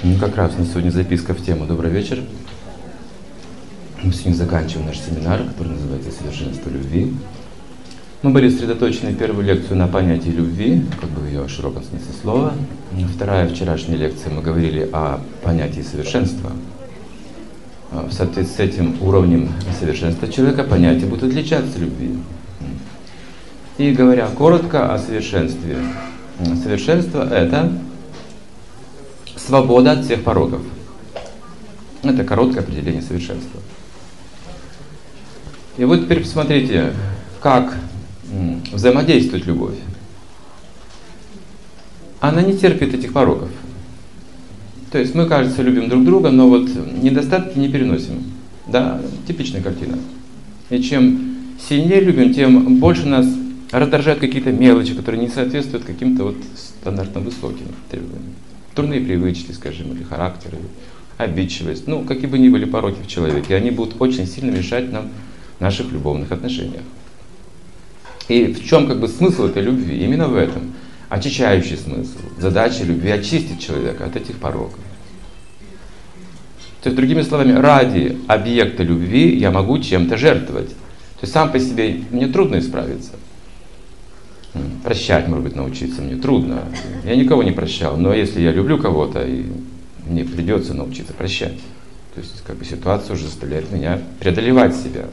Ну, как раз у нас сегодня записка в тему «Добрый вечер». Мы сегодня заканчиваем наш семинар, который называется «Совершенство любви». Мы были сосредоточены первую лекцию на понятии любви, как бы в ее широком смысле слова. Вторая, вчерашняя лекция, мы говорили о понятии совершенства. В соответствии с этим уровнем совершенства человека понятия будут отличаться любви. И говоря коротко о совершенстве. Совершенство — это свобода от всех пороков. Это короткое определение совершенства. И вот теперь посмотрите, как взаимодействует любовь. Она не терпит этих пороков. То есть мы, кажется, любим друг друга, но вот недостатки не переносим. Да, типичная картина. И чем сильнее любим, тем больше нас раздражают какие-то мелочи, которые не соответствуют каким-то вот стандартно высоким требованиям. Дурные привычки, скажем, или характеры, обидчивость. Ну, какие бы ни были пороки в человеке, они будут очень сильно мешать нам в наших любовных отношениях. И в чем как бы смысл этой любви? Именно в этом. Очищающий смысл. Задача любви — очистить человека от этих пороков. То есть, другими словами, ради объекта любви я могу чем-то жертвовать. То есть сам по себе мне трудно исправиться. Прощать, может быть, научиться мне трудно. Я никого не прощал, но если я люблю кого-то, и мне придется научиться прощать. То есть как бы ситуация уже заставляет меня преодолевать себя.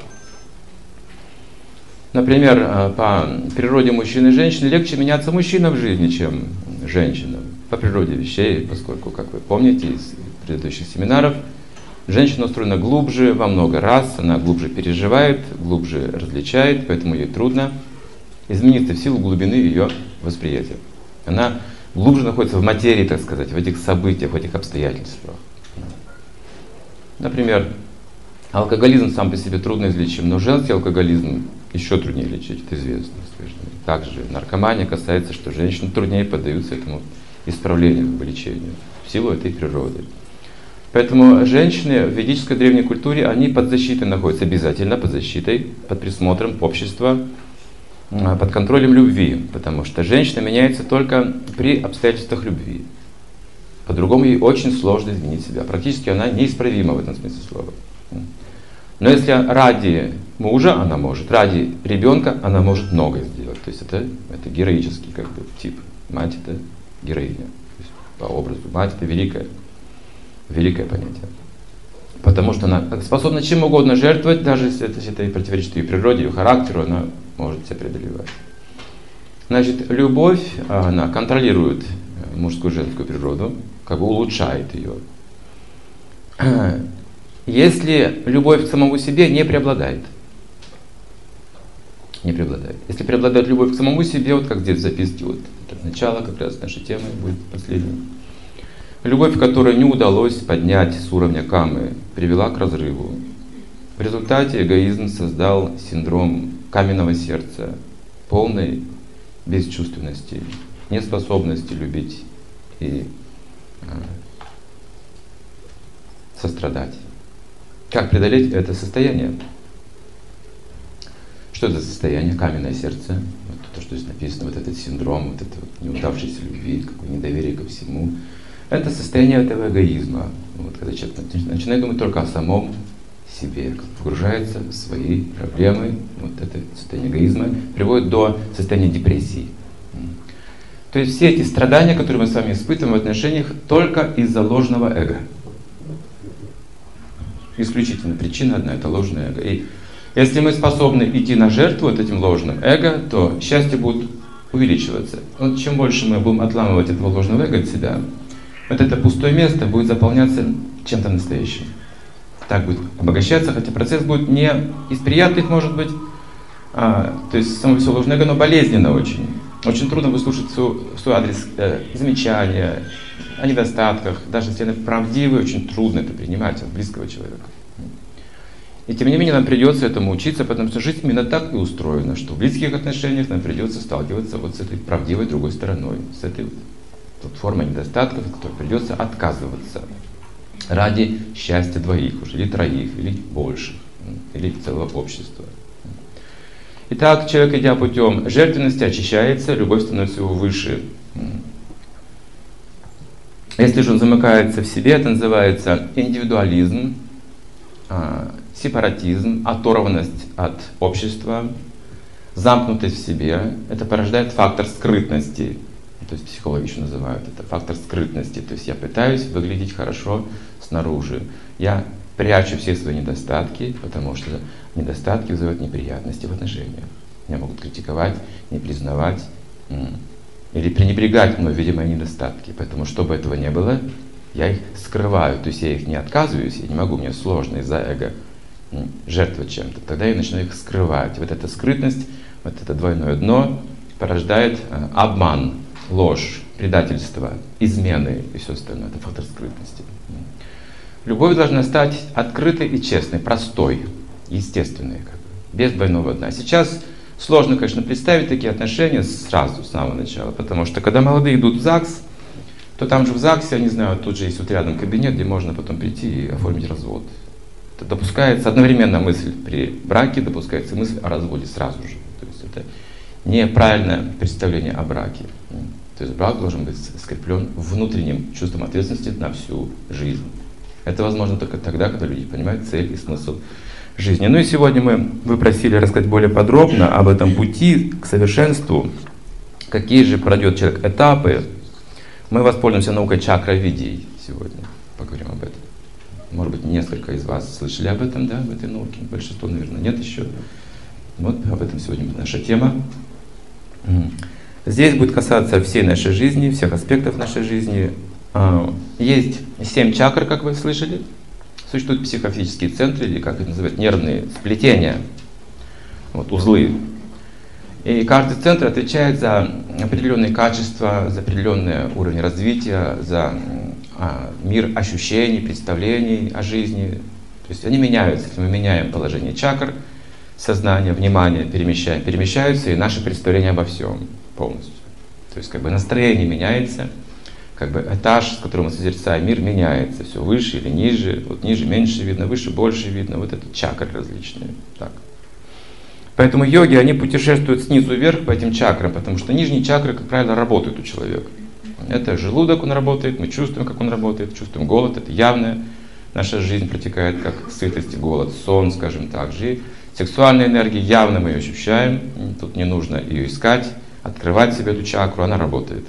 Например, по природе мужчины и женщины легче меняться мужчинам в жизни, чем женщинам. По природе вещей, поскольку, как вы помните из предыдущих семинаров, женщина устроена глубже во много раз, она глубже переживает, глубже различает, поэтому ей трудно измениться в силу глубины ее восприятия. Она глубже находится в материи, так сказать, в этих событиях, в этих обстоятельствах. Например, алкоголизм сам по себе трудно излечим, но женский алкоголизм еще труднее лечить, это известно. Также наркомания касается, что женщины труднее поддаются этому исправлению, лечению, в силу этой природы. Поэтому женщины в ведической древней культуре, они под защитой находятся, обязательно под защитой, под присмотром общества, под контролем любви, потому что женщина меняется только при обстоятельствах любви. По-другому ей очень сложно изменить себя. Практически она неисправима в этом смысле слова. Но если ради мужа она может, ради ребенка она может многое сделать. То есть это героический как бы тип. Мать — это героиня. То есть, по образу мать — это великое понятие. Потому что она способна чем угодно жертвовать, даже если это и противоречит ее природе, ее характеру, она может себя преодолевать. Значит, любовь, она контролирует мужскую и женскую природу, как бы улучшает ее. Если любовь к самому себе не преобладает. Если преобладает любовь к самому себе, вот как здесь в записке, вот это начало как раз нашей темы будет последним. Любовь, которую не удалось поднять с уровня камы, привела к разрыву. В результате эгоизм создал синдром каменного сердца, полной бесчувственности, неспособности любить и сострадать. Как преодолеть это состояние? Что это за состояние? Каменное сердце. Вот то, что здесь написано, вот этот синдром, вот это вот неудавшейся любви, какое недоверие ко всему. Это состояние этого эгоизма. Вот, когда человек начинает думать только о самом себе, погружается в свои проблемы, вот это состояние эгоизма приводит до состояния депрессии. То есть все эти страдания, которые мы с вами испытываем в отношениях, только из-за ложного эго. Исключительно причина одна — это ложное эго. И если мы способны идти на жертву вот этим ложным эго, то счастье будет увеличиваться. Вот чем больше мы будем отламывать этого ложного эго от себя, вот это пустое место будет заполняться чем-то настоящим. Так будет обогащаться, хотя процесс будет не из приятных, может быть, то есть само все ложное эго, но болезненно очень. Очень трудно выслушать в свой адрес замечания о недостатках. Даже если они правдивы, очень трудно это принимать от близкого человека. И тем не менее нам придется этому учиться, потому что жизнь именно так и устроена, что в близких отношениях нам придется сталкиваться вот с этой правдивой другой стороной, с этой вот формой недостатков, от которой придется отказываться ради счастья двоих уже, или троих, или больше, или целого общества. Итак, человек, идя путем жертвенности, очищается, любовь становится его выше. Если же он замыкается в себе, это называется индивидуализм, сепаратизм, оторванность от общества, замкнутость в себе. Это порождает фактор скрытности. То есть психологи еще называют это фактор скрытности. То есть я пытаюсь выглядеть хорошо снаружи. Я прячу все свои недостатки, потому что недостатки вызывают неприятности в отношениях. Меня могут критиковать, не признавать или пренебрегать мной, видя мои недостатки. Поэтому, чтобы этого не было, я их скрываю. То есть я их не отказываюсь, я не могу, мне сложно из-за эго жертвовать чем-то. Тогда я начинаю их скрывать. Вот эта скрытность, вот это двойное дно порождает обман, ложь, предательство, измены и все остальное. Это фактор скрытности. Любовь должна стать открытой и честной, простой, естественной, без двойного дна. Сейчас сложно, конечно, представить такие отношения сразу, с самого начала, потому что когда молодые идут в ЗАГС, то там же в ЗАГСе, я не знаю, тут же есть вот рядом кабинет, где можно потом прийти и оформить развод. Это допускается одновременно мысль при браке, допускается мысль о разводе сразу же. То есть это неправильное представление о браке. То есть брак должен быть скреплен внутренним чувством ответственности на всю жизнь. Это возможно только тогда, когда люди понимают цель и смысл жизни. Ну и сегодня вы просили рассказать более подробно об этом пути к совершенству, какие же пройдет человек этапы. Мы воспользуемся наукой чакровидий сегодня, поговорим об этом. Может быть, несколько из вас слышали об этом, да, в этой науке. Большинство, наверное, нет еще. Вот об этом сегодня будет наша тема. Здесь будет касаться всей нашей жизни, всех аспектов нашей жизни. Есть 7 чакр, как вы слышали. Существуют психофизические центры, или как это называют, нервные сплетения, вот, узлы. И каждый центр отвечает за определенные качества, за определенный уровень развития, за мир ощущений, представлений о жизни. То есть они меняются. Если мы меняем положение чакр, сознание, внимание перемещаются и наши представления обо всем полностью. То есть как бы настроение меняется, как бы этаж, с которым мы созерцаем мир, меняется. Все выше или ниже. Вот ниже меньше видно, выше больше видно. Вот это чакры различные. Так. Поэтому йоги, они путешествуют снизу вверх по этим чакрам, потому что нижние чакры, как правило, работают у человека. Это желудок, он работает, мы чувствуем, как он работает, чувствуем голод, это явная наша жизнь протекает, как сытость и голод, сон, скажем так же. И сексуальная энергия, явно мы ее ощущаем, тут не нужно ее искать, открывать себе эту чакру, она работает.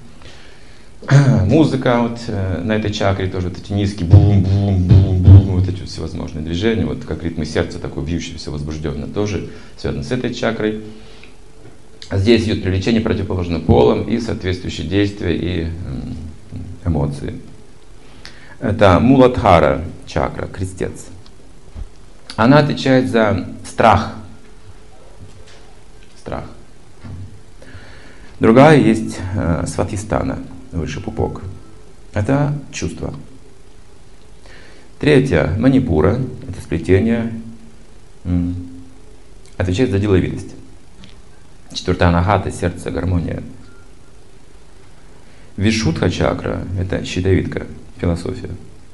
Музыка вот на этой чакре тоже, вот эти низкие бум-бум-бум-бум, вот эти всевозможные движения, вот как ритмы сердца, такое бьющееся, возбужденное, тоже связано с этой чакрой. Здесь идет привлечение противоположным полом и соответствующие действия и эмоции. Это Муладхара чакра, крестец. Она отвечает за страх. Страх. Другая есть Сватхистана, выше пупок. Это чувство. Третья Манипура, это сплетение, отвечает за деловитость. Четвертая Анахата, сердце, гармония. Вишудха чакра, это щитовидка, философия.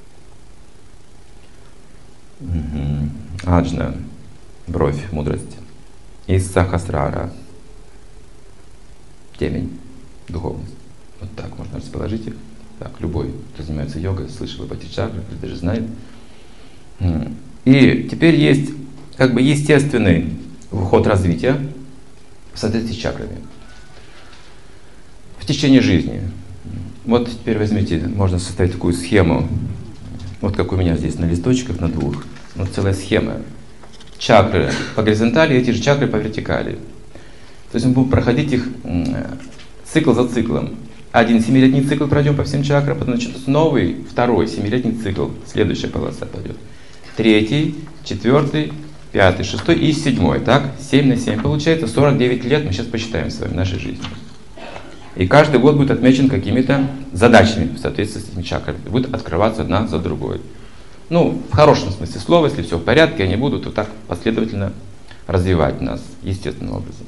Аджна, бровь, мудрость. И Сахасрара, темень, духовность. Вот так можно расположить их. Так, любой, кто занимается йогой, слышал об этих чакрах, или даже знает. И теперь есть как бы естественный ход развития в соответствии с чакрами в течение жизни. Вот теперь возьмите, можно составить такую схему, вот как у меня здесь на листочках, на двух. Вот целая схема. Чакры по горизонтали, эти же чакры по вертикали. То есть мы будем проходить их цикл за циклом. Один 7-летний цикл пройдем по всем чакрам, потом начнется новый, второй 7-летний цикл, следующая полоса пойдет. 3, 4, 5, 6 и 7. Так, 7 на 7 получается, 49 лет мы сейчас посчитаем с вами нашей жизни. И каждый год будет отмечен какими-то задачами в соответствии с этими чакрами. Будет открываться одна за другой. Ну, в хорошем смысле слова, если все в порядке, они будут вот так последовательно развивать нас естественным образом.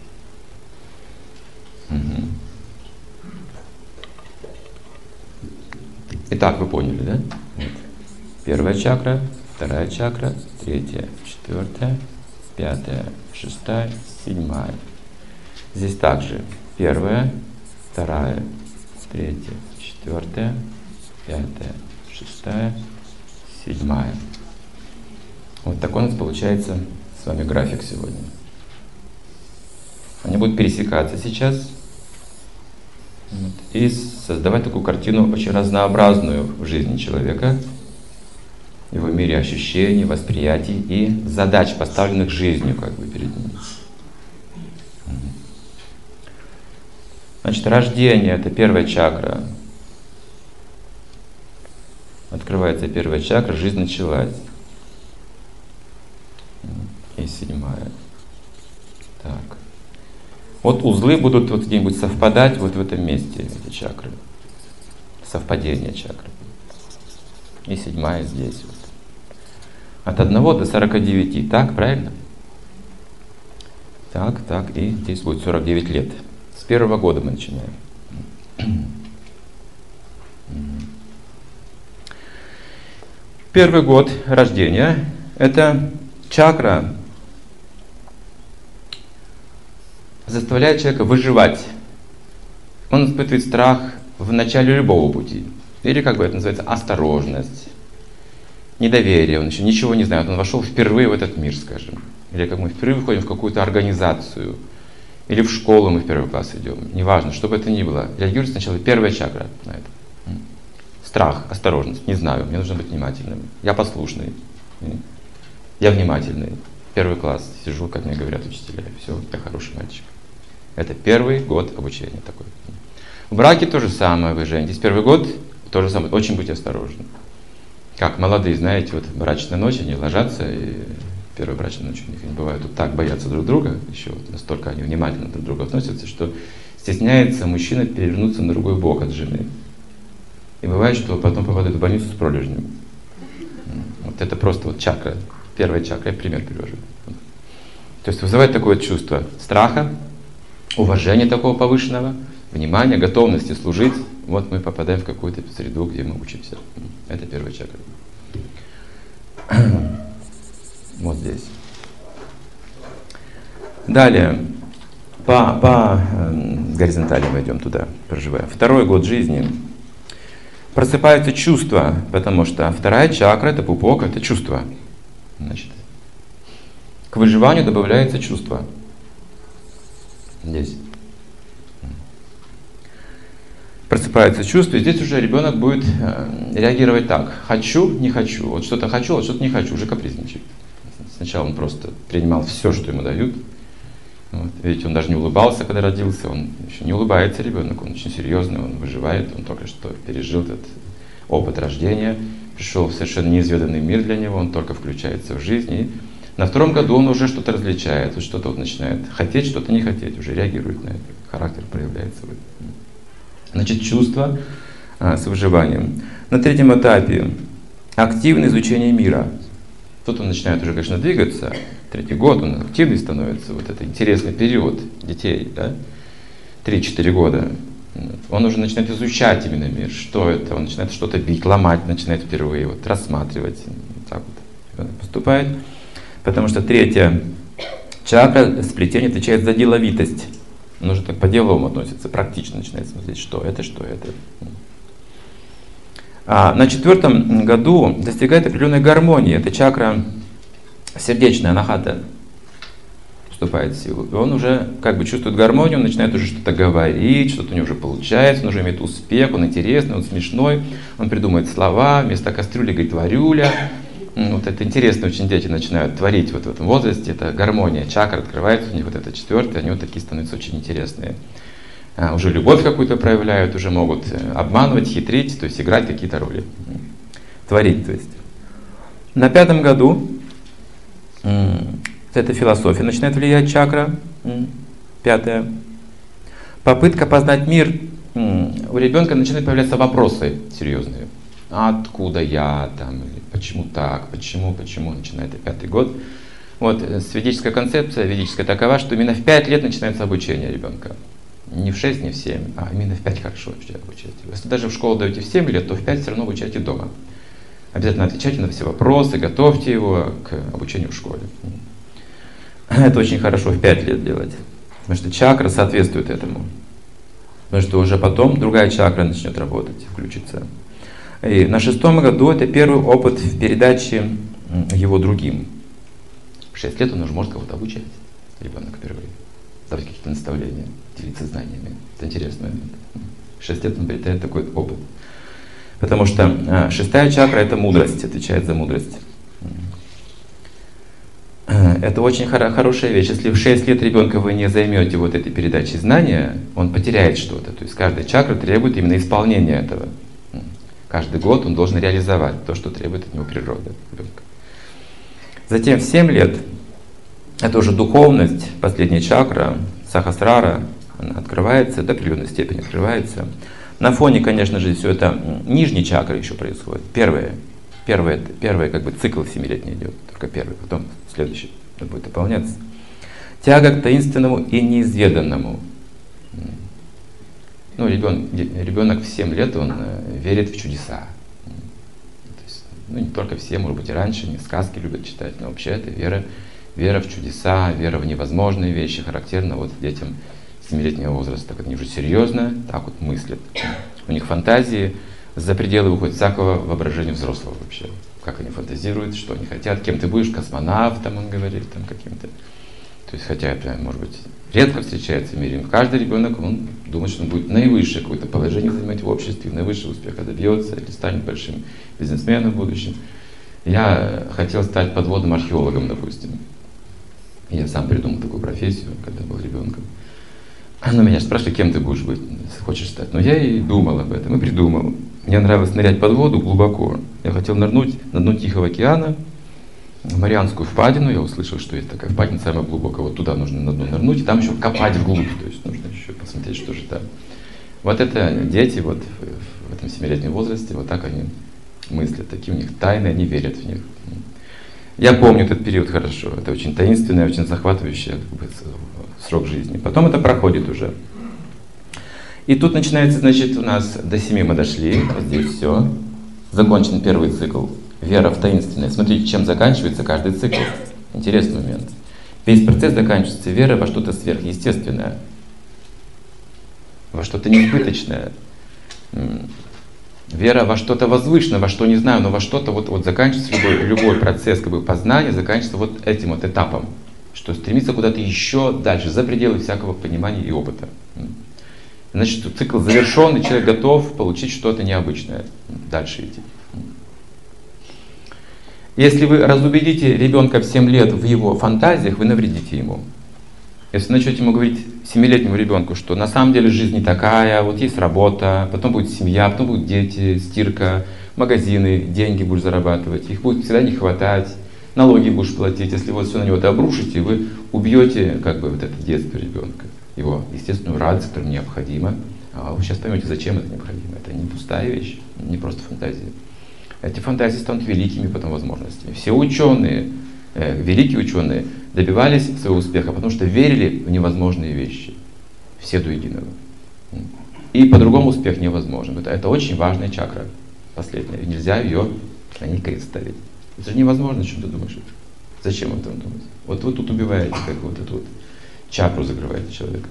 Итак, вы поняли, да? Вот. Первая чакра, вторая чакра, третья, четвертая, пятая, шестая, седьмая. Здесь также первая, вторая, третья, четвертая, пятая, шестая, седьмая. Вот такой у нас получается с вами график сегодня. Они будут пересекаться сейчас и создавать такую картину очень разнообразную в жизни человека, его мире ощущений, восприятий и задач, поставленных жизнью как бы перед ним. Значит, рождение — это первая чакра. Открывается первая чакра, жизнь началась. И седьмая. Так. Вот узлы будут вот где-нибудь совпадать вот в этом месте, эти чакры. Совпадение чакры. И седьмая здесь вот. От 1 до 49. Так, правильно? Так, и здесь будет 49 лет. С первого года мы начинаем. Первый год рождения — это чакра, заставляет человека выживать. Он испытывает страх в начале любого пути. Или, как бы это называется, осторожность, недоверие. Он еще ничего не знает. Он вошел впервые в этот мир, скажем. Или как мы впервые входим в какую-то организацию. Или в школу мы в первый класс идем. Неважно, что бы это ни было. Реагирует сначала первая чакра на это. Страх, осторожность. Не знаю, мне нужно быть внимательным. Я послушный. Я внимательный. Первый класс. Сижу, как мне говорят учителя. Все, я хороший мальчик. Это первый год обучения такой. В браке то же самое, вы женитесь. Первый год то же самое. Очень будьте осторожны. Как молодые, знаете, вот брачная ночь, они ложатся, и первая брачная ночь у них, они бывают вот так боятся друг друга, еще вот настолько они внимательно друг к другу относятся, что стесняется мужчина перевернуться на другой бок от жены. И бывает, что потом попадает в больницу с пролежнем. Вот это просто вот чакра, первая чакра, я пример привожу. То есть вызывает такое чувство страха, уважения такого повышенного, внимания, готовности служить. Вот мы попадаем в какую-то среду, где мы учимся. Это первая чакра. Вот здесь. Далее. По горизонтали мы идем туда, проживаем. Второй год жизни. Просыпаются чувства, потому что вторая чакра — это пупок, это чувство. Значит, к выживанию добавляется чувство. Здесь. Просыпаются чувства, и здесь уже ребенок будет реагировать так. Хочу, не хочу. Вот что-то хочу, а что-то не хочу, уже капризничает. Сначала он просто принимал все, что ему дают. Вот. Видите, он даже не улыбался, когда родился. Он еще не улыбается, ребенок, он очень серьезный, он выживает. Он только что пережил этот опыт рождения, пришел в совершенно неизведанный мир для него, он только включается в жизнь. И на втором году он уже что-то различает, вот что-то вот начинает хотеть, что-то не хотеть, уже реагирует на это. Характер проявляется. Значит, чувство с выживанием. На третьем этапе активное изучение мира. Тут он начинает уже, конечно, двигаться. Третий год он активный становится. Вот это интересный период детей, да? 3-4 года. Он уже начинает изучать именно мир. Что это? Он начинает что-то бить, ломать, начинает впервые вот, рассматривать. Вот так вот поступает. Потому что третья чакра сплетение отвечает за деловитость. Он уже так по-деловому относится, практично начинает смотреть, что это, что это. На 4-м году достигает определенной гармонии. Это чакра сердечная, анахата, вступает в силу. И он уже как бы чувствует гармонию, он начинает уже что-то говорить, что-то у него уже получается, он уже имеет успех, он интересный, он смешной, он придумывает слова, вместо кастрюли говорит варюля. Вот это интересно, очень дети начинают творить вот в этом возрасте, это гармония, чакра открывается у них, вот это 4-й, они вот такие становятся очень интересные. Уже любовь какую-то проявляют, уже могут обманывать, хитрить, то есть играть какие-то роли, творить. То есть. На 5-м году эта философия начинает влиять, чакра, 5-я. Попытка познать мир, у ребенка начинают появляться вопросы серьезные. Откуда я, там, или почему так, почему, начинает 5-й год. Вот, ведическая концепция, ведическая такова, что именно в 5 лет начинается обучение ребенка. Не в 6, не в 7, а именно в 5 хорошо обучать. Если даже в школу даете в 7 лет, то в 5 все равно обучайте дома. Обязательно отвечайте на все вопросы, готовьте его к обучению в школе. Это очень хорошо в 5 лет делать, потому что чакра соответствует этому. Потому что уже потом другая чакра начнет работать, включится. И на 6-м году это первый опыт в передаче его другим. В 6 лет он уже может кого-то обучать, ребенок впервые, давать какие-то наставления, делиться знаниями. Это интересный момент. В 6 лет он приобретает такой опыт. Потому что 6-я чакра — это мудрость, отвечает за мудрость. Это очень хорошая вещь. Если в 6 лет ребенка вы не займете вот этой передачей знания, он потеряет что-то. То есть каждая чакра требует именно исполнения этого. Каждый год он должен реализовать то, что требует от него природа ребенка. Затем в 7 лет это уже духовность, последняя чакра, сахасрара, она открывается, до определенной степени открывается. На фоне, конечно же, все это нижней чакры еще происходит. Первый как бы цикл 7-летний идет, только первый, потом следующий будет дополняться. Тяга к таинственному и неизведанному. Ну, ребенок в 7 лет, он верит в чудеса. То есть, ну, не только все, может быть, и раньше, не сказки любят читать, но вообще это вера в чудеса, вера в невозможные вещи, характерно вот детям 7-летнего возраста, когда они уже серьезно так вот мыслят. У них фантазии за пределы выходят всякого воображения взрослого вообще. Как они фантазируют, что они хотят, кем ты будешь, космонавтом, он говорит, там каким-то. То есть, хотя это, может быть, редко встречается в мире, но каждый ребенок, он думает, что он будет наивысшее какое-то положение занимать в обществе, наивысшего успеха добьется, или станет большим бизнесменом в будущем. Я хотел стать подводным археологом, допустим. Я сам придумал такую профессию, когда был ребенком. Но меня спрашивали, кем ты будешь быть, хочешь стать. Но я и думал об этом, и придумал. Мне нравилось нырять под воду глубоко. Я хотел нырнуть на дно Тихого океана, в Марианскую впадину. Я услышал, что есть такая впадина, самая глубокая. Вот туда нужно на дно нырнуть, и там еще копать вглубь. То есть нужно еще посмотреть, что же там. Вот это дети вот в этом 7-летнем возрасте, вот так они мыслят. Такие у них тайны, они верят в них. Я помню этот период хорошо. Это очень таинственный, очень захватывающий как бы срок жизни. Потом это проходит уже. И тут начинается, значит, у нас до 7 мы дошли, вот здесь все. Закончен первый цикл. Вера в таинственное. Смотрите, чем заканчивается каждый цикл. Интересный момент. Весь процесс заканчивается верой во что-то сверхъестественное, во что-то неизбыточное. Вера во что-то возвышенное, во что не знаю, но во что-то вот заканчивается любой процесс как бы познания, заканчивается вот этим вот этапом, что стремится куда-то еще дальше, за пределы всякого понимания и опыта. Значит, цикл завершен, и человек готов получить что-то необычное, дальше идти. Если вы разубедите ребенка в 7 лет в его фантазиях, вы навредите ему. Если начнете ему говорить 7-летнему ребенку, что на самом деле жизнь не такая, вот есть работа, потом будет семья, потом будут дети, стирка, магазины, деньги будешь зарабатывать, их будет всегда не хватать, налоги будешь платить. Если вот все на него это обрушите, вы убьете как бы вот это детство ребенка, его естественную радость, которая необходима. А вы сейчас поймете, зачем это необходимо. Это не пустая вещь, не просто фантазия. Эти фантазии станут великими потом возможностями. Все ученые, великие ученые добивались своего успеха, потому что верили в невозможные вещи. Все до единого. И по-другому успех невозможен. Это очень важная чакра, последняя. И нельзя ее на ней крест ставить. Это же невозможно, о чем ты думаешь. Зачем об этом думать? Вот вы тут убиваете, как вот эту вот чакру закрываете человека.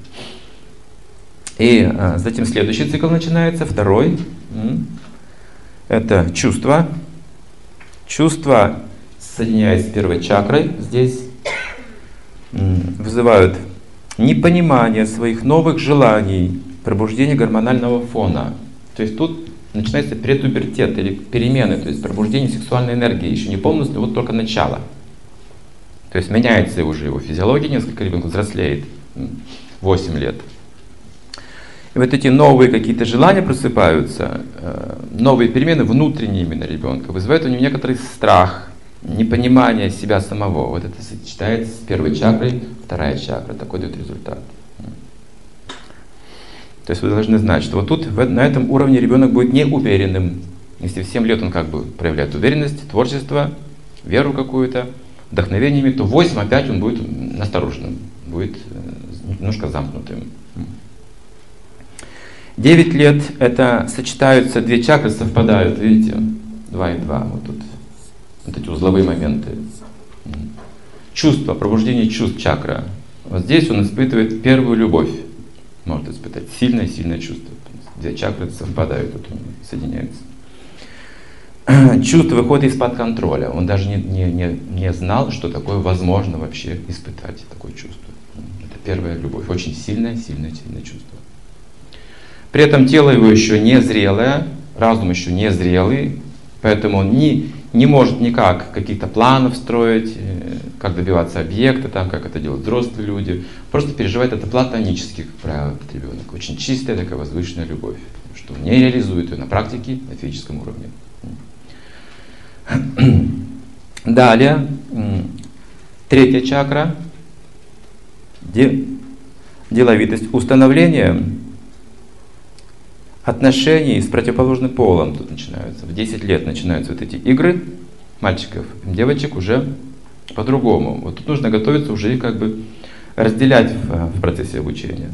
И затем следующий цикл начинается, второй. Это чувства. Чувства, соединяясь с первой чакрой, здесь вызывают непонимание своих новых желаний, пробуждение гормонального фона. То есть тут начинается претубертет или перемены, то есть пробуждение сексуальной энергии, еще не полностью, вот только начало. То есть меняется уже его физиология, несколько ребенок взрослеет, 8 лет. И вот эти новые какие-то желания просыпаются, новые перемены внутренние именно ребенка, вызывают у него некоторый страх, непонимание себя самого. Вот это сочетается с первой чакрой, вторая чакра, такой дает результат. То есть вы должны знать, что вот тут, на этом уровне ребенок будет неуверенным. Если в 7 лет он как бы проявляет уверенность, творчество, веру какую-то, вдохновениями, то в 8 опять он будет настороженным, будет немножко замкнутым. 9 лет это сочетаются, 2 чакры совпадают, видите, 2 и 2, вот тут, вот эти узловые моменты. Чувство, пробуждение чувств чакра. Вот здесь он испытывает первую любовь, может испытать сильное чувство. 2 чакры совпадают, вот, соединяются. чувство выходит из-под контроля. Он даже не знал, что такое возможно вообще испытать такое чувство. Это первая любовь. Очень сильное чувство. При этом тело его еще не зрелое, разум еще не зрелый, поэтому он не может никак каких-то планов строить, как добиваться объекта, там, как это делают взрослые люди. Просто переживает это платонически, как правило, этот ребенок. Очень чистая такая возвышенная любовь, что он не реализует ее на практике, на физическом уровне. Далее, третья чакра, деловитость, установление отношений с противоположным полом тут начинаются. В 10 лет начинаются вот эти игры мальчиков, девочек уже по-другому. Вот тут нужно готовиться уже и как бы разделять в процессе обучения.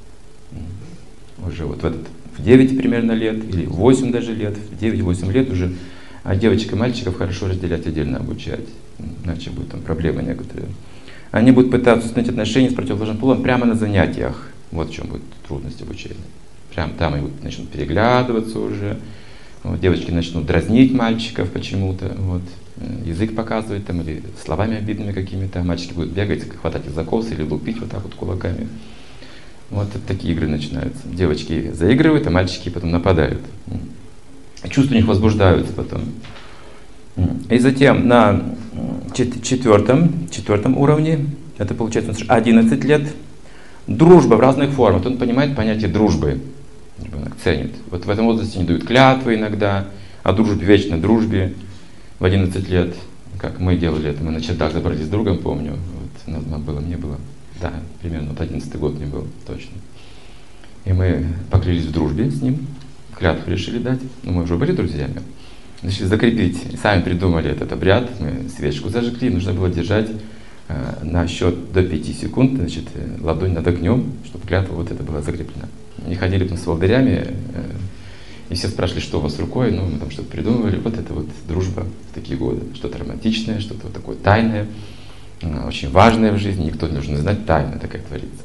Уже вот в 9 примерно лет, или 8 даже лет, в 9-8 лет уже девочек и мальчиков хорошо разделять, отдельно обучать. Иначе будут там проблемы некоторые. Они будут пытаться установить отношения с противоположным полом прямо на занятиях. Вот в чем будет трудность обучения. Прям там они начнут переглядываться уже. Вот, девочки начнут дразнить мальчиков почему-то. Вот, язык показывать там, или словами обидными какими-то. Мальчики будут бегать, хватать их за косы или лупить вот так вот кулаками. Вот такие игры начинаются. Девочки заигрывают, а мальчики потом нападают. Чувства у них возбуждаются потом. И затем на четвертом уровне, это получается 11 лет, дружба в разных формах. Он понимает понятие дружбы. Ребенок ценит. Вот в этом возрасте не дают клятвы иногда, о дружбе, вечной дружбе. В 11 лет, как мы делали это, мы на чердак забрались с другом, помню. Вот, мне было, да, примерно вот 11-й год мне был, точно. И мы поклялись в дружбе с ним, клятву решили дать. Но мы уже были друзьями. Решили закрепить, сами придумали этот обряд, мы свечку зажгли, нужно было держать на счет до 5 секунд, значит, ладонь над огнем, чтобы клятва вот это была закреплена. Не ходили там с волдырями, и все спрашивали, что у вас с рукой, ну, мы там что-то придумывали. Вот это вот дружба в такие годы. Что-то романтичное, что-то вот такое тайное, очень важное в жизни, никто не должен знать, тайна такая творится.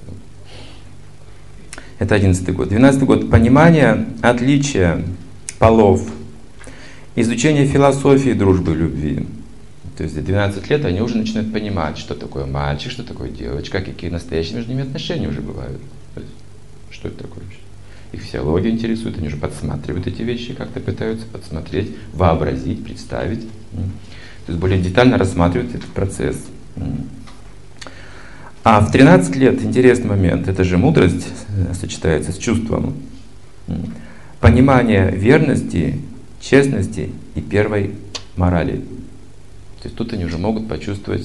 Это 11-й год. 12-й год. Понимание отличия полов, изучение философии дружбы, любви. То есть в 12 лет они уже начинают понимать, что такое мальчик, что такое девочка, какие настоящие между ними отношения уже бывают. То есть, что это такое вообще? Их физиология интересует, они уже подсматривают эти вещи, как-то пытаются подсмотреть, вообразить, представить. То есть более детально рассматривают этот процесс. А в 13 лет интересный момент, это же мудрость сочетается с чувством. Понимание верности, честности и первой морали. То есть тут они уже могут почувствовать,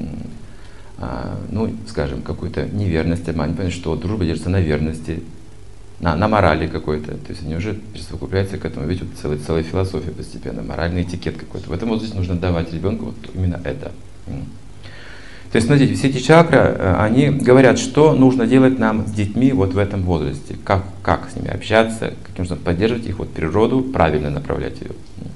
ну, скажем, какую-то неверность, обман, понять, что дружба держится на верности, на морали какой-то. То есть они уже присовокупляются к этому. Ведь вот целая философия постепенно, моральный этикет какой-то. В этом возрасте нужно давать ребенку вот именно это. То есть, смотрите, все эти чакры, они говорят, что нужно делать нам с детьми вот в этом возрасте. Как с ними общаться, как нужно поддерживать их вот природу, правильно направлять ее.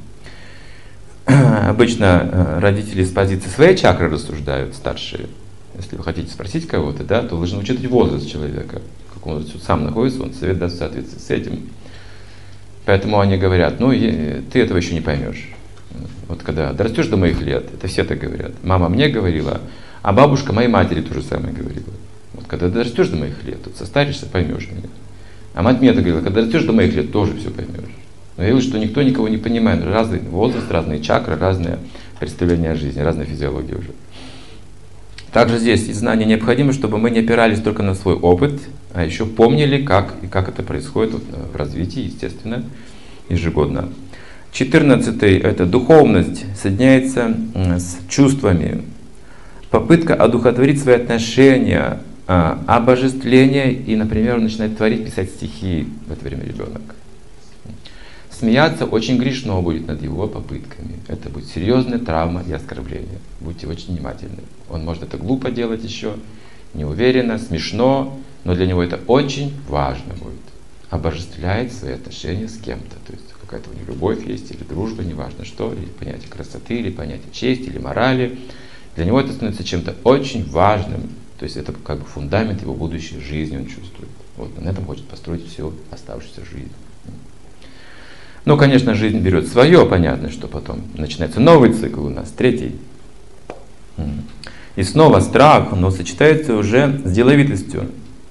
Обычно родители с позиции своей чакры рассуждают, старшие. Если вы хотите спросить кого-то, да, то вы должны учитывать возраст человека. Как он сам находится, он совет даст в соответствии с этим. Поэтому они говорят, ну, ты этого еще не поймешь. Вот когда дорастешь до моих лет, это все так говорят. Мама мне говорила, а бабушка моей матери то же самое говорила. Вот когда дорастешь до моих лет, тут состаришься, поймешь меня. А мать мне это говорила, когда дорастешь до моих лет, тоже все поймешь. Но я говорю, что никто никого не понимает. Разный возраст, разные чакры, разные представления о жизни, разная физиология уже. Также здесь знание необходимо, чтобы мы не опирались только на свой опыт, а еще помнили, как это происходит вот, в развитии, естественно, ежегодно. 14-й – это духовность, соединяется с чувствами. Попытка одухотворить свои отношения, обожествление, и, например, он начинает творить, писать стихи в это время ребенок. Смеяться очень грешно будет над его попытками. Это будет серьезная травма и оскорбление. Будьте очень внимательны. Он может это глупо делать еще, неуверенно, смешно, но для него это очень важно будет. Обожествляет свои отношения с кем-то. То есть какая-то у него любовь есть, или дружба, неважно что, или понятие красоты, или понятие чести, или морали. Для него это становится чем-то очень важным. То есть это как бы фундамент его будущей жизни, он чувствует. Вот, на этом хочет построить всю оставшуюся жизнь. Но, конечно, жизнь берет свое, понятно, что потом начинается новый цикл у нас, третий. И снова страх, но сочетается уже с деловитостью.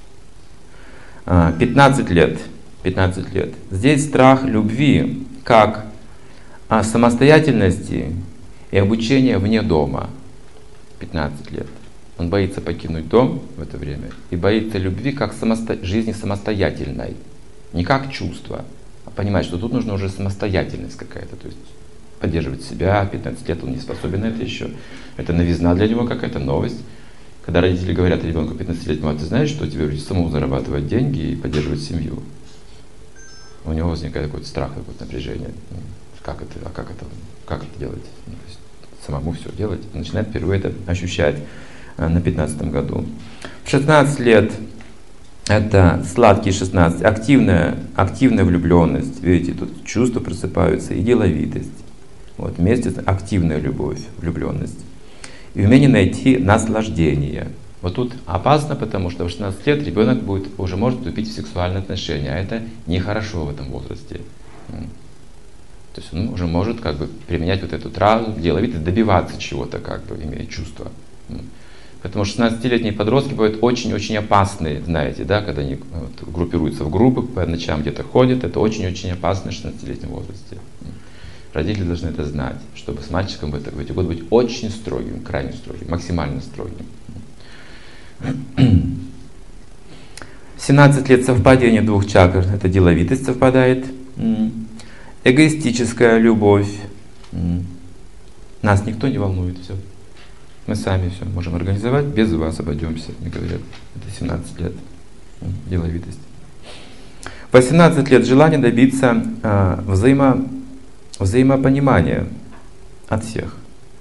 15 лет. 15 лет. Здесь страх любви, как самостоятельности и обучения вне дома. 15 лет. Он боится покинуть дом в это время и боится любви как жизни самостоятельной. Не как чувство, а понимать, что тут нужна уже самостоятельность какая-то. То есть поддерживать себя. 15 лет он не способен на это еще. Это новизна для него какая-то, новость. Когда родители говорят ребенку 15-летнему: а ты знаешь, что тебе придется самому зарабатывать деньги и поддерживать семью? У него возникает какой-то страх, какое-то напряжение. Как это делать? То есть самому все делать. Он начинает впервые это ощущать на 15-м году. В 16 лет это сладкие 16, активная влюбленность. Видите, тут чувства просыпаются и деловитость. Вот, вместе активная любовь, влюбленность. И умение найти наслаждение. Вот тут опасно, потому что в 16 лет ребенок уже может вступить в сексуальные отношения, а это нехорошо в этом возрасте. То есть он уже может применять вот эту травму, деловитость, добиваться чего-то, имея чувства. Поэтому 16-летние подростки бывают очень-очень опасные, знаете, да, когда они группируются в группы, по ночам где-то ходят, это очень-очень опасно в 16-летнем возрасте. Родители должны это знать, чтобы с мальчиком в эти годы быть очень строгим, крайне строгим, максимально строгим. 17 лет совпадения двух чакр, это деловитость совпадает, эгоистическая любовь, нас никто не волнует, все. Мы сами все можем организовать, без вас обойдемся, мне говорят. Это 17 лет, деловитость. 18 лет желание добиться взаимопонимания от всех.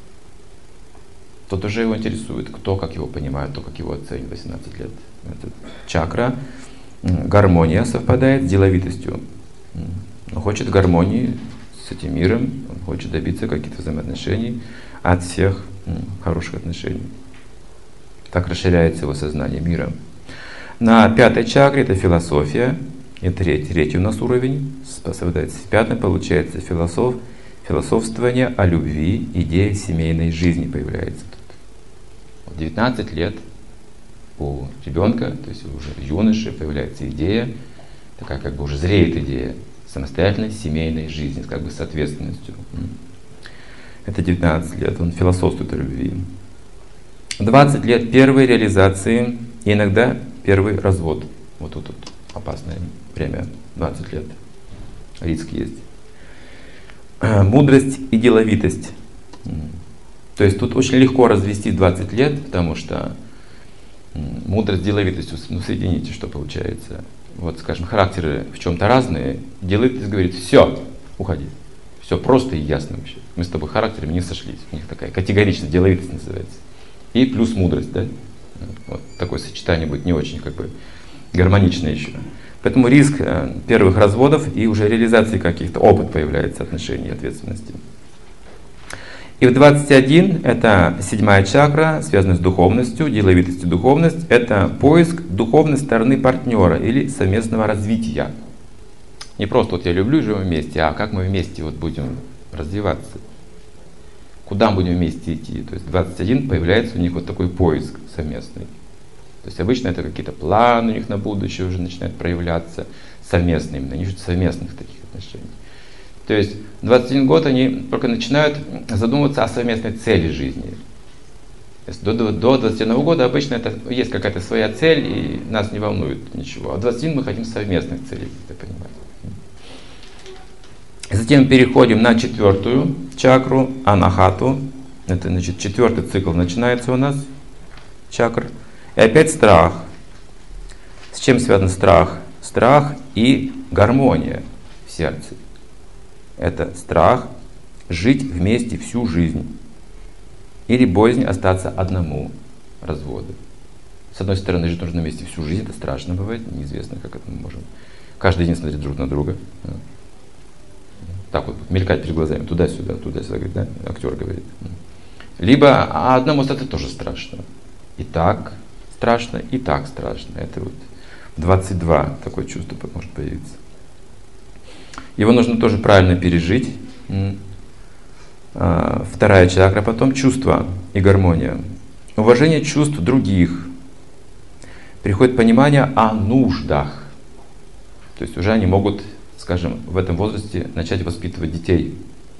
Тот уже его интересует, кто как его понимает, кто как его оценит. 18 лет. Это чакра, гармония совпадает с деловитостью. Он хочет гармонии с этим миром, он хочет добиться каких-то взаимоотношений от всех, хороших отношений. Так расширяется его сознание мира. На 5-й чакре это философия. И третий у нас уровень совпадает с 5-м, получается философствование о любви, идея семейной жизни появляется тут. 19 лет у ребенка, то есть уже юноши, появляется идея, такая уже зреет идея самостоятельной семейной жизни, с ответственностью. Это 19 лет, он философствует о любви. 20 лет первой реализации и иногда первый развод. Вот тут опасное время, 20 лет. Риск есть. Мудрость и деловитость. То есть тут очень легко развести 20 лет, потому что мудрость с деловитостью, соедините, что получается. Вот, скажем, характеры в чем-то разные. Деловитость говорит: все, уходи. Все просто и ясно вообще. Мы с тобой характерами не сошлись. У них такая категоричность, деловитость называется. И плюс мудрость, да? Вот такое сочетание будет не очень гармоничное еще. Поэтому риск первых разводов и уже реализации каких-то, опыт появляется отношений и ответственности. И в 21 это 7-я чакра, связанная с духовностью, деловитостью. Духовность — это поиск духовной стороны партнера или совместного развития. Не просто я люблю и живем вместе, а как мы вместе будем развиваться. Куда мы будем вместе идти. То есть 21 появляется у них такой поиск совместный. То есть обычно это какие-то планы у них на будущее уже начинают проявляться совместные, именно они ищут совместных таких отношений. То есть в 21 год они только начинают задумываться о совместной цели жизни. То есть до 21 года обычно это есть какая-то своя цель и нас не волнует ничего. А в 21 мы хотим совместных целей, это понимать. Затем переходим на 4-ю чакру, анахату. Это значит 4-й цикл начинается у нас, чакр. И опять страх. С чем связан страх? Страх и гармония в сердце. Это страх жить вместе всю жизнь. Или боязнь остаться одному, разводы. С одной стороны, жить нужно вместе всю жизнь, это страшно бывает, неизвестно, как это мы можем. Каждый день смотреть друг на друга. Так мелькать перед глазами, туда-сюда, говорит, да? Актер говорит. Либо одному остаться тоже страшно. И так страшно, и так страшно. Это в 22 такое чувство может появиться. Его нужно тоже правильно пережить. Вторая чакра, потом чувства и гармония. Уважение чувств других. Приходит понимание о нуждах. То есть уже они могут, скажем, в этом возрасте начать воспитывать детей.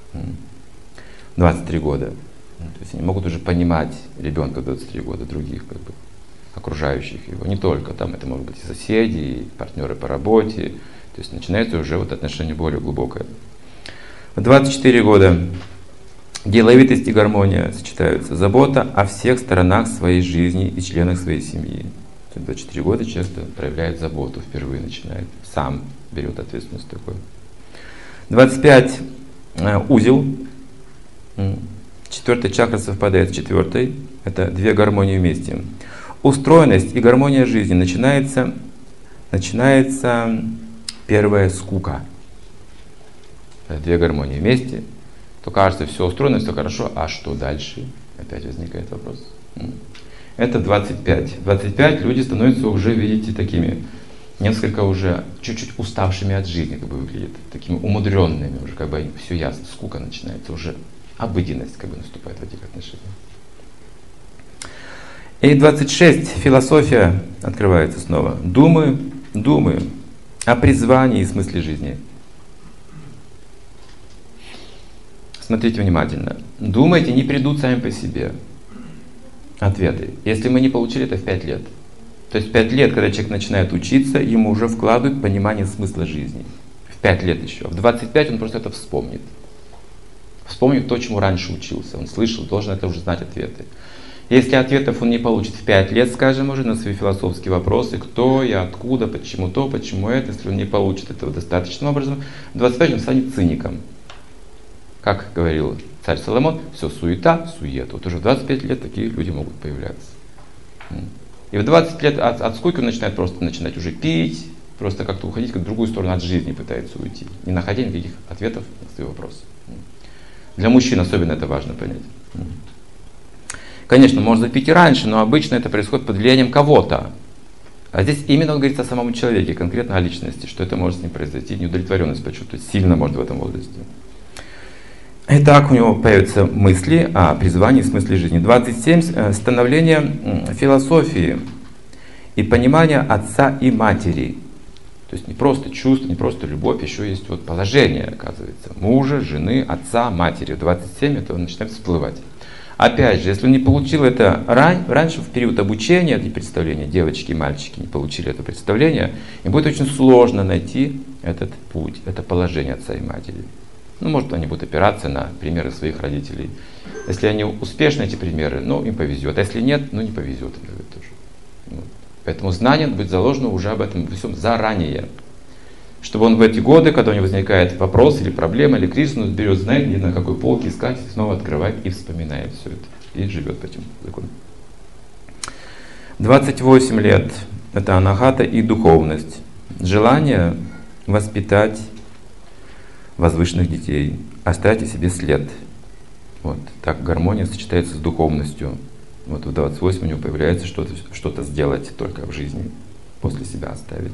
23 года. То есть они могут уже понимать ребенка 23 года, других окружающих его. Не только там, это могут быть и соседи, и партнеры по работе. То есть начинается уже вот отношение более глубокое. В 24 года деловитость и гармония сочетаются. Забота о всех сторонах своей жизни и членах своей семьи. В 24 года часто проявляет заботу, впервые начинает, сам берет ответственность такой. 25 узел. 4-я чакра совпадает с 4-й. Это две гармонии вместе. Устроенность и гармония жизни. Начинается первая скука. Две гармонии вместе. То кажется, все устроено, все хорошо. А что дальше? Опять возникает вопрос. Это 25. 25 люди становятся уже, видите, такими, несколько уже чуть-чуть уставшими от жизни, выглядят. Такими умудренными, уже все ясно. Скука начинается, уже обыденность наступает в этих отношениях. И 26. Философия открывается снова. Думаю о призвании и смысле жизни. Смотрите внимательно. Думайте, не придут сами по себе ответы. Если мы не получили это в 5 лет. То есть в 5 лет, когда человек начинает учиться, ему уже вкладывают понимание смысла жизни. В 5 лет еще. В 25 он просто это вспомнит. Вспомнит то, чему раньше учился. Он слышал, должен это уже знать ответы. Если ответов он не получит в 5 лет, скажем, уже на свои философские вопросы, кто я, откуда, почему то, почему это, если он не получит этого достаточным образом, в 25 он станет циником. Как говорил царь Соломон, все суета, суета. Вот уже в 25 лет такие люди могут появляться. И в 20 лет от скуки он начинает начинать уже пить, просто как-то уходить в другую сторону от жизни пытается уйти, не находя никаких ответов на свои вопросы. Для мужчин особенно это важно понять. Конечно, можно пить и раньше, но обычно это происходит под влиянием кого-то. А здесь именно он говорит о самом человеке, конкретно о личности, что это может с ним произойти, неудовлетворенность почувствовать, сильно может в этом возрасте. Итак, у него появятся мысли о призвании и смысле жизни. 27. Становление философии и понимание отца и матери. То есть не просто чувство, не просто любовь, еще есть положение, оказывается, мужа, жены, отца, матери. В 27 это начинает всплывать. Опять же, если он не получил это раньше, в период обучения, эти представления, девочки и мальчики не получили это представление, им будет очень сложно найти этот путь, это положение отца и матери. Может, они будут опираться на примеры своих родителей. Если они успешны, эти примеры, им повезет. А если нет, не повезет им тоже. Поэтому знание будет заложено уже об этом всем заранее. Чтобы он в эти годы, когда у него возникает вопрос или проблема, или кризис, он берет, знает, где на какой полке искать, снова открывает и вспоминает все это. И живет по этим законам. 28 лет – это анахата и духовность. Желание воспитать возвышенных детей. Оставьте себе след. Так гармония сочетается с духовностью. В 28 у него появляется что-то сделать только в жизни, после себя оставить.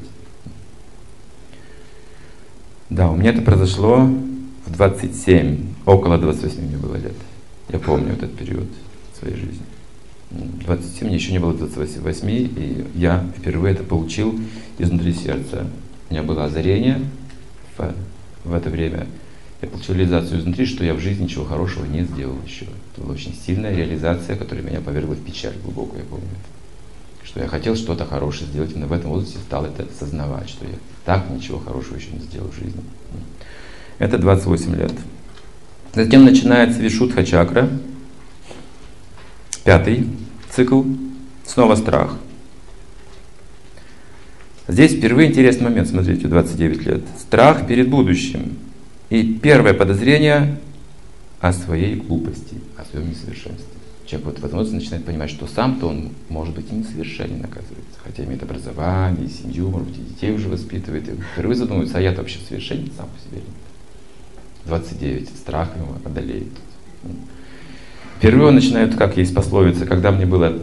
Да, у меня это произошло в 27, около 28 мне было лет. Я помню этот период своей жизни. 27, мне еще не было 28, и я впервые это получил изнутри сердца. У меня было озарение в это время. Я получил реализацию изнутри, что я в жизни ничего хорошего не сделал еще. Это была очень сильная реализация, которая меня повергла в печаль глубокую, я помню. Что я хотел что-то хорошее сделать, именно в этом возрасте стал это осознавать, что я так ничего хорошего еще не сделал в жизни. Это 28 лет. Затем начинается Вишудха чакра, 5-й цикл, снова страх. Здесь впервые интересный момент, смотрите, 29 лет. Страх перед будущим. И первое подозрение о своей глупости, о своем несовершенстве. Человек возможно начинает понимать, что сам-то он может быть и несовершенен, оказывается. Хотя имеет образование, и семью, может быть, и детей уже воспитывает. И впервые задумывается, а я-то вообще совершенен сам по себе. 29. Страх его одолеет. Впервые он начинает, как есть пословица, когда мне было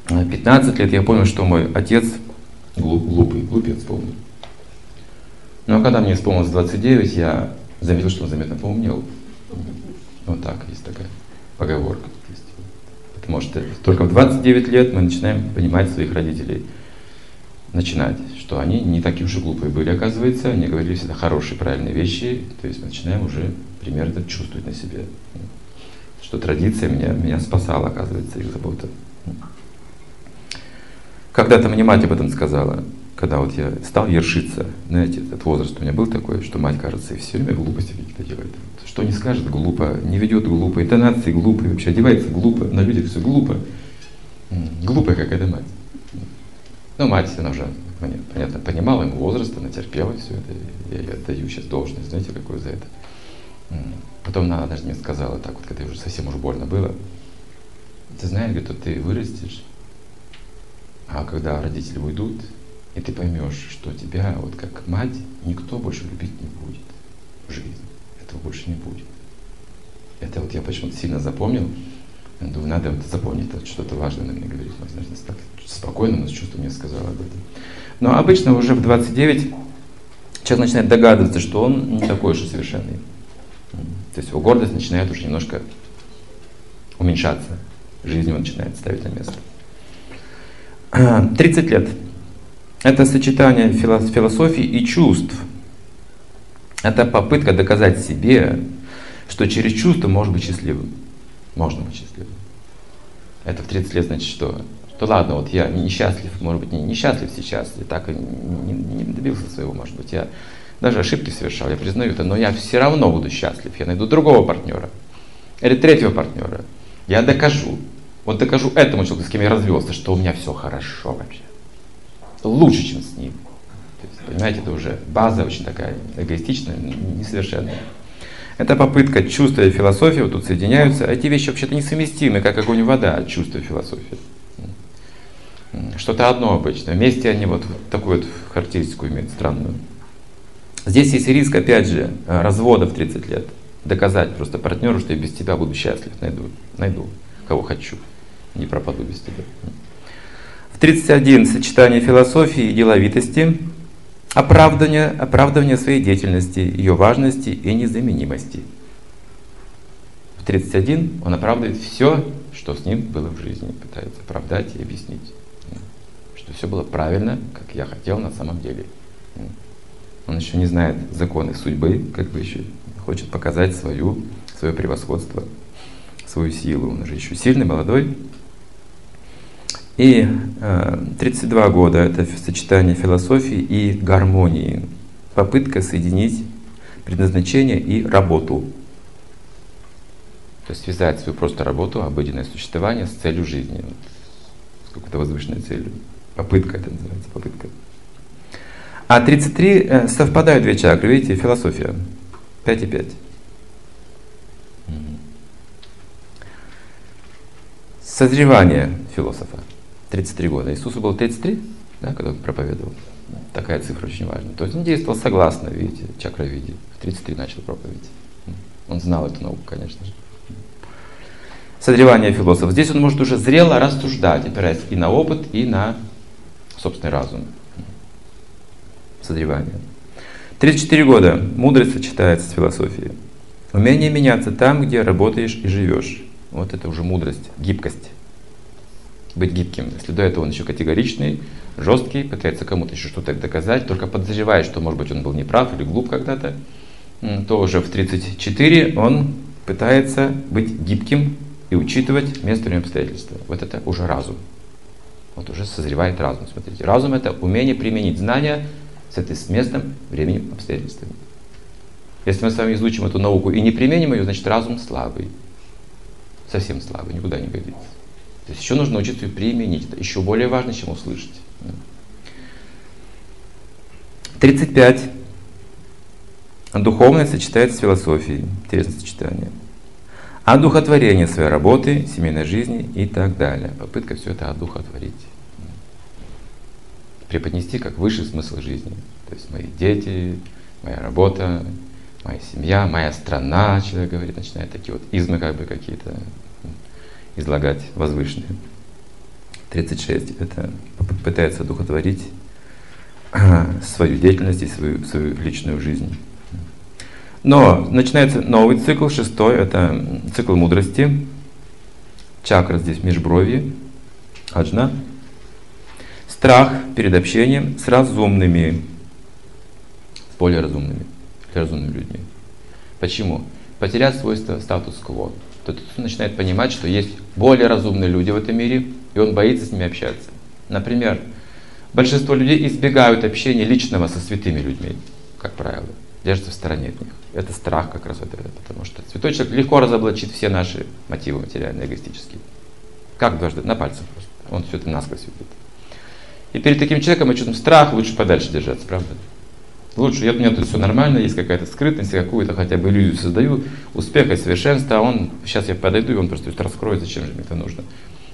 15 лет, я понял, что мой отец глупец, помню. Но когда мне исполнилось 29, я заметил, что он заметно поумнел. Вот так, есть такая поговорка. Потому что только в 29 лет мы начинаем понимать своих родителей. Начинать, что они не такие уж и глупые были, оказывается, они говорили всегда хорошие, правильные вещи, то есть мы начинаем уже примерно это чувствовать на себе. Что традиция меня спасала, оказывается, их забота. Когда-то мне мать об этом сказала, когда вот я стал ершиться, знаете, этот возраст у меня был такой, что мать, кажется, и все время глупости какие-то делает. Что не скажет глупо, не ведет глупо, интонации глупые, вообще одевается глупо, на людях все глупо. Глупая какая-то мать. Ну, мать, она уже, понятно, понимала ему возраст, она терпела все это. Я ей отдаю сейчас должность, знаете, какую за это. Потом она даже мне сказала так вот, когда уже совсем уж больно было. Ты знаешь, говорит, вот ты вырастешь, а когда родители уйдут, и ты поймешь, что тебя, вот как мать, никто больше любить не будет в жизни. Этого больше не будет. Это вот я почему-то сильно запомнил. Думаю, надо вот запомнить, это что-то важное на мне говорит. Возможно, так спокойно, но с чувством мне сказала об этом. Но обычно уже в 29 человек начинает догадываться, что он не такой уж и совершенный. То есть его гордость начинает уже немножко уменьшаться. Жизнь его начинает ставить на место. 30 лет. Это сочетание философии и чувств. Это попытка доказать себе, что через чувства можно быть счастливым. Можно быть счастливым. Это в 30 лет значит что? Что ладно, вот я несчастлив, может быть, не счастлив сейчас, и так и не добился своего, может быть, я даже ошибки совершал, я признаю это, но я все равно буду счастлив, я найду другого партнера, или третьего партнера, я докажу, вот докажу этому человеку, с кем я развелся, что у меня все хорошо вообще, лучше, чем с ним. То есть, понимаете, это уже база очень такая эгоистичная, несовершенная. Это попытка чувства и философии, вот тут соединяются. Эти вещи вообще-то несовместимы, как огонь и вода, чувство и философия. Что-то одно обычно. Вместе они вот такую вот характеристику имеют странную. Здесь есть риск, опять же, развода в 30 лет. Доказать просто партнеру, что я без тебя буду счастлив, найду кого хочу, не пропаду без тебя. В 31 сочетание философии и деловитости. Оправдывание своей деятельности, ее важности и незаменимости. В 31 он оправдывает все, что с ним было в жизни, пытается оправдать и объяснить, что все было правильно, как я хотел на самом деле. Он еще не знает законы судьбы, как бы еще хочет показать свое превосходство, свою силу. Он же еще сильный, молодой. И 32 года — это сочетание философии и гармонии. Попытка соединить предназначение и работу. То есть связать свою просто работу, обыденное существование с целью жизни. С какой-то возвышенной целью. Попытка это называется, попытка. А 33 совпадают две чакры, видите, философия. 5 и 5. Созревание философа. 33 года. Иисусу было 33, да, когда он проповедовал. Такая цифра очень важна. То есть он действовал согласно, видите, чакровиде. В 33 начал проповедь. Он знал эту науку, конечно же. Созревание философа. Здесь он может уже зрело рассуждать, опираясь и на опыт, и на собственный разум. Созревание. 34 года. Мудрость сочетается с философией. Умение меняться там, где работаешь и живешь. Вот это уже мудрость, гибкость. Быть гибким. Если до этого он еще категоричный, жесткий, пытается кому-то еще что-то доказать, только подозревает, что, может быть, он был неправ или глуп когда-то, то уже в 34 он пытается быть гибким и учитывать место и обстоятельства. Вот это уже разум. Вот уже созревает разум. Смотрите, разум — это умение применить знания с местом, временем, обстоятельствами. Если мы с вами изучим эту науку и не применим ее, значит разум слабый. Совсем слабый, никуда не годится. То есть еще нужно научиться ее применить. Это еще более важно, чем услышать. 35. Духовность сочетается с философией. Интересное сочетание. Одухотворение своей работы, семейной жизни и так далее. Попытка все это одухотворить. Преподнести как высший смысл жизни. То есть мои дети, моя работа, моя семья, моя страна, человек говорит, начинает такие вот измы как бы какие-то излагать возвышенные. 36. Это пытается одухотворить свою деятельность и свою личную жизнь. Но начинается новый цикл, шестой, это цикл мудрости. Чакра здесь межброви, аджна. Страх перед общением с разумными, с более разумными людьми. Почему? Потерять свойство статус-кво. Тот начинает понимать, что есть более разумные люди в этом мире, и он боится с ними общаться. Например, большинство людей избегают общения личного со святыми людьми, как правило, держатся в стороне от них. Это страх как раз вот это, потому что святой человек легко разоблачит все наши мотивы материальные, эгоистические. Как дважды? На пальцах просто. Он все это насквозь видит. И перед таким человеком мы чувствуем страх, лучше подальше держаться, правда? Лучше, у меня тут все нормально, есть какая-то скрытность, какую-то хотя бы иллюзию создаю, успеха и совершенства, а он, сейчас я подойду, и он просто раскроет, зачем же мне это нужно.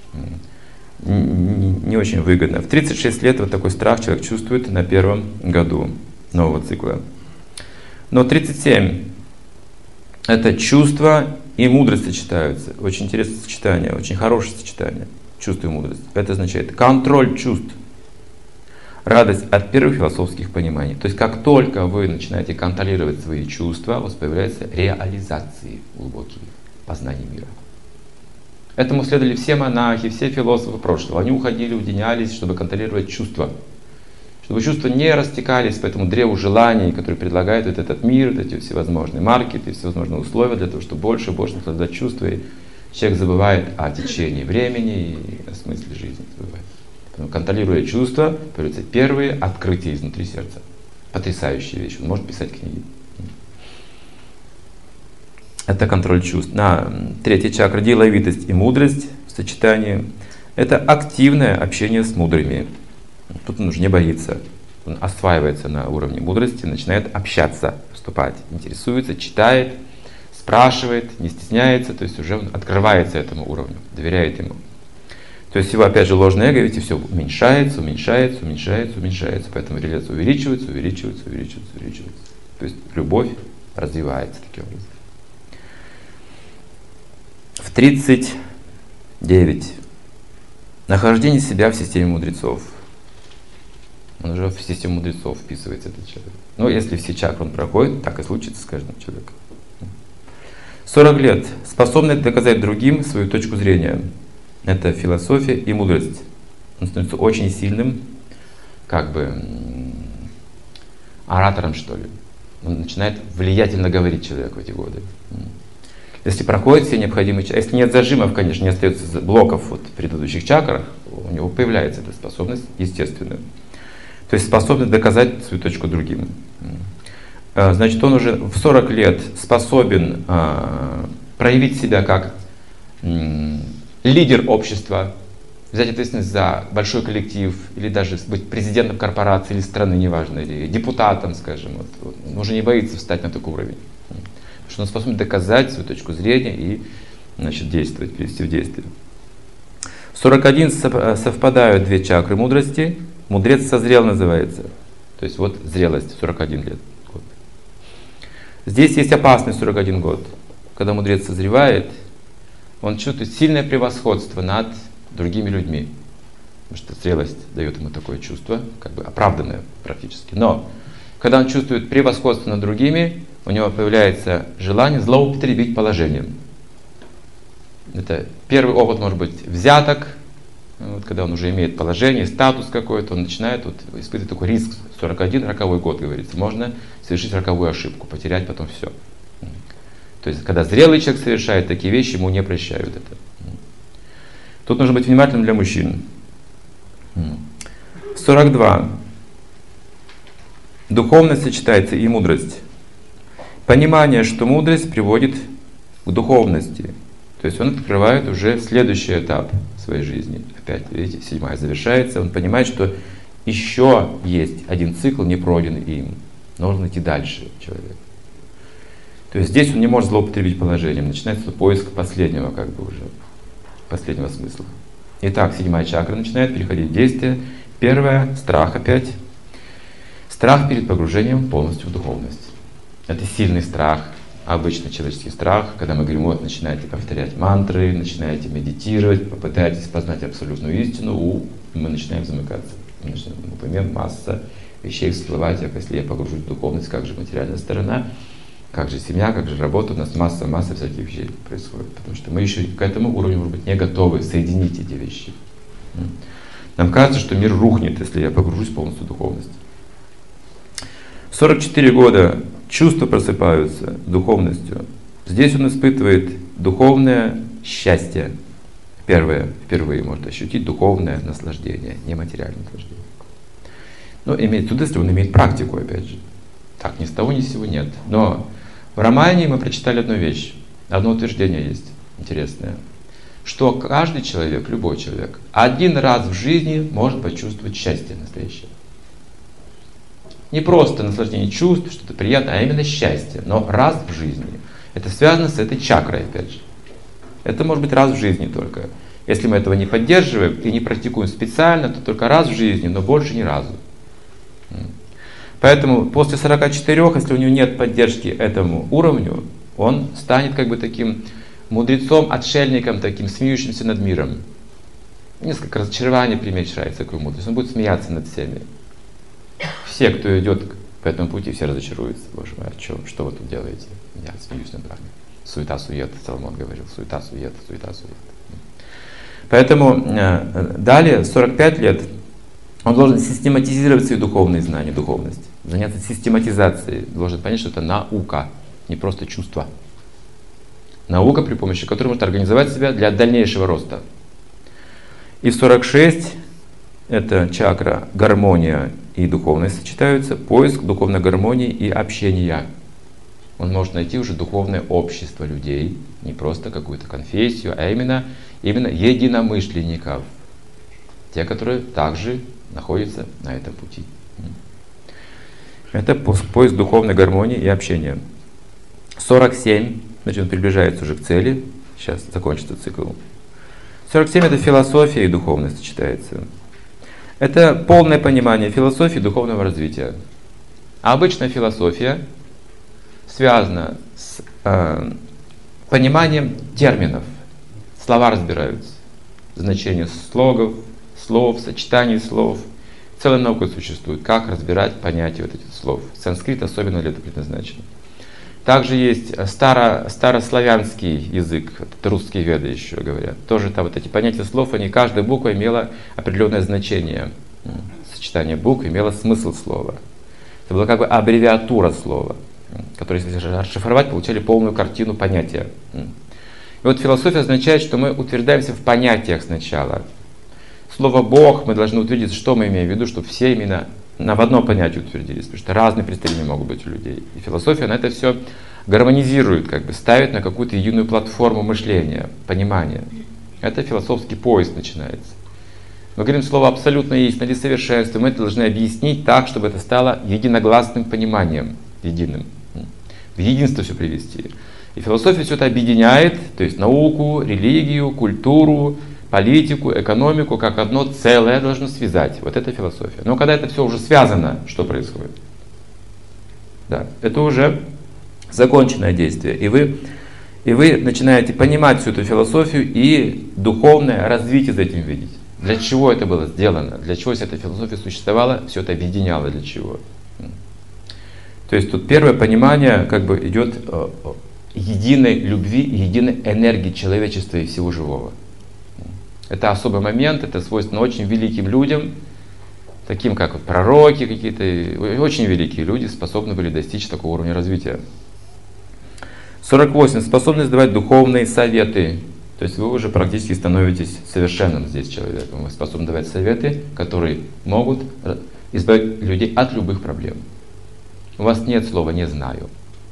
Не очень выгодно. В 36 лет вот такой страх человек чувствует на первом году нового цикла. Но 37 это чувство и мудрость сочетаются. Очень интересное сочетание, очень хорошее сочетание. Чувство и мудрость. Это означает контроль чувств. Радость от первых философских пониманий. То есть как только вы начинаете контролировать свои чувства, у вас появляются реализации глубокие, познания мира. Этому следовали все монахи, все философы прошлого. Они уходили, уединялись, чтобы контролировать чувства. Чтобы чувства не растекались по этому древу желаний, которые предлагает вот этот мир, вот эти всевозможные маркеты, всевозможные условия для того, чтобы больше и больше наслаждать чувства. И человек забывает о течении времени и о смысле жизни. Забывает. Поэтому, контролируя чувства, появляются первые открытия изнутри сердца. Потрясающая вещь. Он может писать книги. Это контроль чувств. На третьей чакре деловитость и мудрость в сочетании. Это активное общение с мудрыми. Тут он уже не боится. Он осваивается на уровне мудрости, начинает общаться, вступать, интересуется, читает, спрашивает, не стесняется, то есть уже он открывается этому уровню, доверяет ему. То есть его, опять же, ложное эго, видите, все уменьшается, уменьшается, уменьшается, уменьшается. Поэтому реализация увеличивается, увеличивается, увеличивается, увеличивается. То есть любовь развивается таким образом. В 39. Нахождение себя в системе мудрецов. Он уже в систему мудрецов вписывается, этот человек. Но если все чакры он проходит, так и случится с каждым человеком. 40 лет. Способность доказать другим свою точку зрения. Это философия и мудрость. Он становится очень сильным, как бы оратором, что ли. Он начинает влиятельно говорить человек в эти годы. Если проходит все необходимые чакры, если нет зажимов, конечно, не остается блоков вот в предыдущих чакрах, у него появляется эта способность естественная. То есть способность доказать свою точку другим. Значит, он уже в 40 лет способен проявить себя как лидер общества, взять ответственность за большой коллектив, или даже быть президентом корпорации или страны, неважно, или депутатом, скажем. Вот. Он уже не боится встать на такой уровень. Потому что он способен доказать свою точку зрения и, значит, действовать, привести в действие. В 41 совпадают две чакры мудрости. Мудрец созрел называется. То есть вот зрелость, 41 лет. Год. Здесь есть опасность 41 год. Когда мудрец созревает, он чувствует сильное превосходство над другими людьми. Потому что зрелость дает ему такое чувство, как бы оправданное практически. Но когда он чувствует превосходство над другими, у него появляется желание злоупотребить положением. Это первый опыт может быть взяток. Вот, когда он уже имеет положение, статус какой-то, он начинает вот, испытывать такой риск. 41 роковой год, говорится. Можно совершить роковую ошибку, потерять потом все. То есть, когда зрелый человек совершает такие вещи, ему не прощают это. Тут нужно быть внимательным для мужчин. 42. Духовность сочетается и мудрость. Понимание, что мудрость приводит к духовности. То есть он открывает уже следующий этап своей жизни. Опять, видите, 7 завершается. Он понимает, что еще есть один цикл, не пройденный им. Нужно идти дальше человек. То есть здесь он не может злоупотребить положением. Начинается поиск последнего, как бы уже, последнего смысла. Итак, 7 чакра начинает переходить в действие. Первое, страх опять. Страх перед погружением полностью в духовность. Это сильный страх, обычный человеческий страх, когда мы говорим, вот, начинаете повторять мантры, начинаете медитировать, попытаетесь познать абсолютную истину, мы начинаем замыкаться. Мы начинаем, например, масса вещей всплывать, а если я погружусь в духовность, как же материальная сторона, как же семья, как же работа, у нас масса всяких вещей происходит, потому что мы еще к этому уровню, может быть, не готовы соединить эти вещи. Нам кажется, что мир рухнет, если я погружусь полностью в духовность. 44 года чувства просыпаются духовностью. Здесь он испытывает духовное счастье. Впервые может ощутить духовное наслаждение, не материальное наслаждение. Но имеет тут, если он имеет практику, опять же. Так, ни с того, ни с сего нет. Но в Рамайне мы прочитали одну вещь. Одно утверждение есть интересное. Что каждый человек, любой человек, один раз в жизни может почувствовать счастье настоящее. Не просто наслаждение чувств, что-то приятное, а именно счастье. Но раз в жизни. Это связано с этой чакрой, опять же. Это может быть раз в жизни только. Если мы этого не поддерживаем и не практикуем специально, то только раз в жизни, но больше ни разу. Поэтому после 44, если у него нет поддержки этому уровню, он станет как бы таким мудрецом, отшельником, таким смеющимся над миром. Несколько разочарований примечается такую мудрость. Он будет смеяться над всеми. Все, кто идет по этому пути, все разочаруются. Боже мой, о чем? Что вы тут делаете? Я смеюсь над вами. Суета-сует, Соломон говорил. Суета-сует, суета-сует. Поэтому далее, 45 лет, он должен систематизировать свои духовные знания, духовность. Заняться систематизацией. Должен понять, что это наука, не просто чувство. Наука, при помощи которой может организовать себя для дальнейшего роста. И в 46 это чакра, гармония и духовность сочетаются, поиск духовной гармонии и общения. Он может найти уже духовное общество людей, не просто какую-то конфессию, а именно единомышленников. Те, которые также находятся на этом пути. Это поиск духовной гармонии и общения. 47, значит, он приближается уже к цели. Сейчас закончится цикл. 47 это философия и духовность сочетается. Это полное понимание философии и духовного развития. А обычная философия связана с пониманием терминов. Слова разбираются. Значение слогов, слов, сочетаний слов. Целая наука существует, как разбирать понятия вот этих слов. Санскрит особенно для этого предназначен. Также есть старославянский язык, это русские веды еще говорят. Тоже там вот эти понятия слов, каждая буква имела определенное значение. Сочетание букв имело смысл слова. Это была как бы аббревиатура слова, которую, если расшифровать, получали полную картину понятия. И вот философия означает, что мы утверждаемся в понятиях сначала. Слово «Бог» мы должны утвердиться, что мы имеем в виду, чтобы все именно в одном понятии утвердились, потому что разные представления могут быть у людей. И философия на это все гармонизирует, как бы ставит на какую-то единую платформу мышления, понимания. Это философский поиск начинается. Мы говорим слово «абсолютная истина» или «совершенство», мы это должны объяснить так, чтобы это стало единогласным пониманием, единым. В единство все привести. И философия все это объединяет, то есть науку, религию, культуру, политику, экономику, как одно целое должно связать. Вот это философия. Но когда это все уже связано, что происходит? Да, это уже законченное действие. И вы начинаете понимать всю эту философию и духовное развитие за этим видеть. Для чего это было сделано? Для чего вся эта философия существовала? Все это объединяло для чего? То есть тут первое понимание как бы идет единой любви, единой энергии человечества и всего живого. Это особый момент, это свойственно очень великим людям, таким как вот пророки какие-то, очень великие люди способны были достичь такого уровня развития. 48. Способность давать духовные советы. То есть вы уже практически становитесь совершенным здесь человеком. Вы способны давать советы, которые могут избавить людей от любых проблем. У вас нет слова «не знаю».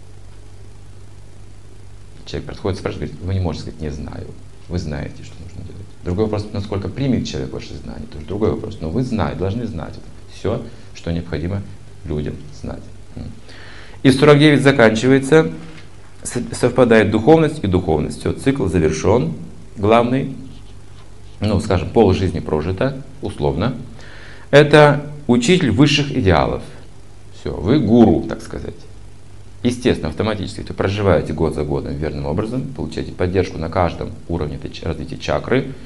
Человек подходит, спрашивает, говорит, вы не можете сказать «не знаю». Вы знаете, что нужно делать. Другой вопрос, насколько примет человек ваши знания, тоже другой вопрос. Но вы знаете, должны знать все, что необходимо людям знать. И 49 заканчивается, совпадает духовность и духовность. Все, цикл завершен, главный, скажем, полжизни прожито, условно. Это учитель высших идеалов. Все, вы гуру, так сказать. Естественно, автоматически вы проживаете год за годом верным образом, получаете поддержку на каждом уровне развития чакры,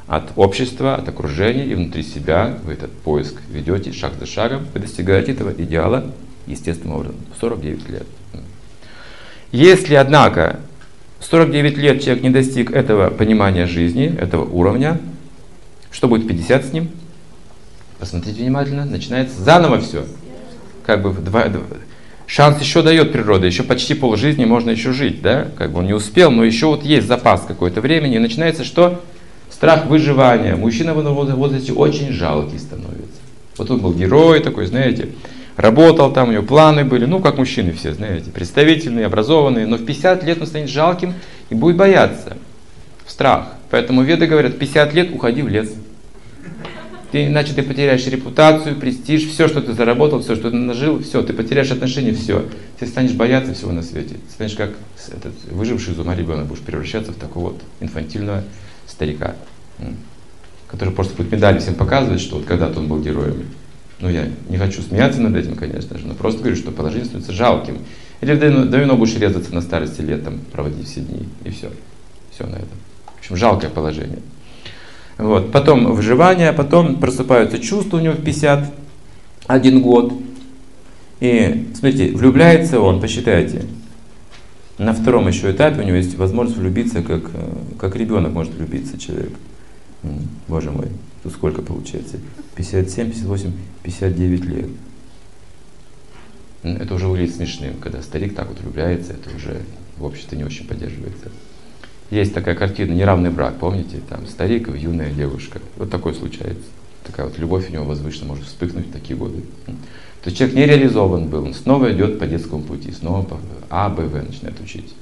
от общества, от окружения, и внутри себя вы этот поиск ведете шаг за шагом, вы достигаете этого идеала естественным образом в 49 лет. Если, однако, в 49 лет человек не достиг этого понимания жизни, этого уровня, что будет в 50 с ним? Посмотрите внимательно, начинается заново все. Как бы шанс еще дает природа, еще почти полжизни можно еще жить, да? Как бы он не успел, но еще вот есть запас какое-то времени, и начинается что? Страх выживания. Мужчина в этом возрасте очень жалкий становится. Вот он был герой такой, знаете, работал там, у него планы были, ну как мужчины все, знаете, представительные, образованные, но в 50 лет он станет жалким и будет бояться. Страх. Поэтому веды говорят, 50 лет уходи в лес. Иначе ты потеряешь репутацию, престиж, все, что ты заработал, все, что ты нажил, все, ты потеряешь отношения, все. Ты станешь бояться всего на свете. Ты станешь как этот выживший из ума ребенок, будешь превращаться в такого вот инфантильного старика, который просто будет медали всем показывать, что вот когда-то он был героем. Ну, я не хочу смеяться над этим, конечно же, но просто говорю, что положение становится жалким. Или давно будешь резаться на старости лет, там, проводить все дни, и все. Все на этом. В общем, жалкое положение. Вот. Потом выживание, потом просыпаются чувства у него в 51 год. И, смотрите, влюбляется он, посчитайте, на втором еще этапе у него есть возможность влюбиться, как ребенок может влюбиться человек. Боже мой, тут сколько получается? 57, 58, 59 лет. Это уже выглядит смешным, когда старик так вот влюбляется, это уже в обществе не очень поддерживается. Есть такая картина «Неравный брак», помните? Там старик и юная девушка. Вот такое случается. Такая вот любовь у него возвышенно может вспыхнуть в такие годы. То есть человек не реализован был, он снова идет по детскому пути, снова по А, Б, В начинает учить.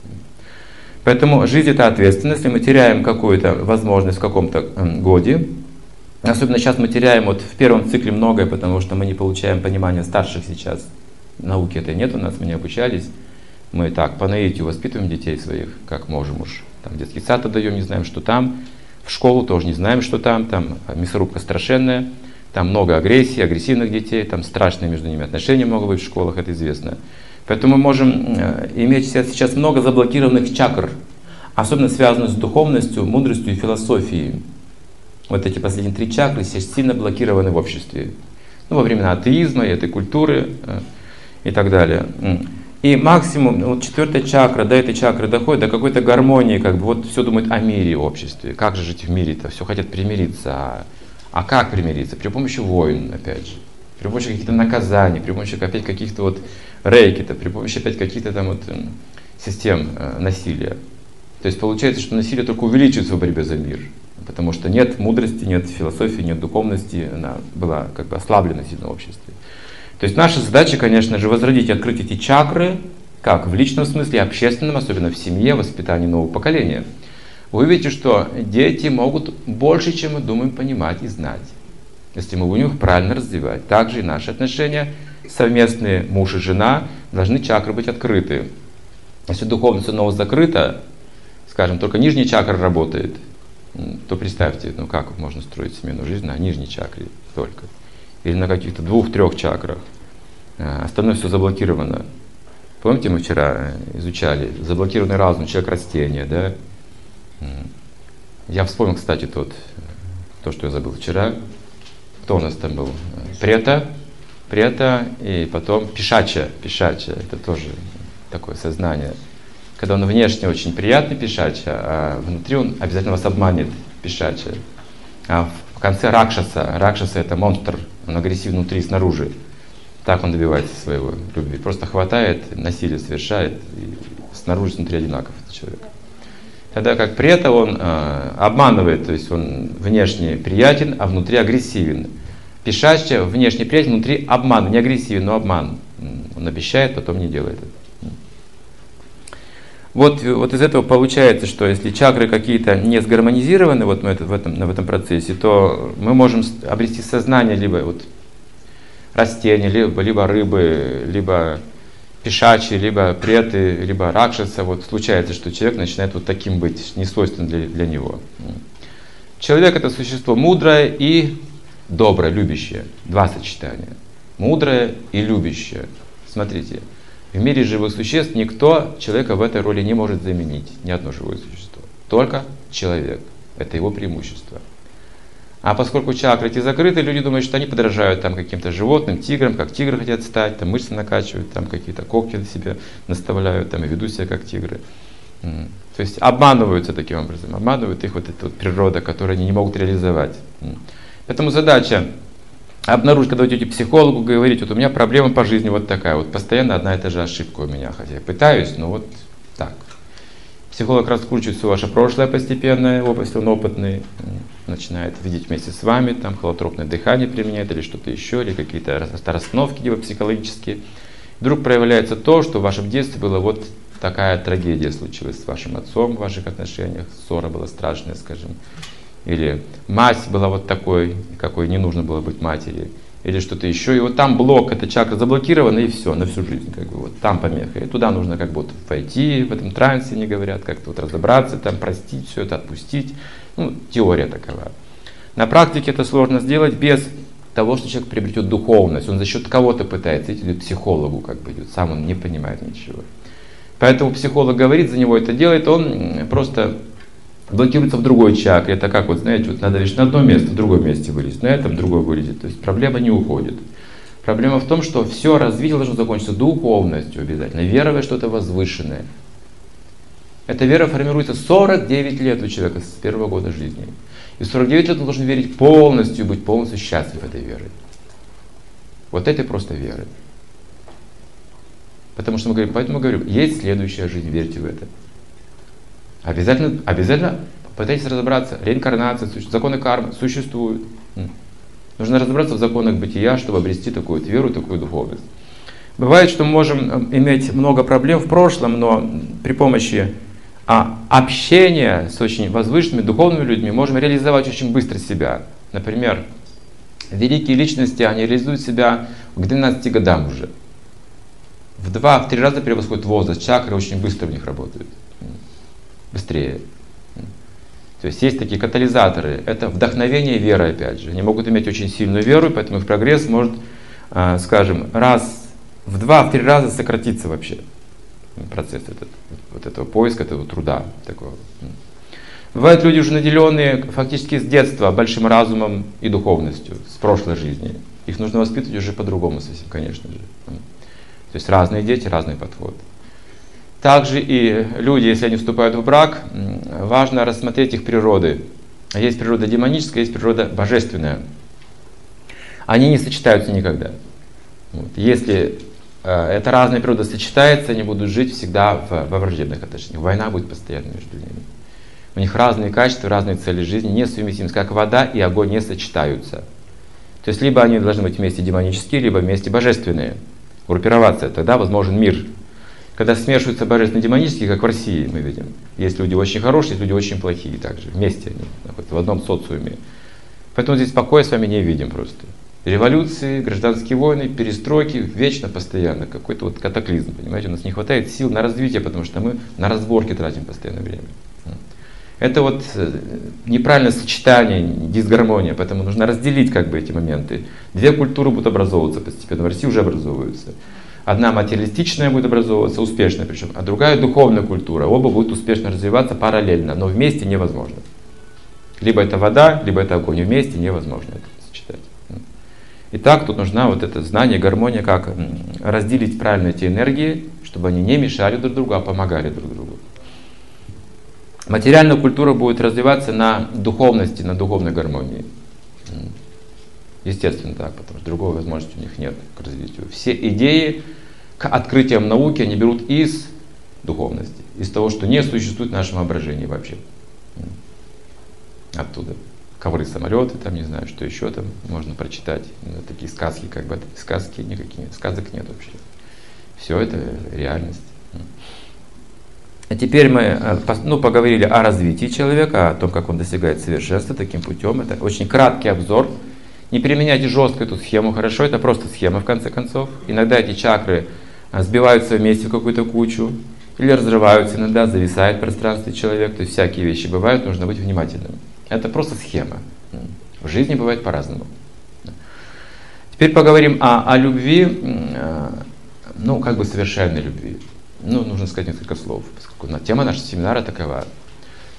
Поэтому жизнь — это ответственность, если мы теряем какую-то возможность в каком-то годе, особенно сейчас мы теряем вот в первом цикле многое, потому что мы не получаем понимания старших сейчас. Науки этой нет у нас, мы не обучались. Мы так по наитию воспитываем детей своих, как можем уж. Там в детский сад отдаем, не знаем, что там. В школу тоже не знаем, что там мясорубка страшенная. Там много агрессии, агрессивных детей, там страшные между ними отношения могут быть в школах, это известно. Поэтому мы можем иметь сейчас много заблокированных чакр, особенно связанных с духовностью, мудростью и философией. Вот эти последние 3 чакры сейчас сильно блокированы в обществе. Ну, во времена атеизма, и этой культуры и так далее. И максимум, вот 4-я чакра, до этой чакры доходит до какой-то гармонии, как бы вот все думают о мире в обществе. Как же жить в мире-то? Все хотят примириться. А как примириться? При помощи войн, опять же. При помощи каких-то наказаний, при помощи опять каких-то вот рейки-то, при помощи опять каких-то там вот систем насилия. То есть получается, что насилие только увеличивается в борьбе за мир. Потому что нет мудрости, нет философии, нет духовности, она была как бы ослаблена сильно в обществе. То есть наша задача, конечно же, возродить и открыть эти чакры, как в личном смысле, общественном, особенно в семье, воспитании нового поколения. Вы увидите, что дети могут больше, чем мы думаем, понимать и знать, если мы будем их правильно развивать. Также и наши отношения, совместные муж и жена, должны чакры быть открыты. Если духовность снова закрыта, скажем, только нижняя чакра работает, то представьте, ну как можно строить семейную жизнь на нижней чакре только. Или на каких-то 2-3 чакрах. Остальное все заблокировано. Помните, мы вчера изучали заблокированный разум, человек растение, да? Я вспомнил, кстати, то, что я забыл вчера. Кто у нас там был? Прета, и потом пишача. Это тоже такое сознание. Когда он внешне очень приятный пишача, а внутри он обязательно вас обманет, пишача. А в конце ракшаса. Ракшаса — это монстр, он агрессивен внутри и снаружи. Так он добивается своего любви. Просто хватает, насилие совершает, и снаружи, снутри одинаков этот человек. Тогда как прета он обманывает, то есть он внешне приятен, а внутри агрессивен. Пишача внешне приятен, внутри обман, не агрессивен, но обман. Он обещает, потом не делает это. Вот из этого получается, что если чакры какие-то не сгармонизированы в этом процессе, то мы можем обрести сознание либо вот растения, либо рыбы, либо пишачи, либо преты, либо ракшаса. Вот случается, что человек начинает вот таким быть, несвойственным для него. Человек — это существо мудрое и доброе, любящее. 2 сочетания. Мудрое и любящее. Смотрите. В мире живых существ никто человека в этой роли не может заменить, ни одно живое существо. Только человек. Это его преимущество. А поскольку чакры эти закрыты, люди думают, что они подражают там каким-то животным, тиграм, как тигры хотят стать, там мышцы накачивают, там какие-то когти на себе наставляют, там и ведут себя как тигры. То есть обманываются таким образом, обманывают их вот эта вот природа, которую они не могут реализовать. Поэтому задача обнаружить, когда вы идете к психологу, говорить, вот у меня проблема по жизни вот такая, вот постоянно одна и та же ошибка у меня, хотя я пытаюсь, но вот так. Психолог раскручивает все ваше прошлое постепенно, если он опытный, начинает видеть вместе с вами, там холотропное дыхание применяет или что-то еще, или какие-то расстановки типа психологические. Вдруг проявляется то, что в вашем детстве было вот такая трагедия случилась с вашим отцом в ваших отношениях, ссора была страшная, скажем, или мать была вот такой, какой не нужно было быть матери, или что-то еще, и вот там блок, эта чакра заблокирована, и все, на всю жизнь, как бы вот там помеха, и туда нужно как бы вот войти, в этом трансе, не говорят, как-то вот разобраться, там простить все это, отпустить, ну, теория такова. На практике это сложно сделать без того, что человек приобретет духовность, он за счет кого-то пытается, идет к психологу, как бы идет, сам он не понимает ничего. Поэтому психолог говорит, за него это делает, он просто блокируется в другой чакре. Это как, вот знаете, вот надо лишь на одно место, в другом месте вылезть, на этом другое вылезет. То есть проблема не уходит. Проблема в том, что все развитие должно закончиться духовностью обязательно, вера во что-то возвышенное. Эта вера формируется 49 лет у человека с первого года жизни. И 49 лет он должен верить полностью, быть полностью счастлив этой верой. Вот это просто вера. Потому что мы говорим, поэтому говорю, есть следующая жизнь, верьте в это. Обязательно пытайтесь разобраться. Реинкарнация, законы кармы существуют. Нужно разобраться в законах бытия, чтобы обрести такую вот веру, такую духовность. Бывает, что мы можем иметь много проблем в прошлом, но при помощи общения с очень возвышенными духовными людьми можем реализовать очень быстро себя. Например, великие личности, они реализуют себя к 12 годам уже. В 2-3 раза превосходит возраст, чакры очень быстро в них работают. Быстрее. То есть есть такие катализаторы. Это вдохновение и вера, опять же. Они могут иметь очень сильную веру, поэтому их прогресс может, скажем, в 2-3 раза сократиться вообще. Процесс вот этого поиска, этого труда. Такого. Бывают люди уже наделенные фактически с детства большим разумом и духовностью, с прошлой жизни. Их нужно воспитывать уже по-другому совсем, конечно же. То есть разные дети, разный подход. Также и люди, если они вступают в брак, важно рассмотреть их природы. Есть природа демоническая, есть природа божественная. Они не сочетаются никогда. Вот. Если эта разная природа сочетается, они будут жить всегда во враждебных отношениях. Война будет постоянно между ними. У них разные качества, разные цели жизни, несовместимы. Как вода и огонь не сочетаются. То есть либо они должны быть вместе демонические, либо вместе божественные. Группироваться, тогда возможен мир. Когда смешиваются божественные и демонические, как в России мы видим. Есть люди очень хорошие, есть люди очень плохие также. Вместе они находятся в одном социуме. Поэтому здесь покоя с вами не видим просто. Революции, гражданские войны, перестройки, вечно, постоянно. Какой-то вот катаклизм, понимаете. У нас не хватает сил на развитие, потому что мы на разборки тратим постоянно время. Это вот неправильное сочетание, дисгармония, поэтому нужно разделить как бы эти моменты. Две культуры будут образовываться постепенно, в России уже образовываются. Одна материалистичная будет образовываться, успешная причем, а другая духовная культура. Оба будут успешно развиваться параллельно, но вместе невозможно. Либо это вода, либо это огонь, вместе невозможно это сочетать. Итак, тут нужна вот это знание, гармония, как разделить правильно эти энергии, чтобы они не мешали друг другу, а помогали друг другу. Материальная культура будет развиваться на духовности, на духовной гармонии. Естественно так, потому что другой возможности у них нет к развитию. Все идеи к открытиям науки они берут из духовности, из того, что не существует в нашем воображении вообще. Оттуда. Ковры, самолеты, там не знаю, что еще там можно прочитать. Такие сказки, как бы сказки никаких нет. Сказок нет вообще. Все это реальность. А теперь мы поговорили о развитии человека, о том, как он достигает совершенства таким путем. Это очень краткий обзор. Не применяйте жестко эту схему, хорошо? Это просто схема, в конце концов. Иногда эти чакры сбиваются вместе в какую-то кучу, или разрываются иногда, зависает в пространстве человек. То есть всякие вещи бывают, нужно быть внимательным. Это просто схема. В жизни бывает по-разному. Теперь поговорим о любви, как бы совершенной любви. Нужно сказать несколько слов, поскольку тема нашего семинара такова.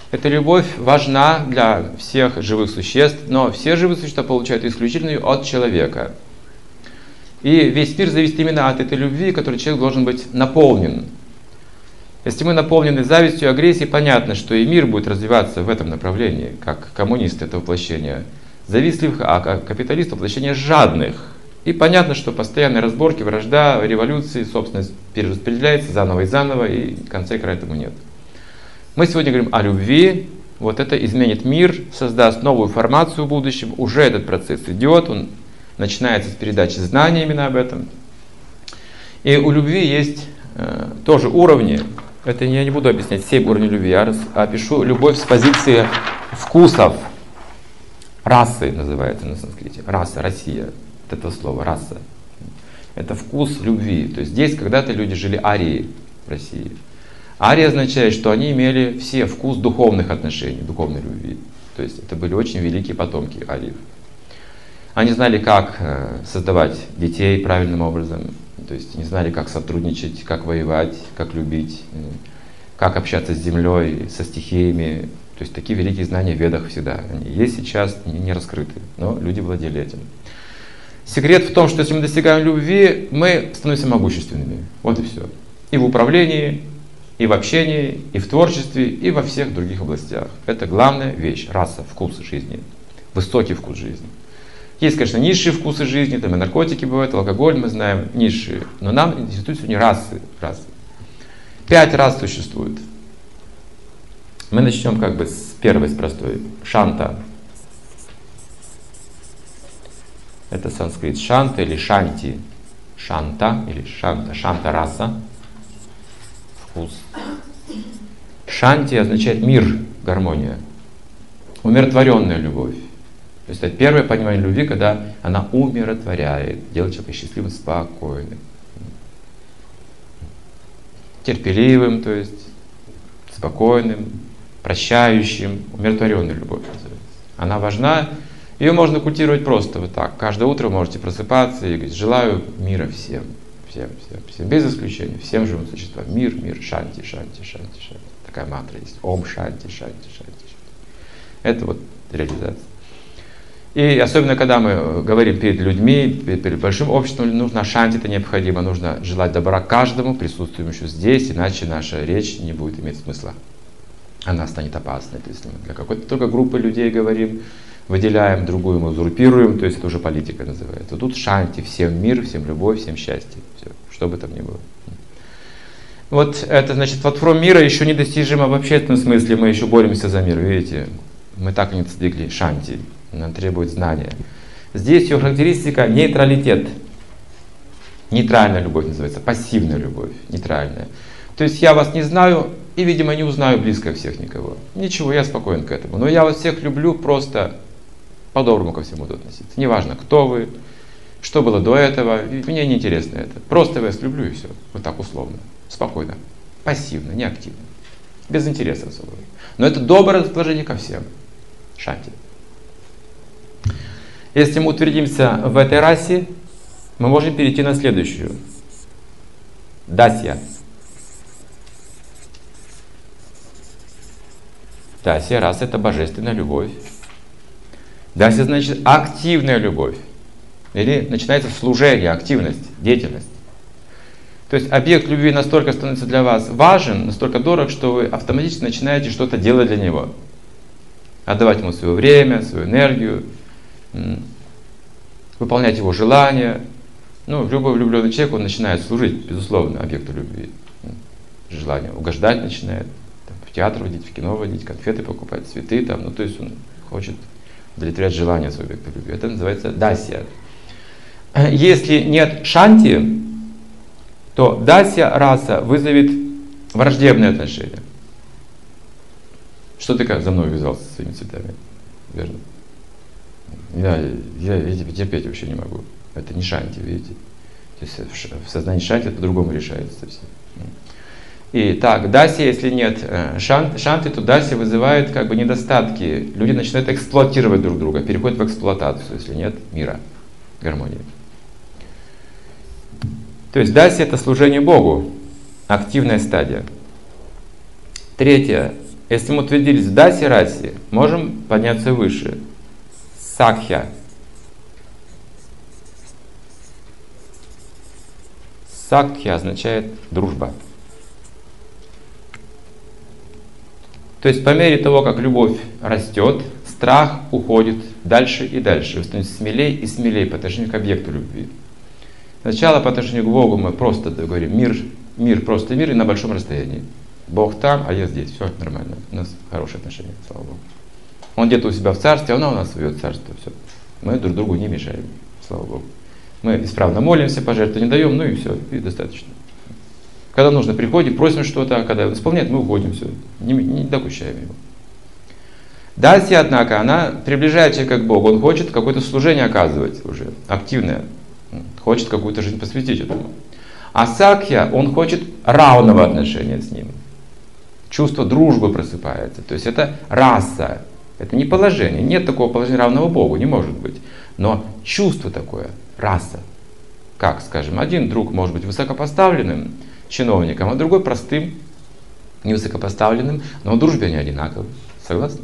Эта любовь важна для всех живых существ, но все живые существа получают исключительно ее от человека. И весь мир зависит именно от этой любви, которой человек должен быть наполнен. Если мы наполнены завистью и агрессией, понятно, что и мир будет развиваться в этом направлении, как коммунист — это воплощение завистливых, а капиталист — воплощение жадных. И понятно, что постоянные разборки, вражда, революции, собственность перераспределяется заново и заново, и конца и края этому нет. Мы сегодня говорим о любви. Вот это изменит мир, создаст новую формацию в будущем. Уже этот процесс идет, он начинается с передачи знаний именно об этом. И у любви есть тоже уровни. Это я не буду объяснять 7 уровней любви, я опишу любовь с позиции вкусов. Расы называется на санскрите. Раса, Россия. Вот это слово, раса. Это вкус любви. То есть здесь когда-то люди жили арии в России. Ария означает, что они имели все вкус духовных отношений, духовной любви. То есть это были очень великие потомки ариев. Они знали, как создавать детей правильным образом. То есть не знали, как сотрудничать, как воевать, как любить, как общаться с землей, со стихиями. То есть такие великие знания в Ведах всегда. Они есть сейчас, не раскрыты, но люди владели этим. Секрет в том, что если мы достигаем любви, мы становимся могущественными. Вот и все. И в управлении, и в общении, и в творчестве, и во всех других областях. Это главная вещь, раса, вкус жизни. Высокий вкус жизни. Есть, конечно, низшие вкусы жизни, там и наркотики бывают, алкоголь, мы знаем, низшие. Но нам интересуют сегодня расы. 5 рас существует. Мы начнем как бы с первой, с простой. Шанта. Это санскрит шанта или шанти. Шанта или шанта. Шанта раса. Вкус. Шанти означает мир, гармония. Умиротворенная любовь. То есть это первое понимание любви, когда она умиротворяет, делает человека счастливым, спокойным, терпеливым, то есть спокойным, прощающим, умиротворенной любовь называется. Она важна, ее можно культивировать просто вот так. Каждое утро вы можете просыпаться и говорить: желаю мира всем, без исключения, всем живым существам. Мир, шанти, шанти, шанти, шанти. Такая мантра есть. Ом шанти, шанти, шанти. Это вот реализация. И особенно, когда мы говорим перед людьми, перед большим обществом, нужно шанти, это необходимо, нужно желать добра каждому присутствующему здесь, иначе наша речь не будет иметь смысла. Она станет опасной. То есть мы для какой-то только группы людей говорим, выделяем, другую мы узурпируем, то есть это уже политика называется. Тут шанти, всем мир, всем любовь, всем счастье, все, что бы там ни было. Вот это значит, платформа мира еще недостижима в общественном смысле, мы еще боремся за мир, видите, мы так и не достигли шанти. Нам требует знания. Здесь ее характеристика — нейтралитет. Нейтральная любовь называется, пассивная любовь, нейтральная. То есть я вас не знаю и, видимо, не узнаю близко всех никого. Ничего, я спокоен к этому. Но я вас всех люблю, просто по-доброму ко всему буду относиться. Неважно, кто вы, что было до этого, мне не интересно это. Просто я вас люблю и все. Вот так условно, спокойно, пассивно, не активно, без интереса особого. Но это доброе расположение ко всем. Шанти. Если мы утвердимся в этой расе, мы можем перейти на следующую. Дасья. Дасья, раса — это божественная любовь. Дасья значит активная любовь. Или начинается служение, активность, деятельность. То есть объект любви настолько становится для вас важен, настолько дорог, что вы автоматически начинаете что-то делать для него. Отдавать ему свое время, свою энергию, выполнять его желания. Любой влюбленный человек, он начинает служить, безусловно, объекту любви. Желание угождать начинает, в театр водить, в кино водить, конфеты покупать, цветы, то есть он хочет удовлетворять желания своего объекта любви. Это называется дасья. Если нет шанти, то дасья раса вызовет враждебные отношения. Что ты как за мной увязался со своими цветами? Верно? Я терпеть вообще не могу. Это не шанти, видите? То есть в сознании шанти это по-другому решается совсем. И так, дасья, если нет шанти, то дасья вызывает как бы недостатки. Люди начинают эксплуатировать друг друга, переходят в эксплуатацию, если нет мира, гармонии. То есть дасья — это служение Богу, активная стадия. Третья Если мы утвердились в дасе расе, можем подняться выше. Сакхья. Сакхья означает дружба. То есть по мере того, как любовь растет, страх уходит дальше и дальше. Вы становитесь смелее и смелее по отношению к объекту любви. Сначала по отношению к Богу мы просто говорим мир, просто мир и на большом расстоянии. Бог там, а я здесь. Все нормально. У нас хорошие отношения, слава Богу. Он где-то у себя в царстве, а он у нас свое царство. Все. Мы друг другу не мешаем, слава Богу. Мы исправно молимся, пожертвования даем, ну и все, и достаточно. Когда нужно, приходим, просим что-то, а когда исполняет, мы уходим, все, не докучаем его. Даси, однако, она приближает человека к Богу, он хочет какое-то служение оказывать уже, активное, хочет какую-то жизнь посвятить этому. А Сакхья, он хочет равного отношения с ним. Чувство дружбы просыпается, то есть это раса, это не положение, нет такого положения равного Богу, не может быть. Но чувство такое, раса. Как, скажем, один друг может быть высокопоставленным чиновником, а другой простым, невысокопоставленным, но в дружбе они одинаковы. Согласны?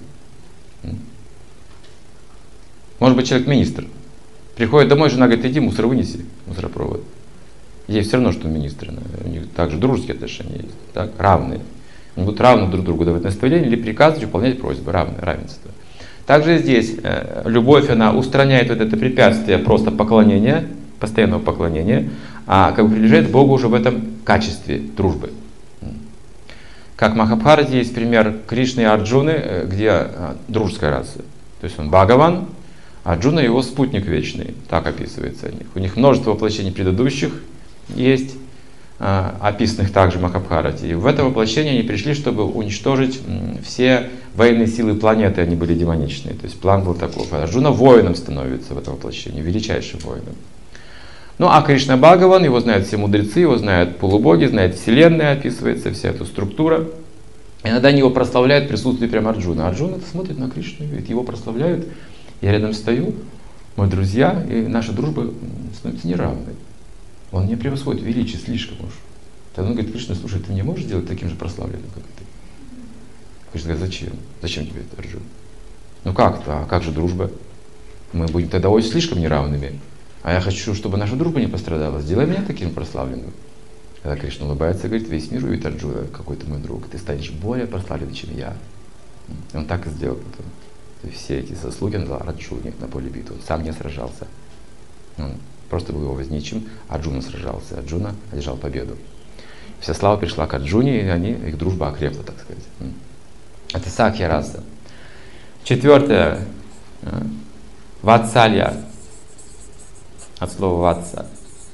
Может быть, человек министр. Приходит домой, жена говорит, иди мусор вынеси, мусоропровод. Ей все равно, что он министр. У них также дружеские отношения есть, так? Равные. Они будут равны друг другу давать наставления или приказывать, выполнять просьбы. Равенство. Также здесь любовь, она устраняет вот это препятствие просто поклонения, постоянного поклонения, а как бы приближает Богу уже в этом качестве дружбы. Как в Махабхарате есть пример Кришны и Арджуны, где дружеская раса. То есть он Бхагаван, а Арджуна его спутник вечный. Так описывается о них. У них множество воплощений предыдущих есть, описанных также в Махабхарате. И в это воплощение они пришли, чтобы уничтожить все военные силы планеты, они были демоничные. То есть план был такой. Арджуна воином становится в этом воплощении, величайшим воином. Ну а Кришна Бхагаван, его знают все мудрецы, его знают полубоги, знает Вселенная, описывается вся эта структура. Иногда они его прославляют в присутствии прямо Арджуна. Арджуна смотрит на Кришну, видит, его прославляют. Я рядом стою, мы друзья, и наша дружба становится неравной. Он меня превосходит в величии слишком уж. Тогда он говорит, Кришна, слушай, ты не можешь сделать таким же прославленным, как и ты? Кришна говорит, зачем? Зачем тебе это, Арджуна? Ну как-то, а как же дружба? Мы будем тогда очень слишком неравными. А я хочу, чтобы наша дружба не пострадала. Сделай меня таким прославленным. Когда Кришна улыбается и говорит, весь мир увидит, Арджуна, какой ты мой друг. Ты станешь более прославленным, чем я. И он так и сделал потом. То есть все эти заслуги он дал Арджуне на поле битвы. Он сам не сражался. Он просто был его возничим. Арджуна сражался. Арджуна одержал победу. Вся слава пришла к Арджуне, и их дружба окрепла, так сказать. Это Сакхья раса. Четвертое. Ватсалья. От слова ватса.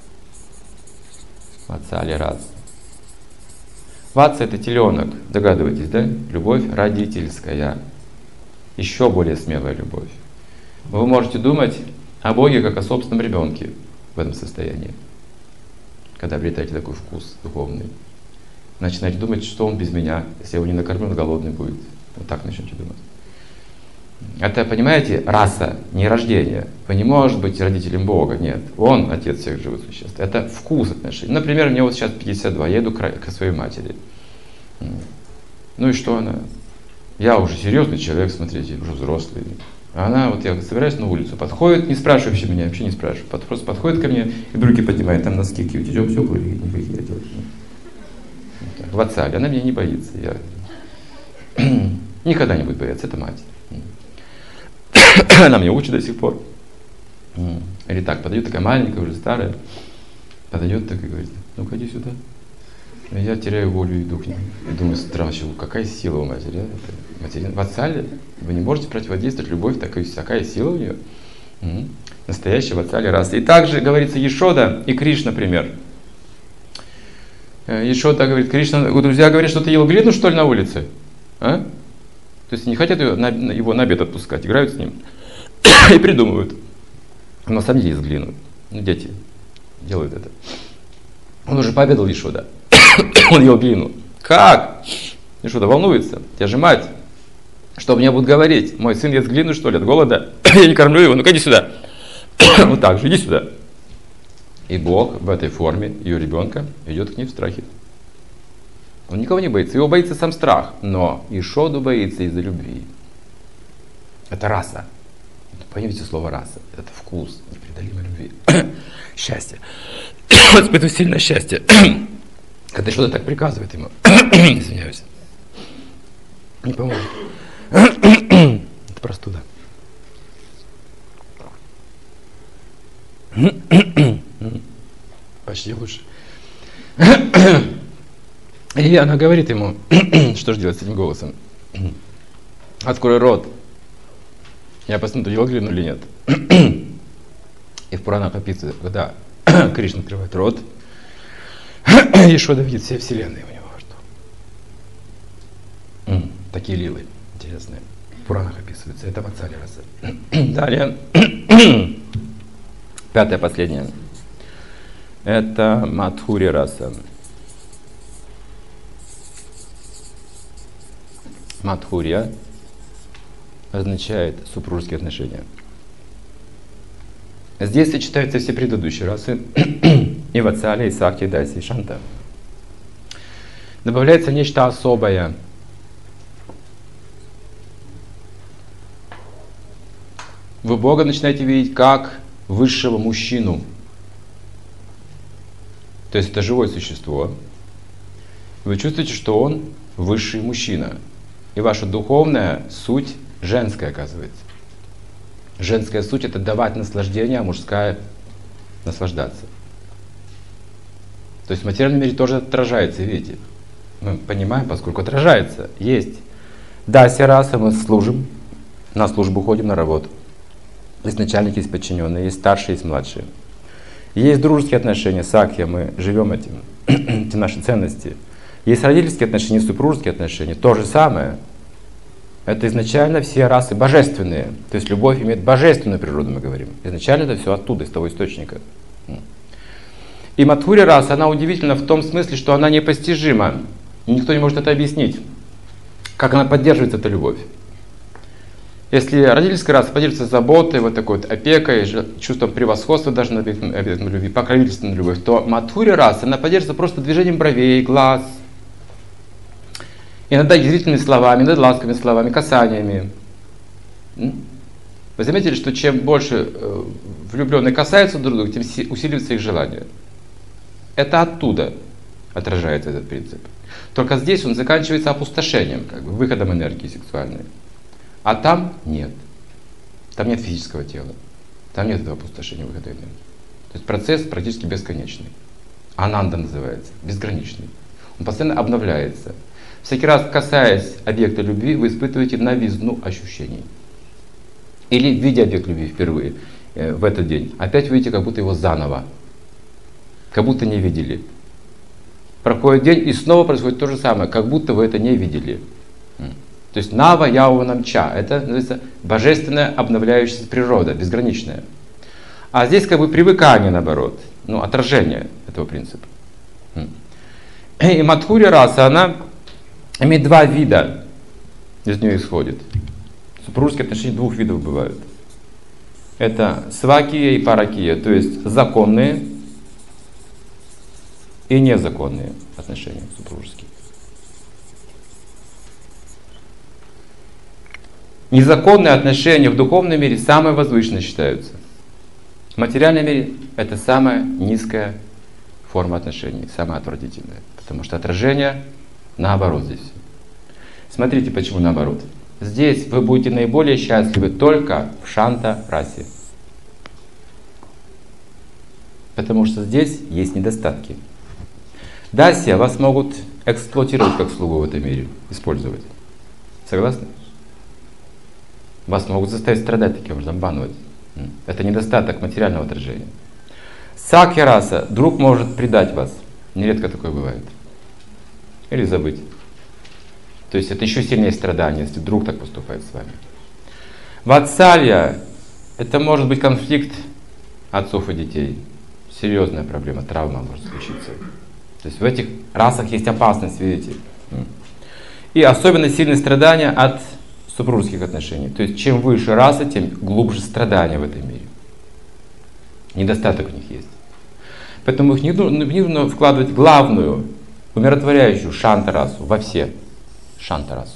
Ватсалья раса. Ватса — это теленок, догадываетесь, да? Любовь родительская. Еще более смелая любовь. Вы можете думать о Боге как о собственном ребенке в этом состоянии. Когда обретаете такой вкус духовный. Начинаете думать, что он без меня, если я его не накормлю, он голодный будет. Вот так начнете думать. Это, понимаете, раса, не рождение. Вы не можете быть родителем Бога, нет. Он отец всех живых существ. Это вкус отношений. Например, мне вот сейчас 52, я иду к своей матери. Ну и что она? Я уже серьезный человек, смотрите, уже взрослый. А она, вот я собираюсь на улицу, подходит, не спрашивая вообще меня, вообще не спрашивает. Просто подходит ко мне и руки поднимает, там носки какие, идем, все, никакие я делаю. В Ватсале, она меня не боится. Я никогда не будет бояться, это мать. Она меня учит до сих пор. Или так, подойдет такая маленькая, уже старая, подойдет так и говорит, ну-ка иди сюда. И я теряю волю и иду к ней. И думаю, странно, какая сила у матери. Это материн. Ватсалия, вы не можете противодействовать любовь, такая сила у нее. Настоящая Ватсалия раса. И также говорится Ешода и Кришна, например. Ешода говорит, Кришна, друзья говорят, что ты ел глину, что ли, на улице? А? То есть не хотят его на обед отпускать, играют с ним и придумывают. Но на самом деле ест глину. Ну, дети делают это. Он уже пообедал Ешода. Он ел глину. Как? Ешода волнуется. Я же мать. Что мне будут говорить? Мой сын ест глину, что ли, от голода? Я не кормлю его. Ну-ка иди сюда. Вот так же, иди сюда. И Бог в этой форме ее ребенка идет к ней в страхе. Он никого не боится. Его боится сам страх. Но Ишоду боится из-за любви. Это раса. Поймите слово раса. Это вкус непреодолимой любви. Счастье. Он испытывает сильное счастье. Когда что-то так приказывает ему. Извиняюсь. Не поможет. Это простуда. Почти лучше. И она говорит ему, что же делать с этим голосом? Открой рот. Я посмотрю, ты ел глину или нет. И в Пуранах описывается, когда Кришна открывает рот, Ишода видит все вселенные у него во рту. Такие лилы интересные. В Пуранах описываются. Это Ватсали раса. Далее. Пятое, последнее. Это Мадхури раса. Мадхурья означает супружеские отношения. Здесь сочетаются все предыдущие расы. И Ватсали, и Сакти, и Даси, и Шанта. Добавляется нечто особое. Вы Бога начинаете видеть как высшего мужчину. То есть это живое существо. Вы чувствуете, что он высший мужчина. И ваша духовная суть женская, оказывается. Женская суть — это давать наслаждение, а мужская — наслаждаться. То есть в материальном мире тоже отражается, видите? Мы понимаем, поскольку отражается. Есть Дася раса, мы служим, на службу ходим, на работу. Есть начальники, есть подчиненные, есть старшие, есть младшие. Есть дружеские отношения, сакья, мы живем этим, эти наши ценности. Есть родительские отношения, супружеские отношения, то же самое. Это изначально все расы божественные. То есть любовь имеет божественную природу, мы говорим. Изначально это все оттуда, из того источника. И Мадхури раса, она удивительна в том смысле, что она непостижима. И никто не может это объяснить. Как она поддерживает эту любовь. Если родительская раса поддерживается заботой, вот такой вот опекой, чувством превосходства даже над объектом любви, покровительственной любовь, то Мадхури раса, она поддерживается просто движением бровей, глаз, иногда язвительными словами, иногда ласковыми словами, касаниями. Вы заметили, что чем больше влюбленные касаются друг друга, тем усиливается их желание. Это оттуда отражается этот принцип. Только здесь он заканчивается опустошением, как бы, выходом энергии сексуальной. А там нет. Там нет физического тела. Там нет этого опустошения, выхода энергии. То есть процесс практически бесконечный. Ананда называется, безграничный. Он постоянно обновляется. Всякий раз, касаясь объекта любви, вы испытываете новизну ощущений. Или видя объект любви впервые в этот день, опять вы видите, как будто его заново. Как будто не видели. Проходит день, и снова происходит то же самое, как будто вы это не видели. То есть нава яува намча, это называется божественная обновляющаяся природа, безграничная. А здесь как бы привыкание, наоборот, отражение этого принципа. И Мадхури раса, она имеет два вида, из нее исходит. Супружеские отношения двух видов бывают. Это свакия и паракия, то есть законные и незаконные отношения супружеские. Незаконные отношения в духовном мире самые возвышенные считаются. В материальном мире это самая низкая форма отношений, самая отвратительная. Потому что отражение наоборот здесь. Смотрите, почему наоборот. Здесь вы будете наиболее счастливы только в шанта-расе. Потому что здесь есть недостатки. Дасья вас могут эксплуатировать как слугу в этом мире, использовать. Согласны? Вас могут заставить страдать таким образом, обманывать. Это недостаток материального отражения. Сакья раса, друг может предать вас. Нередко такое бывает. Или забыть. То есть это еще сильнее страдание, если друг так поступает с вами. Ватсалья, это может быть конфликт отцов и детей. Серьезная проблема, травма может случиться. То есть в этих расах есть опасность, видите. И особенно сильные страдания от супружеских отношений. То есть чем выше раса, тем глубже страдания в этом мире. Недостаток у них есть. Поэтому в них нужно вкладывать главную умиротворяющую шанта-расу во все. Шанта-расу.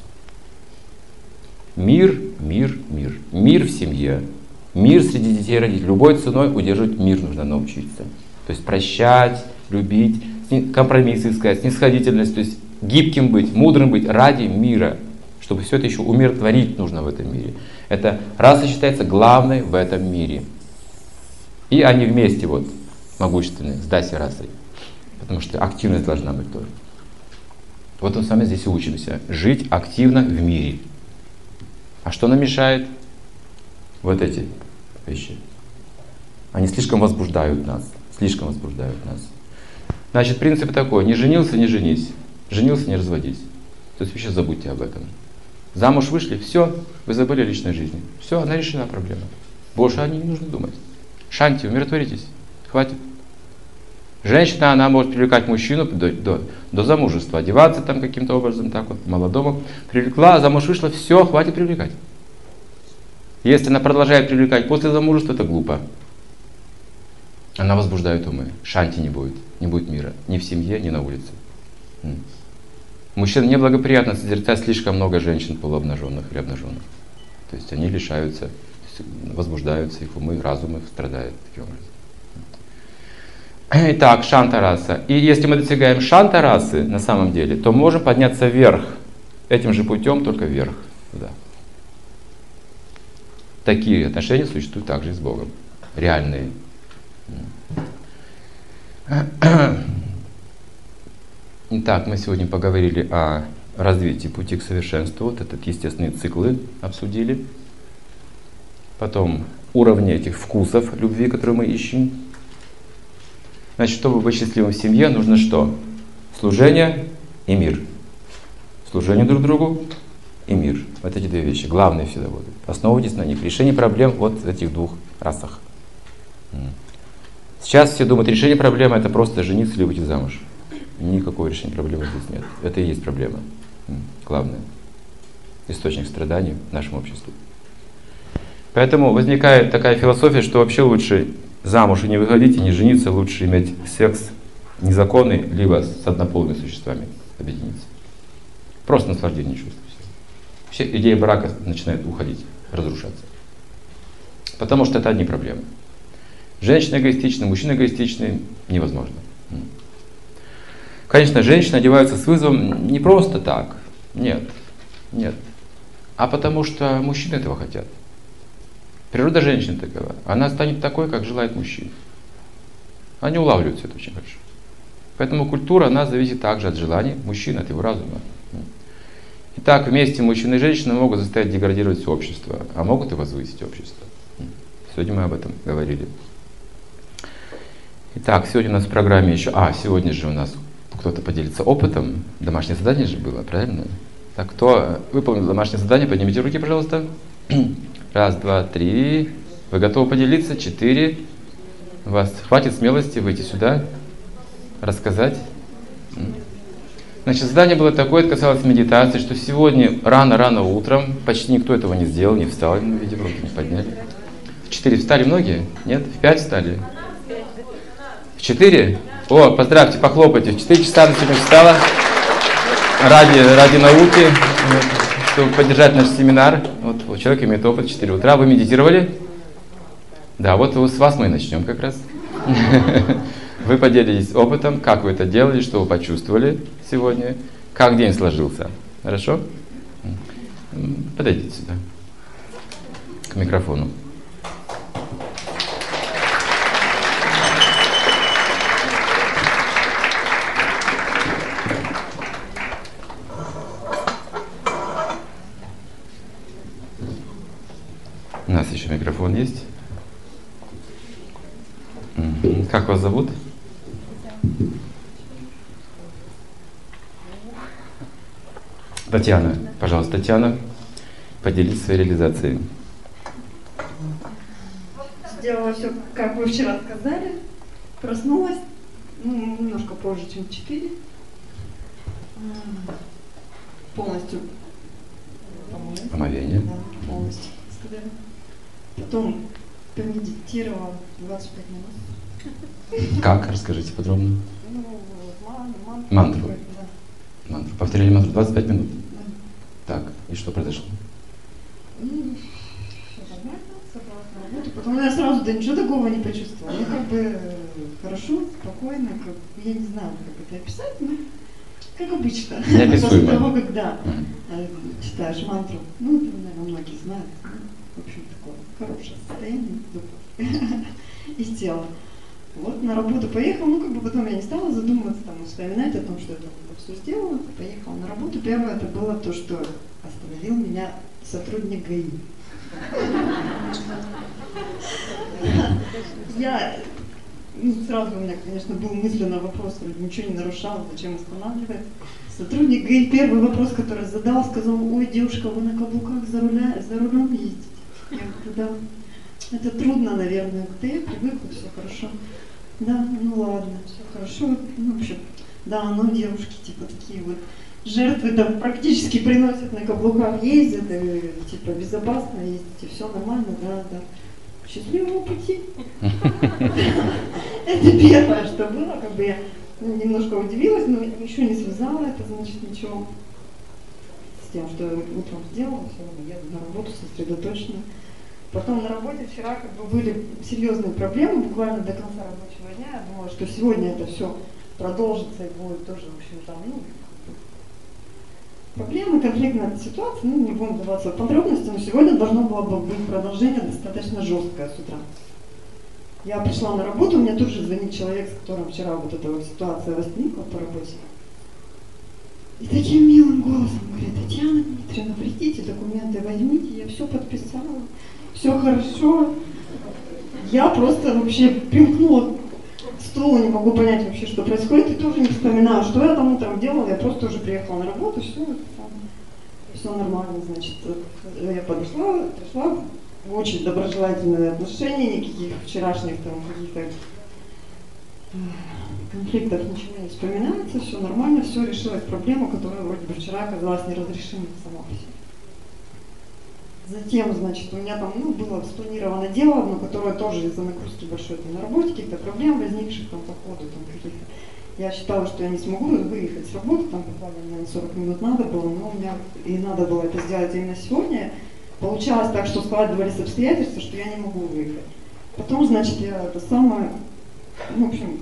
Мир, мир, мир. Мир в семье. Мир среди детей и родителей. Любой ценой удерживать мир нужно научиться. То есть прощать, любить, компромиссы искать, снисходительность, то есть гибким быть, мудрым быть ради мира. Чтобы все это еще умиротворить нужно в этом мире. Это раса считается главной в этом мире. И они вместе вот могущественные, с Даси расой. Потому что активность должна быть тоже. Вот мы с вами здесь и учимся. Жить активно в мире. А что нам мешает? Вот эти вещи. Они слишком возбуждают нас. Слишком возбуждают нас. Значит, принцип такой. Не женился, не женись. Женился, не разводись. То есть вообще забудьте об этом. Замуж вышли, все, вы забыли о личной жизни. Все, она решена, проблема. Больше о ней не нужно думать. Шанти, умиротворитесь. Хватит. Женщина, она может привлекать мужчину до замужества. Одеваться там каким-то образом, так вот, молодому. Привлекла, замуж вышла, все, хватит привлекать. Если она продолжает привлекать после замужества, это глупо. Она возбуждает умы. Шанти не будет мира. Ни в семье, ни на улице. Мужчинам неблагоприятно созерцать слишком много женщин полуобнаженных или обнаженных. То есть они лишаются, возбуждаются, их умы, разум их страдает таким образом. Итак, шанта-раса. И если мы достигаем шанта-расы на самом деле, то можем подняться вверх. Этим же путем, только вверх. Да. Такие отношения существуют также и с Богом. Реальные. Итак, мы сегодня поговорили о развитии пути к совершенству. Вот этот естественные циклы обсудили. Потом уровни этих вкусов любви, которые мы ищем. Значит, чтобы быть счастливым в семье, нужно что? Служение и мир. Служение друг другу и мир. Вот эти две вещи. Главные всегда будут. Основывайтесь на них. Решение проблем вот в этих двух расах. Сейчас все думают, решение проблемы это просто жениться или выйти замуж. Никакого решения проблемы здесь нет. Это и есть проблема. Главное. Источник страданий в нашем обществе. Поэтому возникает такая философия, что вообще лучше замуж и не выходить, и не жениться, лучше иметь секс незаконный, либо с однополыми существами объединиться. Просто наслаждение чувствовать. Вообще идея брака начинает уходить, разрушаться. Потому что это одни проблемы. Женщина эгоистична, мужчина эгоистичный, невозможно. Конечно, женщины одеваются с вызовом не просто так. Нет. А потому что мужчины этого хотят. Природа женщины такова. Она станет такой, как желает мужчина. Они улавливают все это очень хорошо. Поэтому культура, она зависит также от желаний мужчины, от его разума. Итак, вместе мужчина и женщина могут заставить деградировать все общество, а могут и возвысить общество. Сегодня мы об этом говорили. Итак, сегодня у нас в программе еще... сегодня же у нас кто-то поделится опытом. Домашнее задание же было, правильно? Так, кто выполнил домашнее задание, поднимите руки, пожалуйста. 1, 2, 3. Вы готовы поделиться? 4. У вас хватит смелости выйти сюда, рассказать. Значит, задание было такое, это касалось медитации, что сегодня рано-рано утром, почти никто этого не сделал, не встал, видимо, руки не подняли. В 4 встали многие? Нет? В 5 встали? В 4? О, поздравьте, похлопайте. В 4 часа она сегодня встала ради науки, чтобы поддержать наш семинар. Вот человек имеет опыт, 4 утра. Вы медитировали? Да, вот с вас мы и начнем как раз. Вы поделитесь опытом, как вы это делали, что вы почувствовали сегодня, как день сложился. Хорошо? Подойдите сюда, к микрофону. У нас еще микрофон есть. Как вас зовут? Татьяна. Пожалуйста, Татьяна, поделитесь своей реализацией. Сделала все, как вы вчера сказали. Проснулась немножко позже, чем в 4. Полностью Омовение. Да, полностью сказали. Потом помедитировала 25 минут. Как? Расскажите подробно. Ну, мантру. Мантру. Да. Мантру. Повторили мантру 25 минут. Да. Так, и что произошло? Ну, все нормально, собралась на работу. Потом я сразу, да ничего такого не почувствовала. Ну, как бы хорошо, спокойно, как, я не знаю, как это описать, но как обычно. Неописуемо. После того, когда читаешь мантру, ну, это, наверное, многие знают. В общем, такое хорошее состояние духа и тела. Вот на работу поехала, ну как бы потом я не стала задумываться, там, вспоминать о том, что я там все сделала, поехала на работу. Первое это было то, что остановил меня сотрудник ГАИ. Я, сразу у меня, конечно, был мысленный вопрос, вроде ничего не нарушал, зачем останавливать. Сотрудник ГАИ первый вопрос, который задал, сказал: ой, девушка, вы на каблуках за рулем ездите? Я говорю: да. Это трудно, наверное. Да я привыкла, все хорошо. Да, ну ладно, все хорошо. Ну, в общем, да, ну девушки, типа, такие вот жертвы там практически приносят на каблуках, ездят, и, типа, безопасно ездите, все нормально, да, да. Счастливого пути. Это первое, что было, как бы я немножко удивилась, но еще не связала это, значит, ничего с тем, что утром сделала, все равно еду на работу сосредоточенно. Потом на работе вчера как бы были серьезные проблемы, буквально до конца рабочего дня. Я думала, что сегодня это все продолжится и будет тоже, в общем, там, ну, проблемы, конфликтная ситуация, ну, не будем вдаваться в подробности, но сегодня должно было бы быть продолжение достаточно жесткое с утра. Я пришла на работу, мне тут же звонит человек, с которым вчера вот эта вот ситуация возникла по работе. И таким милым голосом говорит: Татьяна Дмитриевна, придите, документы возьмите, я все подписала, все хорошо. Я просто вообще примкнула к стулу, не могу понять вообще, что происходит, и тоже не вспоминаю, что я там утром делала, я просто уже приехала на работу, все нормально, значит. Я подошла, пришла, очень доброжелательные отношения, никаких вчерашних там каких-то конфликтов ничего не вспоминается, все нормально, все решилась проблема, которая вроде бы вчера оказалась неразрешимой сама по себе. Затем, значит, у меня там, ну, было спланировано дело одно, которое тоже из-за нагрузки большой там, на работе, каких-то проблем возникших там по ходу, там каких-то. Я считала, что я не смогу выехать с работы, там буквально мне на 40 минут надо было, но у меня и надо было это сделать именно сегодня. Получалось так, что складывались обстоятельства, что я не могу выехать. Потом, значит, я это самое, ну, в общем,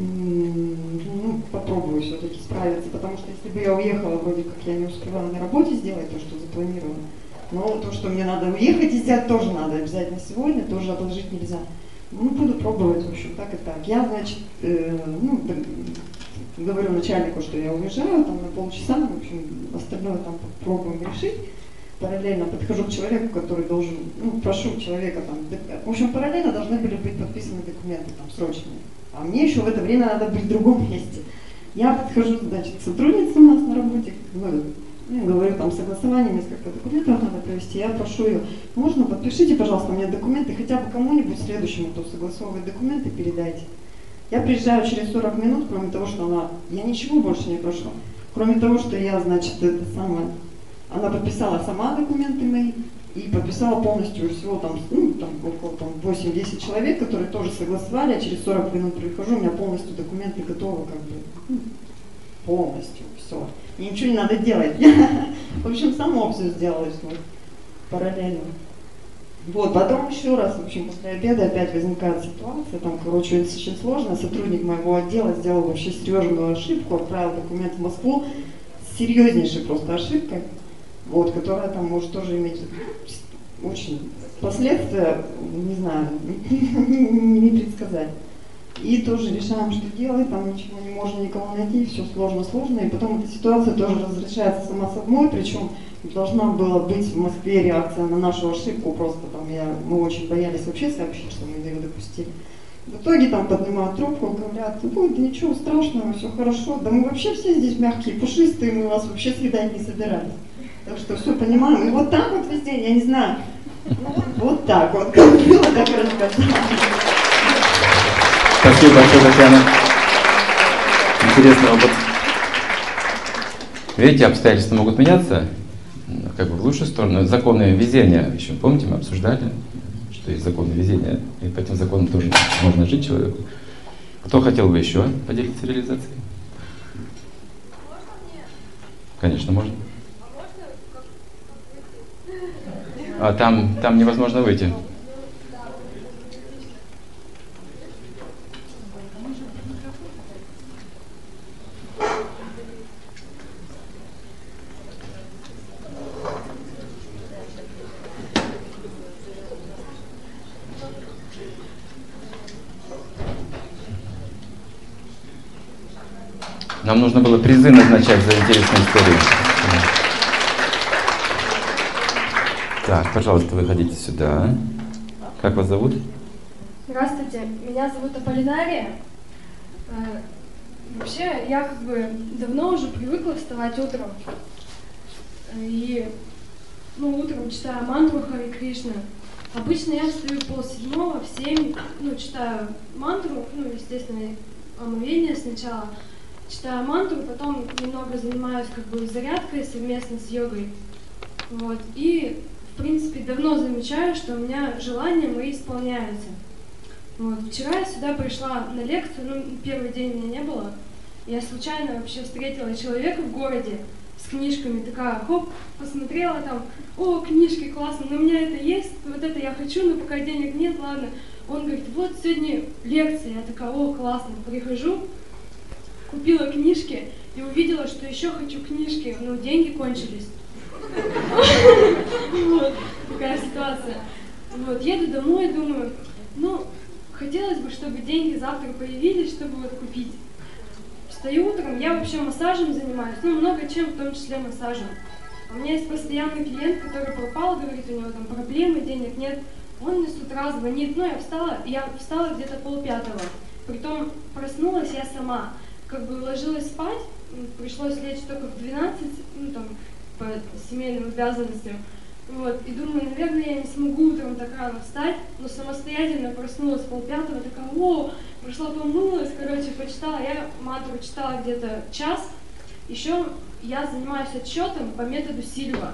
ну, попробую все-таки справиться, потому что если бы я уехала, вроде как я не успевала на работе сделать то, что запланировано, но то, что мне надо уехать и сделать, тоже надо обязательно сегодня, тоже отложить нельзя. Ну, буду пробовать, в общем, так и так. Я, значит, ну, говорю начальнику, что я уезжаю там на полчаса, в общем, остальное там попробуем решить. Параллельно подхожу к человеку, который должен, ну, прошу человека там, в общем, параллельно должны были быть подписаны документы там срочные. А мне еще в это время надо быть в другом месте. Я подхожу, значит, к сотруднице у нас на работе, ну, говорю, там, согласование несколько документов надо провести, я прошу ее: можно, подпишите, пожалуйста, мне документы, хотя бы кому-нибудь следующему, кто согласовывает документы, передайте. Я приезжаю через 40 минут, кроме того, что я ничего больше не прошу, кроме того, что я, значит, это самое, она подписала сама документы мои и подписала полностью всего там, ну, там около там, 8-10 человек, которые тоже согласовали, а через 40 минут прихожу, у меня полностью документы готовы, как бы, ну, полностью, все. Мне ничего не надо делать. В общем, само все сделалось вот, параллельно. Вот, потом еще раз, в общем, после обеда опять возникает ситуация, там, короче, очень сложно. Сотрудник моего отдела сделал вообще серьезную ошибку, отправил документ в Москву с серьезнейшей просто ошибкой, вот, которая там может тоже иметь очень последствия, не знаю, не предсказать. И тоже решаем, что делать, там ничего не можно никого найти, все сложно. И потом эта ситуация тоже разрешается сама собой, причем должна была быть в Москве реакция на нашу ошибку, просто там мы очень боялись вообще сообщить, что мы ее допустили. В итоге там поднимают трубку, говорят: ой, да ничего страшного, все хорошо, да мы вообще все здесь мягкие, пушистые, мы вас вообще свидать не собирались. Так что все понимаем. И вот так вот везде, я не знаю, вот так вот, как было, так и рассказала. Спасибо большое, Татьяна. Интересный опыт. Видите, обстоятельства могут меняться, как бы в лучшую сторону. Законы везения еще, помните, мы обсуждали, что что есть законы везения, и по этим законам тоже можно жить человеку. Кто хотел бы еще поделиться реализацией? Конечно, можно. А там невозможно выйти. Нам нужно было призы назначать за интересные истории. Так, пожалуйста, выходите сюда. Как вас зовут? Здравствуйте, меня зовут Аполлинария. Вообще, я как бы давно уже привыкла вставать утром. И утром читаю мантру Харе Кришна. Обычно я встаю в 6:30, в 7, читаю мантру, естественно, омовение сначала. Читаю мантру, потом немного занимаюсь как бы зарядкой совместно с йогой. Вот. И, в принципе, давно замечаю, что у меня желания мои исполняются. Вот. Вчера я сюда пришла на лекцию, первый день меня не было. Я случайно вообще встретила человека в городе с книжками, такая, хоп, посмотрела там, о, книжки, классно, но у меня это есть, вот это я хочу, но пока денег нет, ладно. Он говорит, вот сегодня лекция, я такая, о, классно, прихожу, купила книжки и увидела, что еще хочу книжки, но деньги кончились. Вот такая ситуация. Вот, еду домой, думаю, хотелось бы, чтобы деньги завтра появились, чтобы вот купить. Встаю утром, я вообще массажем занимаюсь, много чем, в том числе массажем. У меня есть постоянный клиент, который пропал, говорит, у него там проблемы, денег нет. Он мне с утра звонит, я встала где-то 4:30. Притом проснулась я сама. Как бы ложилась спать, пришлось лечь только в 12, по семейным обязанностям. Вот, и думаю, наверное, я не смогу утром так рано встать, но самостоятельно проснулась 4:30, такая, пришла, помылась, почитала. Я мантру читала где-то час. Еще я занимаюсь отсчетом по методу Сильва.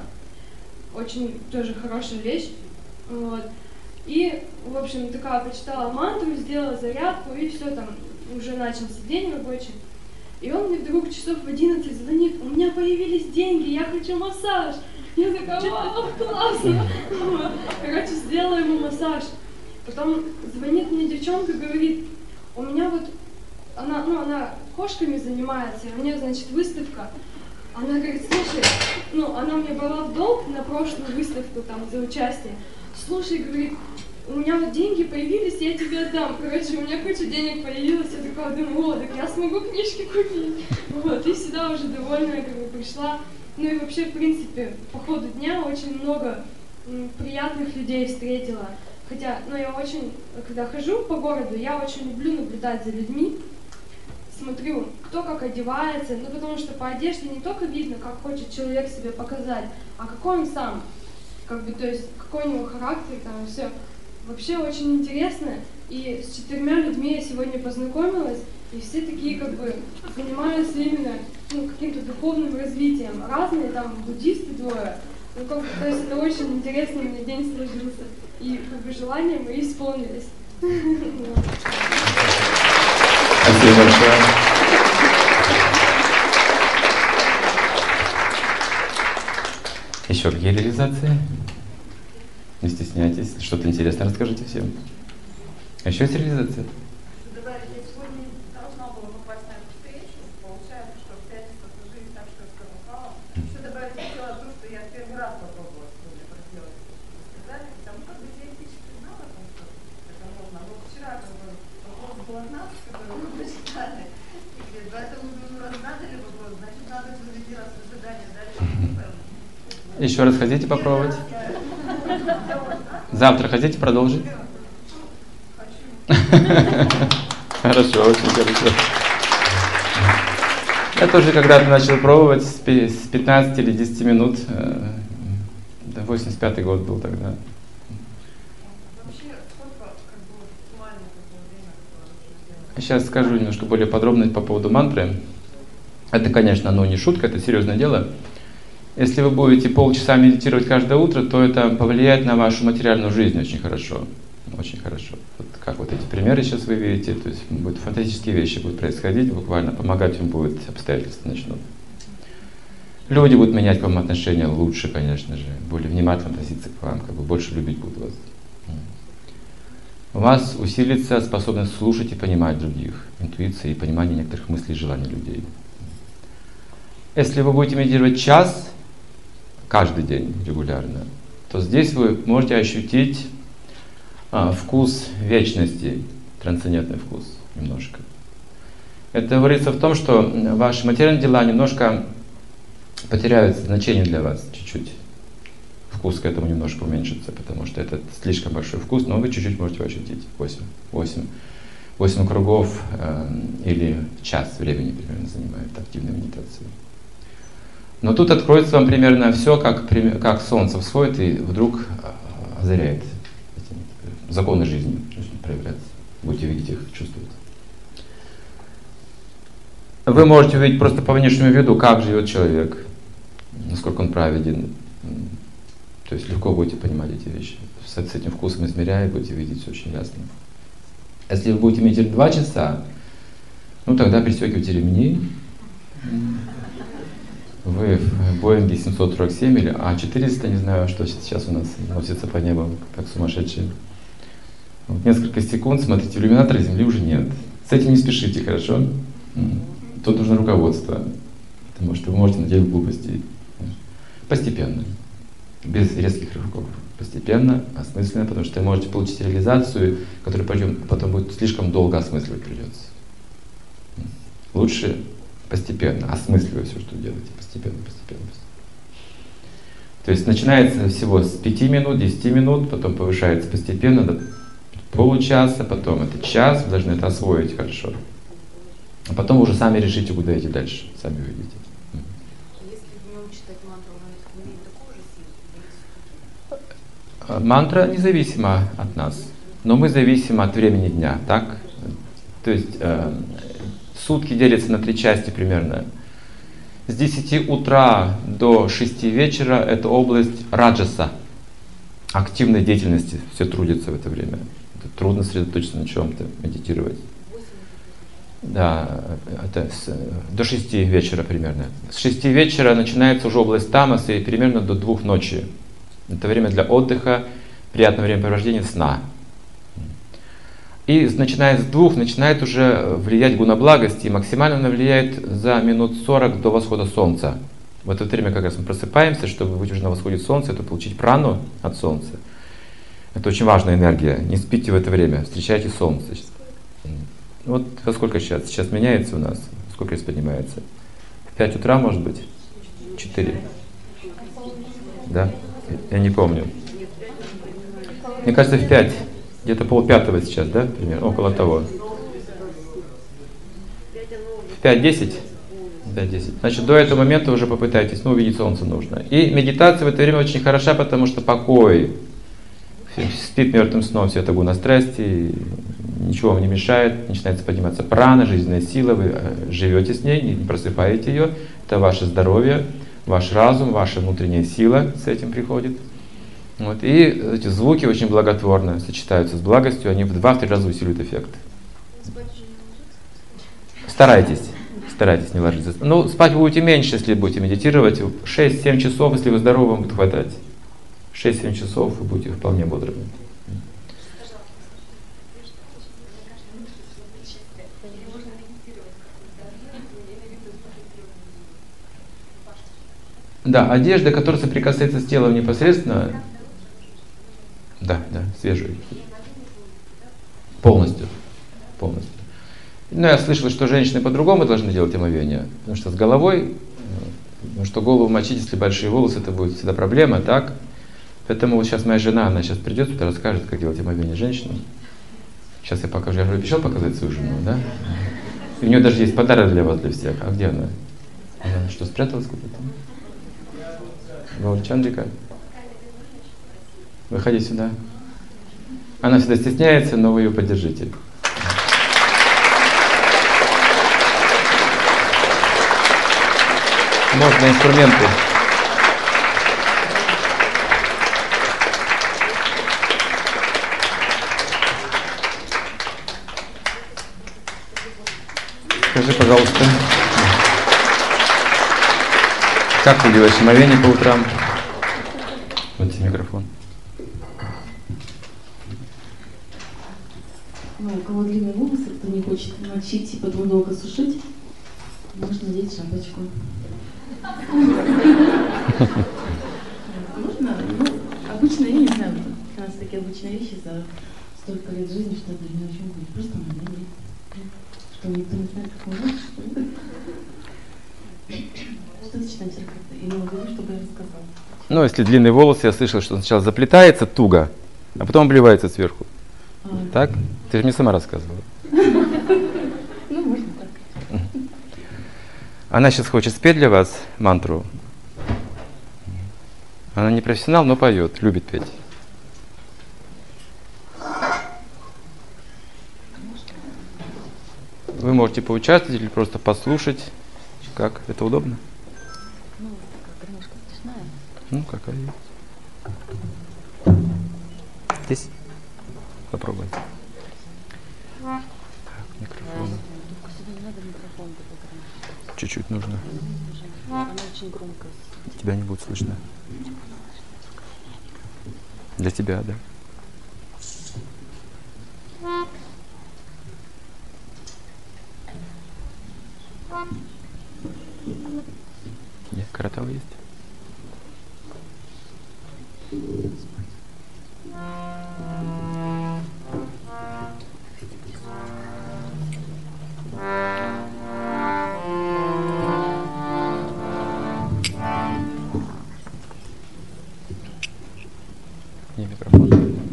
Очень тоже хорошая вещь. Вот. И, в общем, такая почитала мантру, сделала зарядку, и все, там уже начался день рабочий. И он мне вдруг часов в 11 звонит, у меня появились деньги, я хочу массаж. Я такая, вау, классно. Вот. Сделала ему массаж. Потом звонит мне девчонка, говорит, у меня вот, она кошками занимается, у нее, значит, выставка. Она говорит, слушай, она мне брала в долг на прошлую выставку там за участие. Слушай, говорит, у меня вот деньги появились, я тебе отдам. У меня куча денег появилась, я такая думаю, так я смогу книжки купить. Вот, и сюда уже довольная пришла. И вообще, в принципе, по ходу дня очень много приятных людей встретила. Хотя, я очень, когда хожу по городу, я очень люблю наблюдать за людьми. Смотрю, кто как одевается, потому что по одежде не только видно, как хочет человек себя показать, а какой он сам. То есть, какой у него характер, там, все. Вообще очень интересно, и с 4 людьми я сегодня познакомилась, и все такие занимаются именно каким-то духовным развитием. Разные там буддисты двое. То есть это очень интересно, у меня день сложился, и желания мои исполнились. Спасибо большое. Еще какие реализации? Не стесняйтесь, что-то интересное расскажите всем. Еще есть реализация? Я сегодня должна была попасть на эту встречу. Получается, что в пятницу жизнь так что попала. Еще добавить хотела то, что я первый раз попробовала сегодня проделать. Сказали, потому что теоретически знала, что это можно. Но вчера вопрос был от нас, который мы прочитали. Поэтому раз задали вопрос, значит, надо провести раз ожидание дальше. Еще раз хотите попробовать? Завтра хотите продолжить? Хорошо, очень хорошо. Я тоже когда-то начал пробовать с 15 или 10 минут. 85-й год был тогда. Сейчас скажу немножко более подробно по поводу мантры. Это, конечно, не шутка, это серьезное дело. Если вы будете полчаса медитировать каждое утро, то это повлияет на вашу материальную жизнь очень хорошо. Очень хорошо. Вот как вот эти примеры сейчас вы видите, то есть будут фантастические вещи будут происходить, буквально помогать им будет, обстоятельства начнут. Люди будут менять к вам отношения лучше, конечно же, более внимательно относиться к вам, как бы больше любить будут вас. У вас усилится способность слушать и понимать других, интуиция и понимание некоторых мыслей и желаний людей. Если вы будете медитировать час, каждый день регулярно, то здесь вы можете ощутить вкус вечности, трансцендентный вкус немножко. Это говорится в том, что ваши материальные дела немножко потеряют значение для вас чуть-чуть. Вкус к этому немножко уменьшится, потому что это слишком большой вкус, но вы чуть-чуть можете ощутить. 8 кругов или час времени примерно занимает активная медитация. Но тут откроется вам примерно все, как солнце всходит и вдруг озаряет. Законы жизни проявляются. Будете видеть их, чувствовать. Вы можете увидеть просто по внешнему виду, как живет человек, насколько он праведен. То есть легко будете понимать эти вещи. С этим вкусом измеряя, будете видеть все очень ясно. Если вы будете медитировать 2 часа, ну тогда пристегивайте ремни. Вы в Боинге 747 или А400, не знаю, что сейчас у нас носится по небу, как сумасшедшие. Вот несколько секунд смотрите, иллюминатора Земли уже нет. С этим не спешите, хорошо? Тут нужно руководство, потому что вы можете наделать глупостей. Постепенно, без резких рывков. Постепенно, осмысленно, потому что вы можете получить реализацию, которую потом будет слишком долго осмысливать придется. Лучше постепенно, осмысливая все, что делаете. Постепенно. То есть начинается всего с 5 минут, 10 минут, потом повышается постепенно до получаса, потом это час, вы должны это освоить хорошо. А потом вы уже сами решите, куда идти дальше, сами увидите. Если днем читать мантру, она имеет такую же силу? Мантра независима от нас, но мы зависим от времени дня, так? То есть сутки делятся на 3 части примерно. С 10 утра до 6 вечера это область раджаса, активной деятельности, все трудятся в это время. Это трудно сосредоточиться на чем-то, медитировать. Да, это до 6 вечера примерно. С 6 вечера начинается уже область тамаса и примерно до 2 ночи. Это время для отдыха, приятного времяпровождения, сна. И начиная с 2 начинает уже влиять гуна благости, и максимально она влияет за минут 40 до восхода солнца. В это время как раз мы просыпаемся, чтобы быть уже на восходе солнца, это получить прану от солнца. Это очень важная энергия. Не спите в это время, встречайте солнце. Вот во сколько сейчас? Сейчас меняется у нас. Сколько сейчас поднимается? В 5 утра, может быть? 4. Да? Я не помню. Мне кажется, в 5. Где-то 4:30 сейчас, да? Примерно, около того. В 5:10? 5:10. Значит, до этого момента уже попытайтесь, увидеть солнце нужно. И медитация в это время очень хороша, потому что покой. Спит мертвым сном, все это гуна страсти, ничего вам не мешает, начинается подниматься прана, жизненная сила, вы живете с ней, не просыпаете ее. Это ваше здоровье, ваш разум, ваша внутренняя сила с этим приходит. Вот. И эти звуки очень благотворно сочетаются с благостью, они в 2-3 раза усиливают эффект. Старайтесь не ложиться. Ну, спать вы будете меньше, если будете медитировать. 6-7 часов, если вы здоровы, вам будет хватать. 6-7 часов вы будете вполне бодрыми. Да, одежда, которая соприкасается с телом непосредственно, да, свежая. Полностью. Но я слышал, что женщины по-другому должны делать омовение, потому что с головой, потому что голову мочить, если большие волосы, это будет всегда проблема, так? Поэтому вот сейчас моя жена, она сейчас придет, сюда расскажет, как делать омовение женщинам. Сейчас я покажу, я уже обещал показать свою жену, да? И у нее даже есть подарок для вас, для всех. А где она? Она что, спряталась куда-то? Чандрика, выходи сюда. Она всегда стесняется, но вы ее поддержите. Можно инструменты. Скажи, пожалуйста, как ты делаешь омовение по утрам? Вот тебе микрофон. Ну, у кого длинные волосы, кто не хочет мочить и потом долго сушить, можно надеть шапочку. Можно? Ну, обычно, я не знаю, у нас такие обычные вещи за столько лет жизни, что это не очень будет. Просто надеть. Что никто не знает, как можно. Что ты читаешь, как-то? Я не могу, чтобы я рассказала. Ну, если длинные волосы, я слышал, что он сначала заплетается туго, а потом обливается сверху. Так? Ты же мне сама рассказывала. Ну, можно так. Она сейчас хочет спеть для вас мантру. Она не профессионал, но поет, любит петь. Вы можете поучаствовать или просто послушать. Как? Это удобно? Ну, такая гармошка смешная. Ну, какая есть. Здесь? Попробуй. Так, микрофон. Сюда не надо микрофон. Чуть-чуть нужно. Она очень громкая. Тебя не будет слышно. Для тебя, да. Нет, каратал есть. Не микрофон.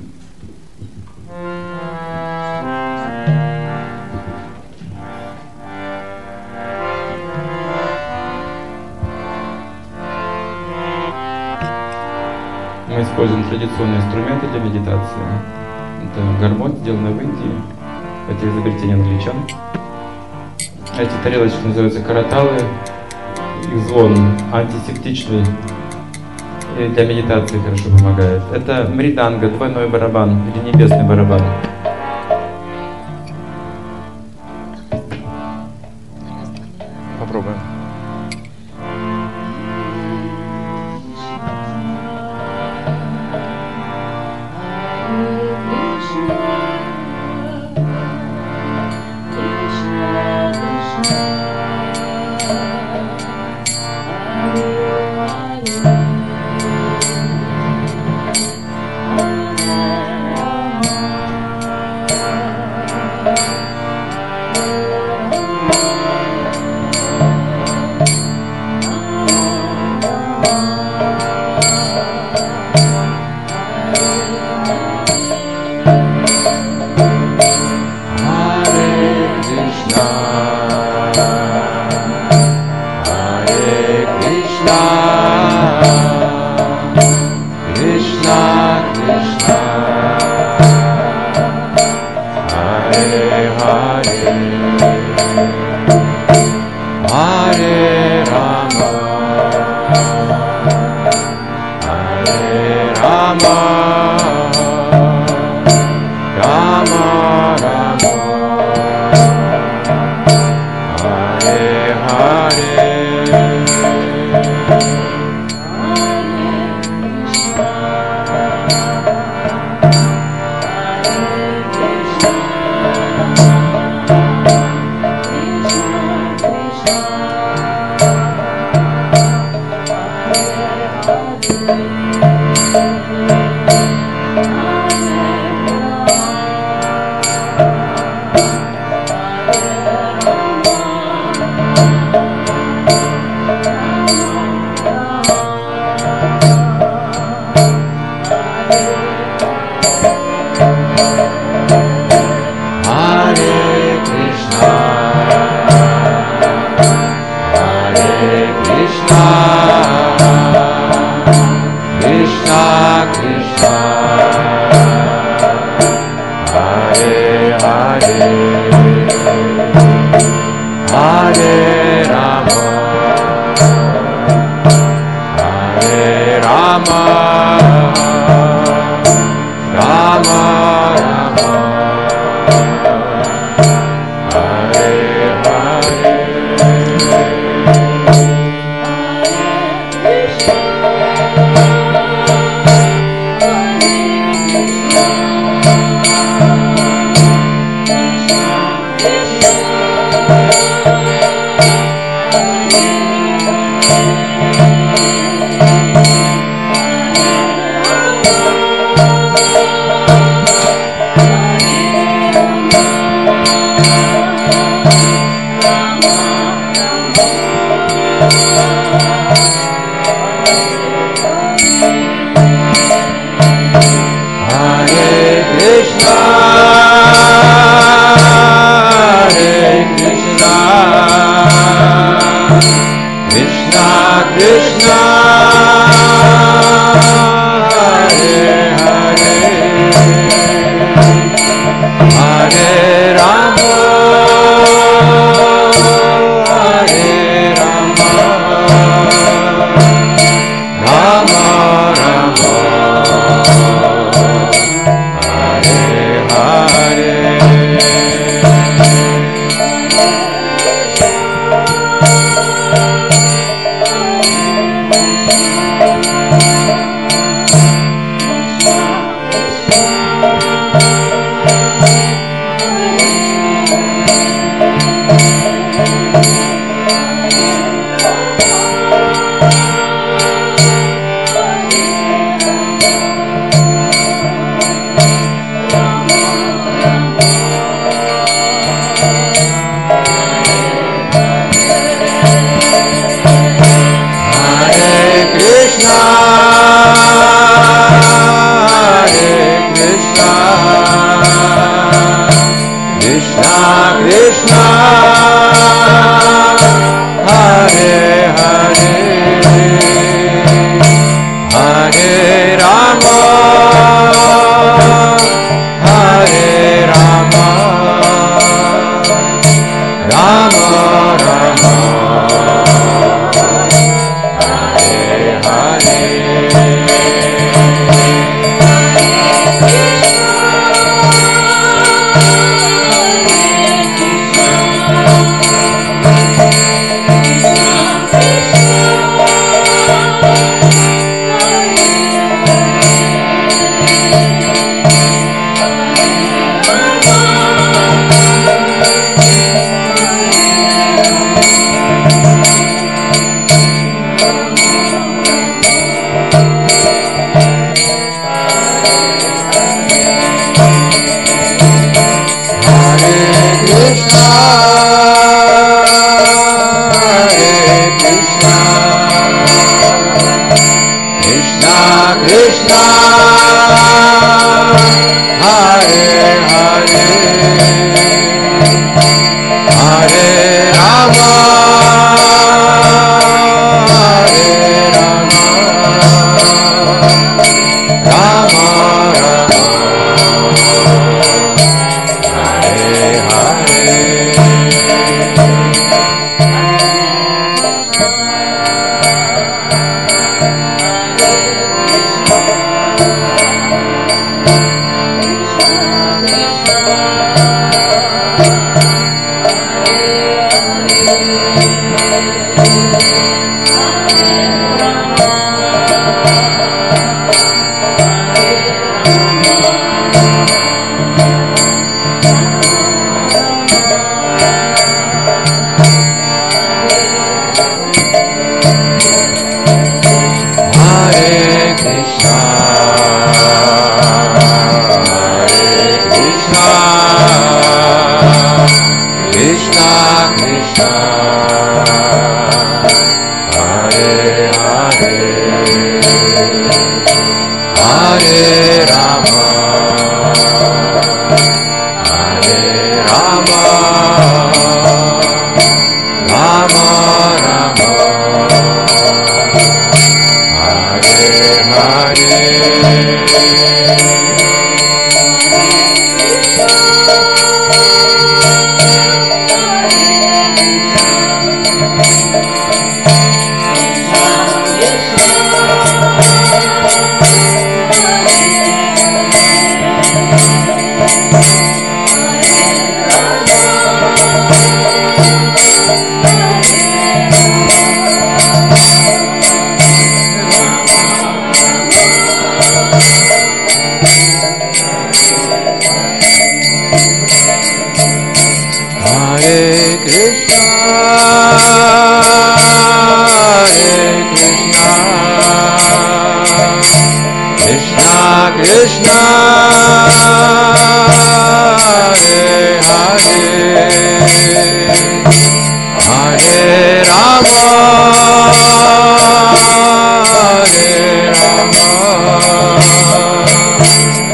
Мы используем традиционные инструменты для медитации. Это гармонь, сделанная в Индии. Это изобретение англичан. Эти тарелочки называются караталы. Их звон антисептичный и для медитации хорошо помогает. Это мриданга, двойной барабан или небесный барабан. Попробуем.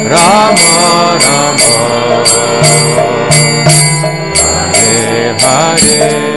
Рама Рама, Харе Харе.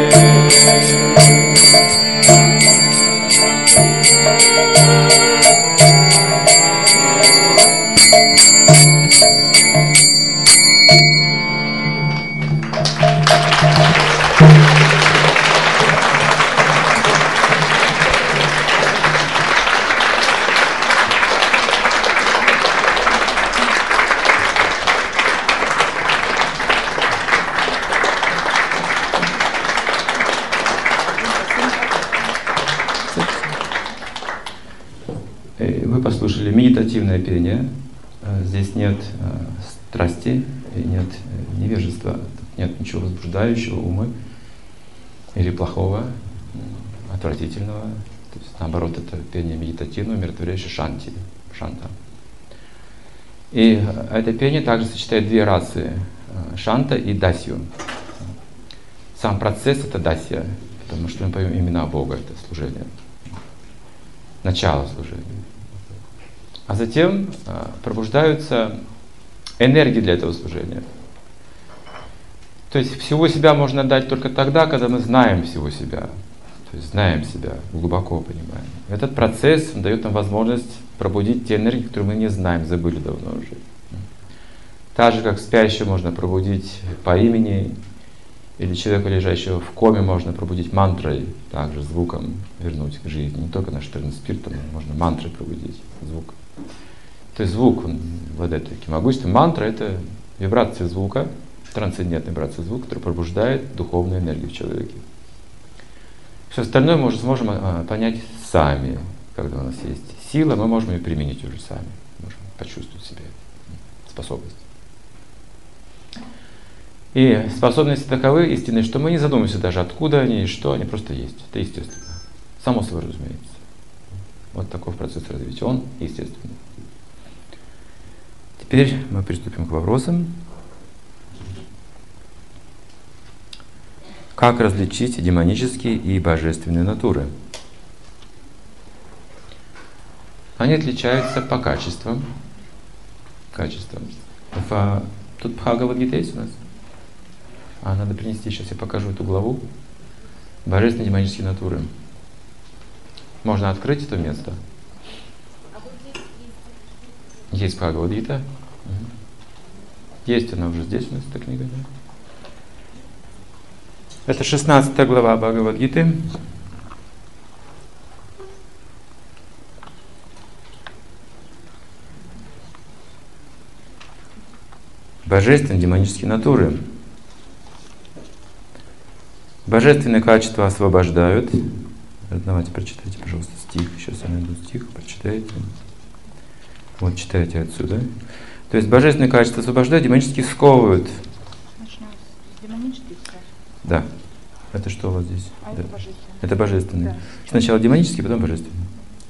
Вы послушали медитативное пение. Здесь нет страсти и нет невежества, нет ничего возбуждающего ума или плохого, отвратительного. То есть, наоборот, это пение медитативное, умиротворяющее шанти, шанта. И это пение также сочетает две расы, шанта и дасью. Сам процесс — это дасья, потому что мы поем имена Бога, это служение, начало служения. А затем пробуждаются энергии для этого служения. То есть всего себя можно дать только тогда, когда мы знаем всего себя. То есть знаем себя, глубоко понимаем. Этот процесс дает нам возможность пробудить те энергии, которые мы не знаем, забыли давно уже. Так же, как спящего можно пробудить по имени, или человека, лежащего в коме, можно пробудить мантрой, также звуком вернуть к жизни. Не только наш спиртом, можно мантрой пробудить звук. То есть звук, он обладает таким могуществом. Мантра — это вибрация звука, трансцендентная вибрация звука, которая пробуждает духовную энергию в человеке. Все остальное мы сможем понять сами, когда у нас есть сила, мы можем ее применить уже сами, можем почувствовать себе способность. И способности таковы истинные, что мы не задумываемся даже, откуда они и что, они просто есть. Это естественно. Само собой разумеется. Вот такой процесс развития. Он естественный. Теперь мы приступим к вопросам. Как различить демонические и божественные натуры? Они отличаются по качествам. Тут Бхагавад-гита есть у нас? Надо принести, сейчас я покажу эту главу. Божественные демонические натуры. Можно открыть это место. Есть Бхагавад-гита. Есть она уже здесь у нас, эта книга. Да? Это 16 глава Бхагавад-гиты. Божественные демонические натуры. Божественные качества освобождают. Давайте прочитайте, пожалуйста, стих. Сейчас я найду стих, прочитайте. Вот, читайте отсюда. То есть божественные качества освобождают, демонические сковывают. Демонические? Да. Это что у вас здесь? А да. это божественные. Это божественные. Да. Сначала демонические, потом божественные.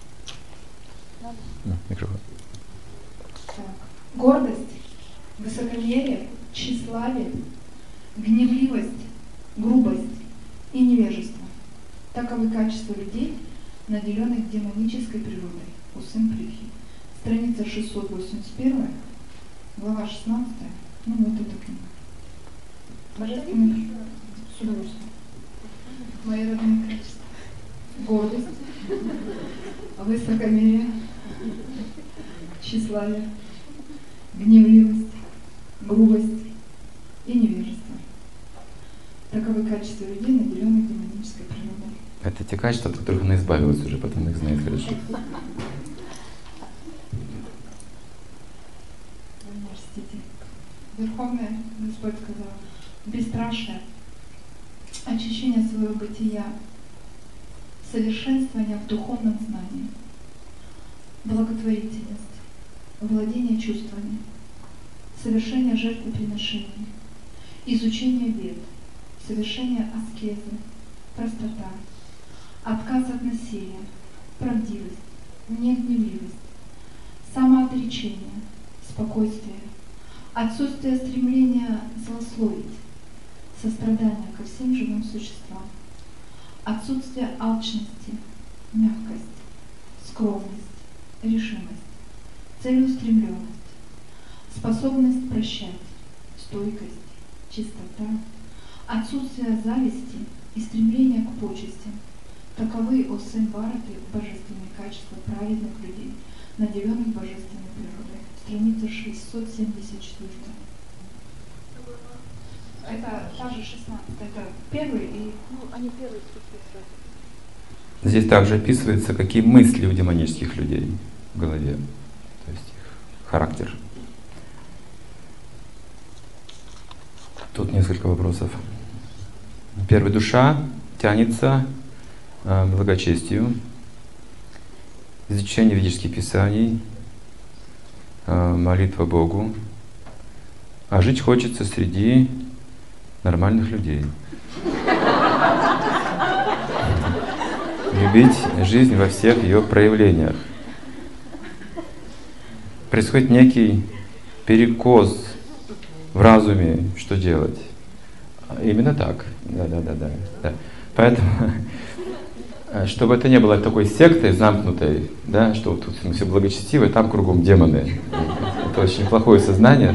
Микрофон. Гордость, высокомерие, тщеславие, гневливость, грубость и невежество. Таковы качества людей, наделенных демонической природой. Усым Притхи. Страница 681, глава 16. Ну вот эта книга. Божественные с удовольствием. Мои родные качества. Гордость, высокомерие, тщеславие, гневливость, грубость и невежество. Таковы качества людей, наделенных демонической природой. Это те качества, от которых она избавилась уже, потом их знает хорошо. Простите. Верховный Господь сказал: бесстрашие, очищение своего бытия, совершенствование в духовном знании, благотворительность, владение чувствами, совершение жертвоприношений, изучение вед, совершение аскезы, простота, отказ от насилия, правдивость, негневливость, самоотречение, спокойствие, отсутствие стремления злословить, сострадание ко всем живым существам, отсутствие алчности, мягкость, скромность, решимость, целеустремленность, способность прощать, стойкость, чистота, отсутствие зависти и стремление к почестям. Таковы, о сын Бхараты, божественные качества праведных людей, наделенных божественной природой. Страница 674. Это та же 16. Это первый и... они первые стихи сразу. Здесь также описывается, какие мысли у демонических людей в голове, то есть их характер. Тут несколько вопросов. Первый: душа тянется к благочестию, изучение ведических писаний, молитва Богу, а жить хочется среди нормальных людей. Любить жизнь во всех ее проявлениях. Происходит некий перекос в разуме, что делать. Именно так. Да. Поэтому, чтобы это не было такой сектой замкнутой, да, что тут мы все благочестивы, там кругом демоны. Это очень плохое сознание,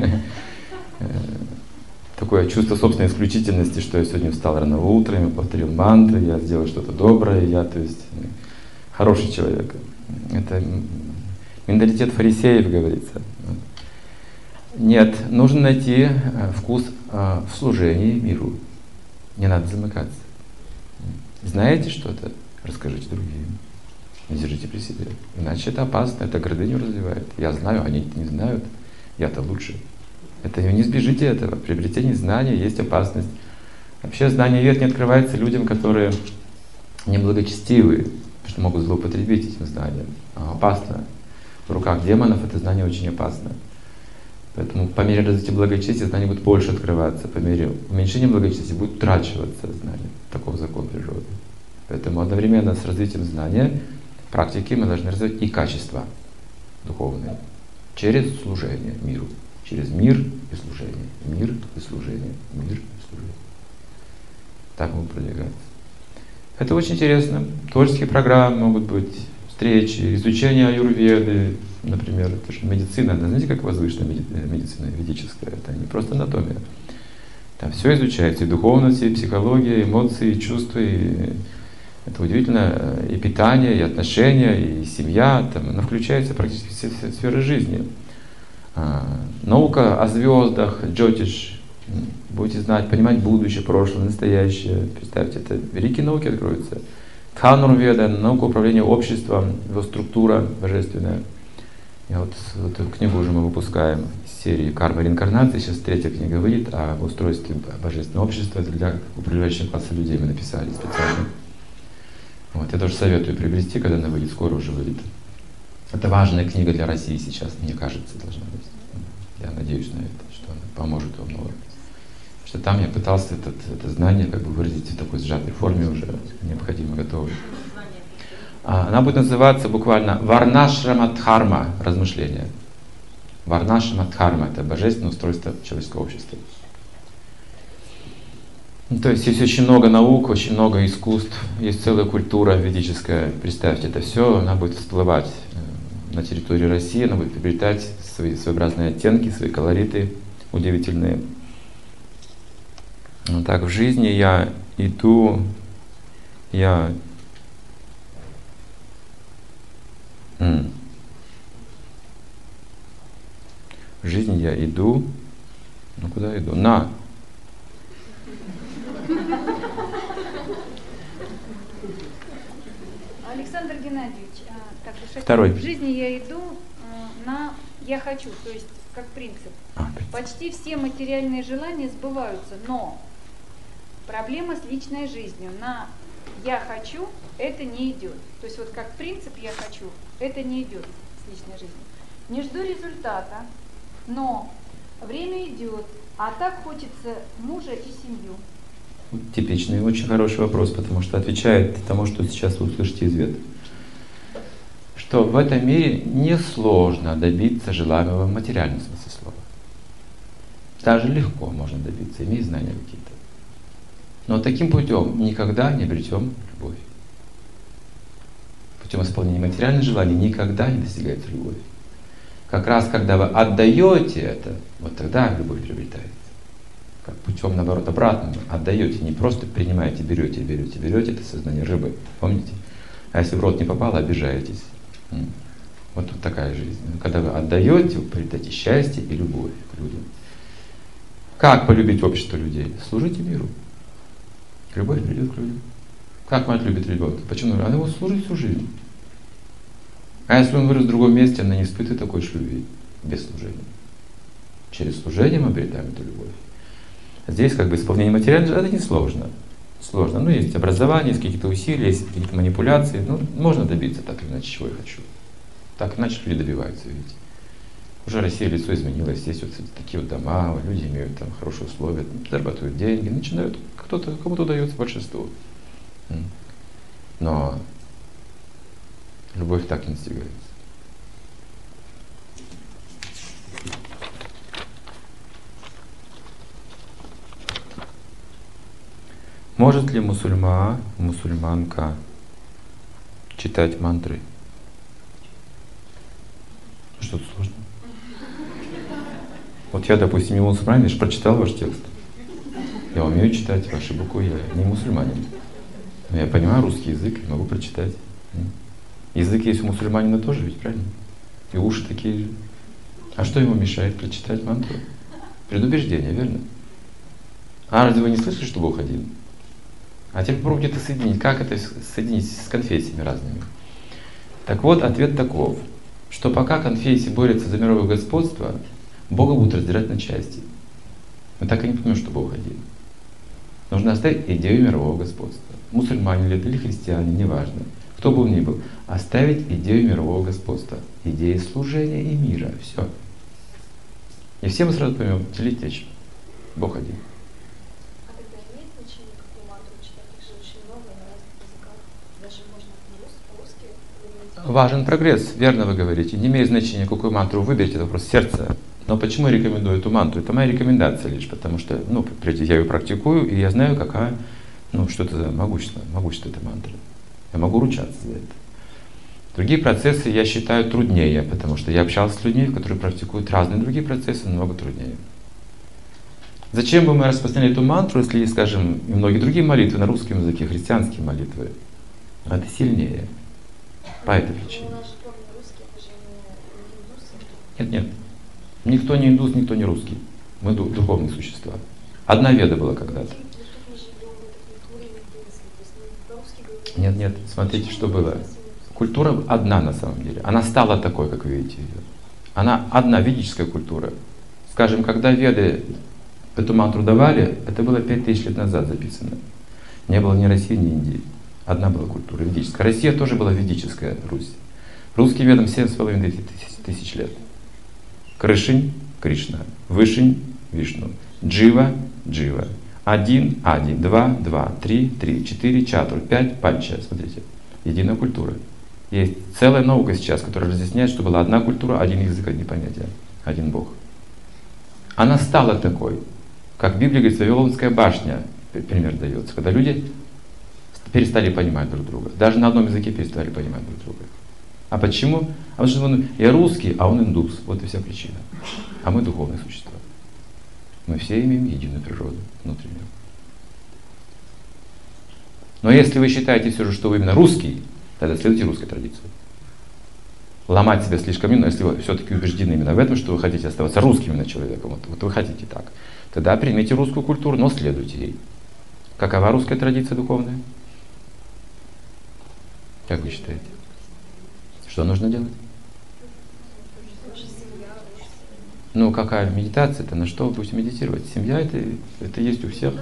такое чувство собственной исключительности, что я сегодня встал рано утром, я повторил мантры, я сделал что-то доброе, я, то есть, хороший человек. Это менталитет фарисеев, говорится. Нет, нужно найти вкус в служении миру. Не надо замыкаться. Знаете что-то? Расскажите другим. Не держите при себе. Иначе это опасно, это гордыню развивает. Я знаю, они не знают, я-то лучше. Это не сбежите этого. При приобретении знаний есть опасность. Вообще знание вет не открывается людям, которые неблагочестивые, что могут злоупотребить этим знанием. Опасно. В руках демонов это знание очень опасно. Поэтому по мере развития благочестия знания будут больше открываться, по мере уменьшения благочестия будет утрачиваться знание. Таков закон природы. Поэтому одновременно с развитием знания, практики мы должны развивать и качества духовные через служение миру. Через мир и служение. Мир и служение. Мир и служение. Так мы продвигаемся. Это очень интересно. Творческие программы могут быть, встречи, изучение аюрведы, например. Это же медицина. Знаете, как возвышенная медицина ведическая? Это не просто анатомия. Там все изучается. И духовность, и психология, и эмоции, и чувства. И это удивительно. И питание, и отношения, и семья. Там, она включается практически все сферы жизни. Наука о звездах, джотиш, будете знать, понимать будущее, прошлое, настоящее. Представьте, это великие науки откроются. Дханурведа, наука управления обществом, его структура божественная. И вот эту книгу уже мы выпускаем из серии «Карма реинкарнации». Сейчас третья книга выйдет о устройстве божественного общества. Это для управляющих класса людей мы написали специально. Вот, я тоже советую приобрести, когда она выйдет, скоро уже выйдет. Это важная книга для России сейчас, мне кажется, должна быть. Я надеюсь на это, что она поможет вам много. Потому что там я пытался это знание как бы выразить в такой сжатой форме уже, необходимо, готовой. Она будет называться буквально Варнашрамадхарма, размышления. Варнашрамадхарма — это божественное устройство человеческого общества. То есть есть очень много наук, очень много искусств, есть целая культура ведическая. Представьте, это все, она будет всплывать на территории России, она будет приобретать свои своеобразные оттенки, свои колориты удивительные. Вот так в жизни я иду, в жизни я иду, ну куда иду? Александр Геннадьевич, Второй. В жизни я иду на «я хочу», то есть как принцип. Почти все материальные желания сбываются, но проблема с личной жизнью. На «я хочу» это не идет. То есть вот как принцип «я хочу» это не идет с личной жизнью. Не жду результата, но время идет, а так хочется мужа и семью. Типичный, очень хороший вопрос, потому что отвечает тому, что сейчас вы услышите из вед. Что в этом мире несложно добиться желаемого в материальном смысле слова. Даже легко можно добиться, имея знания какие-то. Но таким путем никогда не обретем любовь. Путем исполнения материальных желаний никогда не достигается любовь. Как раз когда вы отдаете это, вот тогда любовь приобретается. Как путем, наоборот, обратным. Отдаете, не просто принимаете, берете, это сознание рыбы, помните? А если в рот не попало, обижаетесь. Вот тут такая жизнь. Когда вы отдаете, вы приобретаете счастье и любовь к людям. Как полюбить общество людей? Служите миру. Любовь придет к людям. Как мать любит ребенка? Почему? Она его служит всю жизнь. А если он вырос в другом месте, она не испытывает такой же любви без служения. Через служение мы обретаем эту любовь. Здесь как бы исполнение материального, это не сложно. Сложно. Ну, есть образование, есть какие-то усилия, есть какие-то манипуляции. Ну, можно добиться так или иначе, чего я хочу. Так иначе люди добиваются, видите. Уже Россия лицо изменилось, есть вот такие вот дома, люди имеют там хорошие условия, зарабатывают деньги, начинают, кому-то удается большинству. Но любовь так не достигается. Может ли мусульманка читать мантры? Что-то сложно. Вот я, допустим, не мусульманин, я же прочитал ваш текст. Я умею читать ваши буквы, я не мусульманин. Но я понимаю русский язык, могу прочитать. Язык есть у мусульманина тоже, ведь правильно? И уши такие же. А что ему мешает прочитать мантру? Предубеждение, верно? А разве вы не слышали, что Бог один? А теперь попробуйте это соединить. Как это соединить с конфессиями разными? Так вот, ответ таков, что пока конфессии борются за мировое господство, Бога будут разделять на части. Мы так и не поймем, что Бог один. Нужно оставить идею мирового господства. Мусульмане ли это или христиане, неважно. Кто бы он ни был. Оставить идею мирового господства. Идеи служения и мира. Все. И все мы сразу поймем, делить нечего. Бог один. А тогда имеет значение, какую мантру читать? Их же очень много на разных языках. Даже можно по-русски. Важен прогресс, верно вы говорите. Не имеет значения, какую мантру выберете, это вопрос сердца. Но почему я рекомендую эту мантру? Это моя рекомендация лишь, потому что, прежде я ее практикую, и я знаю, какая, что это за могущество этой мантры. Я могу ручаться за это. Другие процессы я считаю труднее, потому что я общался с людьми, которые практикуют разные другие процессы, намного труднее. Зачем бы мы распространяли эту мантру, если, скажем, и многие другие молитвы на русском языке, христианские молитвы, это сильнее. По этой причине. Нет. Никто не индус, никто не русский. Мы духовные существа. Одна веда была когда-то. Нет, смотрите, что было. Культура одна на самом деле. Она стала такой, как вы видите ее. Она одна, ведическая культура. Скажем, когда веды эту мантру давали, это было 5000 лет назад записано. Не было ни России, ни Индии. Одна была культура ведическая. Россия тоже была ведическая Русь. Русским ведам 7,5 тысяч лет. Крышень — Кришна, Вышень — Вишну, Джива — Джива, 1 — 1, 2 — 2, 3 — 3, 4 — Чатур, 5 — Панча. Смотрите, единая культура. Есть целая наука сейчас, которая разъясняет, что была одна культура, один язык, одни понятия, один Бог. Она стала такой, как в Библии говорит, Вавилонская башня, пример дается, когда люди перестали понимать друг друга. Даже на одном языке перестали понимать друг друга. А почему? А потому что я русский, а он индус. Вот и вся причина. А мы духовные существа. Мы все имеем единую природу внутреннюю. Но если вы считаете все же, что вы именно русский, тогда следуйте русской традиции. Ломать себя слишком не, но если вы все-таки убеждены именно в этом, что вы хотите оставаться русским именно человеком, вот вы хотите так, тогда примите русскую культуру, но следуйте ей. Какова русская традиция духовная? Как вы считаете? Что нужно делать? Какая медитация-то? На что вы будете медитировать? Семья это есть у всех.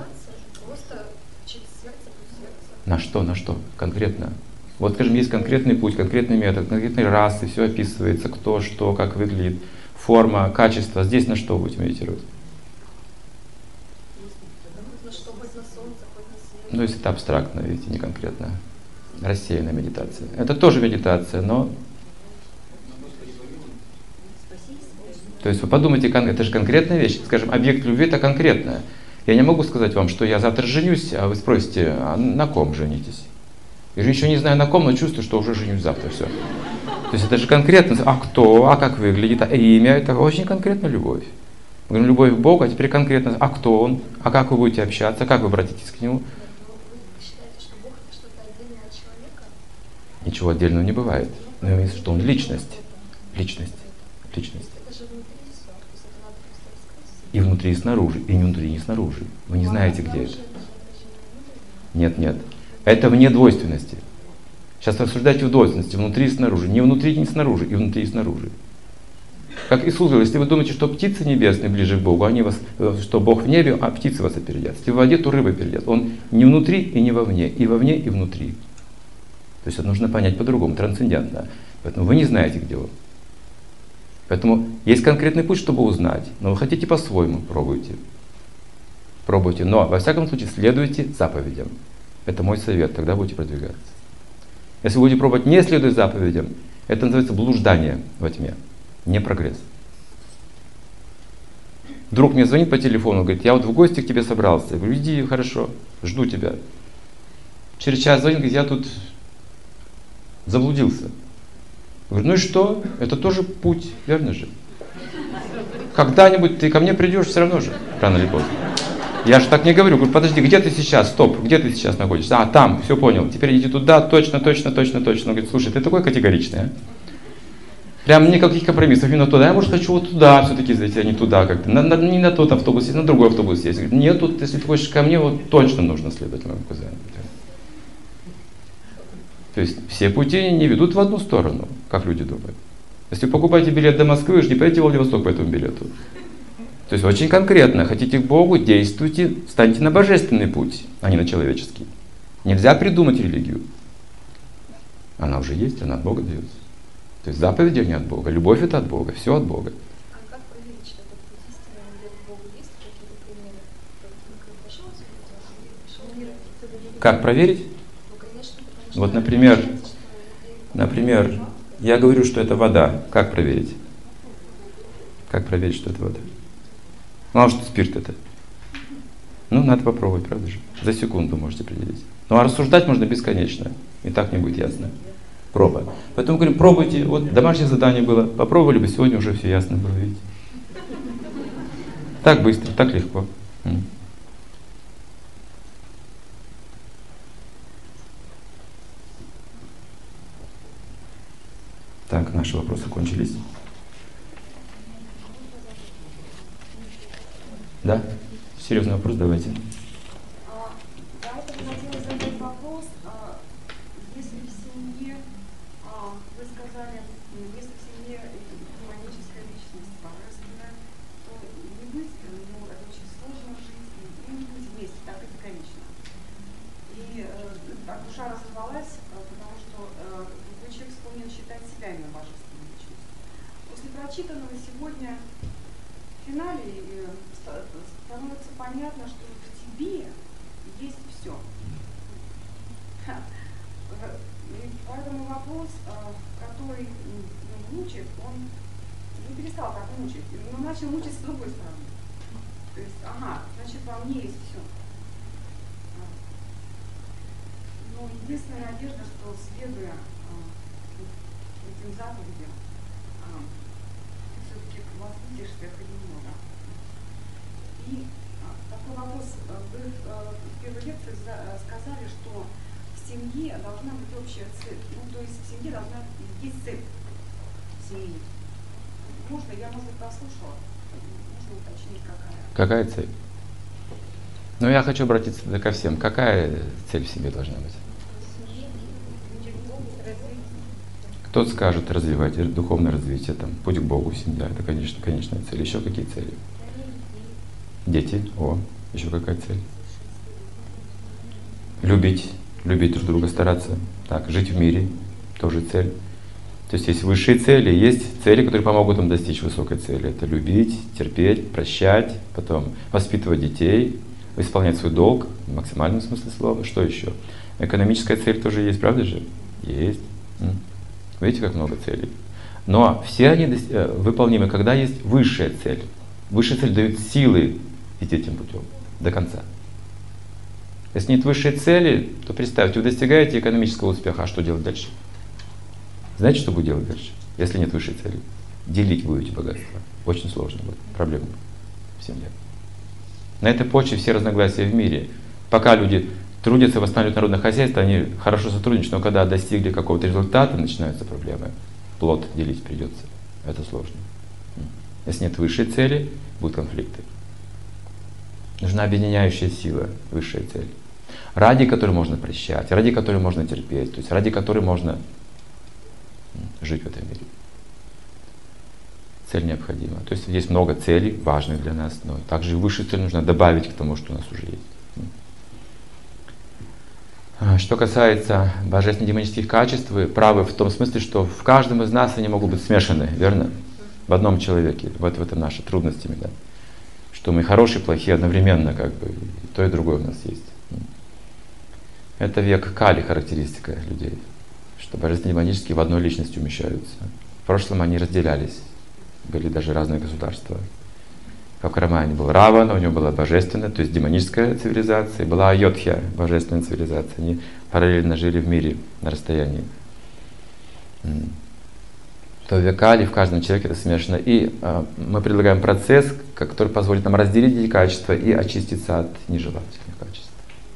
На что? Конкретно. Вот, скажем, есть конкретный путь, конкретный метод, конкретные расы, все описывается, кто, что, как выглядит, форма, качество. Здесь на что вы будете медитировать? Если это абстрактно, видите, не конкретно. Рассеянная медитация. Это тоже медитация, но... То есть вы подумайте, это же конкретная вещь. Скажем, объект любви это конкретное. Я не могу сказать вам, что я завтра женюсь, а вы спросите, а на ком женитесь? Я же еще не знаю на ком, но чувствую, что уже женюсь завтра. Все. То есть это же конкретно, а кто, а как выглядит, а имя, это очень конкретно любовь. Мы говорим, любовь к Богу, а теперь конкретно, а кто Он, а как вы будете общаться, как вы обратитесь к Нему. Вы считаете, что Бог это что-то отдельное от человека? Ничего отдельного не бывает. Но имеется, что Он личность. Личность. Личность. Это же внутри все, то есть это надо просто рассказать. И внутри, и снаружи. И не внутри, и снаружи. Вы не знаете, где это. Нет, нет. Это вне двойственности. Сейчас рассуждайте в двойственности, внутри и снаружи. Не внутри, не снаружи, и внутри, и снаружи. Как Иисус говорил, если вы думаете, что птицы небесные ближе к Богу, они вас, что Бог в небе, а птицы вас опередят. Если в воде, то рыбы опередят. Он не внутри и не вовне, и внутри. То есть это нужно понять по-другому, трансцендентно. Поэтому вы не знаете, где Он. Поэтому есть конкретный путь, чтобы узнать. Но вы хотите по-своему, пробуйте. Пробуйте. Но, во всяком случае, следуйте заповедям. Это мой совет, тогда будете продвигаться. Если вы будете пробовать не следуя заповедям, это называется блуждание во тьме, не прогресс. Друг мне звонит по телефону, говорит, я вот в гости к тебе собрался. Я говорю, иди, хорошо, жду тебя. Через час звонит, говорит, я тут заблудился. Я говорю, ну и что? Это тоже путь, верно же? Когда-нибудь ты ко мне придешь все равно же, рано или поздно. Я же так не говорю. Говорю, подожди, где ты сейчас? Стоп, где ты сейчас находишься? А, там, все понял. Теперь иди туда, точно. Он говорит, слушай, ты такой категоричный, а? Прям никаких компромиссов, именно туда. Я, может, хочу вот туда все-таки зайти, а не туда как-то. Не на тот автобус есть, на другой автобус есть. Говорит, нет, тут, если ты хочешь ко мне, вот точно нужно следовать моим указаниям. То есть все пути не ведут в одну сторону, как люди думают. Если вы покупаете билет до Москвы, вы же не поедете в Владивосток по этому билету. То есть очень конкретно, хотите к Богу, действуйте, встаньте на божественный путь, а не на человеческий. Нельзя придумать религию. Она уже есть, она от Бога дается. То есть заповеди они от Бога, любовь это от Бога, все от Бога. А как проверить, что этот путь истинный идет к Богу? Есть какие-то примеры? Как проверить? Ну, конечно, потому что... Вот, например, я говорю, что это вода. Как проверить? Как проверить, что это вода? Ну, а что спирт это? Ну, надо попробовать, правда же? За секунду можете определить. Ну, а рассуждать можно бесконечно. И так не будет ясно. Проба. Поэтому говорим, пробуйте. Вот домашнее задание было. Попробовали бы, сегодня уже все ясно было, видите? Так быстро, так легко. Так, наши вопросы кончились. Да? Серьезный вопрос, давайте. Поэтому хотела задать вопрос, если в семье, вы сказали, если в семье демоническая личность божественная, то не быть, ну, это очень сложно жить, и не быть вместе, так категорично. И так душа разорвалась, потому что другой человек склонен считать себя именно божественной личностью. После прочитанного сегодня в финале становится понятно, что в тебе есть все. И поэтому вопрос, который мучает, он не перестал так мучить, но начал мучить с другой стороны. То есть, значит, во мне есть все. Но единственная надежда, что следуя этим заповедям, ты все-таки возвысишься хоть немного. И такой вопрос. Вы в первой лекции сказали, что в семье должна быть общая цель. Ну, то есть в семье должна есть цель семьи. Можно, я, может быть, прослушала. Можно уточнить, какая? Какая цель? Ну, я хочу обратиться ко всем. Какая цель в семье должна быть? Кто-то скажет развивать духовное развитие, там, путь к Богу, семья. Это, конечно, конечная цель. Еще какие цели? Дети. Еще какая цель? Любить друг друга, стараться. Так, жить в мире. Тоже цель. То есть есть высшие цели, есть цели, которые помогут нам достичь высокой цели. Это любить, терпеть, прощать, потом воспитывать детей, исполнять свой долг, в максимальном смысле слова. Что еще? Экономическая цель тоже есть, правда же? Есть. Видите, как много целей. Но все они выполнимы, когда есть высшая цель. Высшая цель дает силы идти этим путем до конца. Если нет высшей цели, то представьте, вы достигаете экономического успеха, а что делать дальше? Знаете, что будет делать дальше? Если нет высшей цели. Делить будете богатство. Очень сложно будет. Проблема в семье. На этой почве все разногласия в мире. Пока люди трудятся, восстанавливают народное хозяйство, они хорошо сотрудничают, но когда достигли какого-то результата, начинаются проблемы. Плод делить придется. Это сложно. Если нет высшей цели, будут конфликты. Нужна объединяющая сила, высшая цель, ради которой можно прощать, ради которой можно терпеть, то есть ради которой можно жить в этом мире. Цель необходима. То есть есть много целей, важных для нас, но также и высшую цель нужно добавить к тому, что у нас уже есть. Что касается божественно-демонических качеств, вы правы в том смысле, что в каждом из нас они могут быть смешаны, верно? В одном человеке. Вот в этом наша трудность именно. Что мы хорошие, плохие одновременно, как бы, и то и другое у нас есть. Это век Кали характеристика людей, что божественно-демонические в одной личности умещаются. В прошлом они разделялись, были даже разные государства. Как в Рамаяне был Равана, у него была божественная, то есть демоническая цивилизация, и была Айодхья, божественная цивилизация. Они параллельно жили в мире на расстоянии. То в Кали в каждом человеке это смешано. И мы предлагаем процесс, который позволит нам разделить эти качества и очиститься от нежелательных качеств.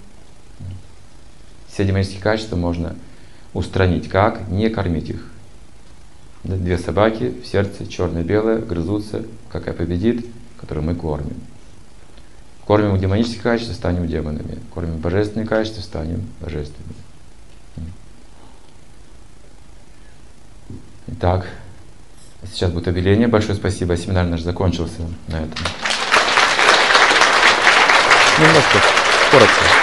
Все демонические качества можно устранить. Как? Не кормить их. Две собаки в сердце, черное и белое, грызутся, какая победит, которую мы кормим. Кормим демонические качества, станем демонами. Кормим божественные качества, станем божественными. Итак, сейчас будет объявление. Большое спасибо. Семинар наш закончился на этом. Немножко коротко.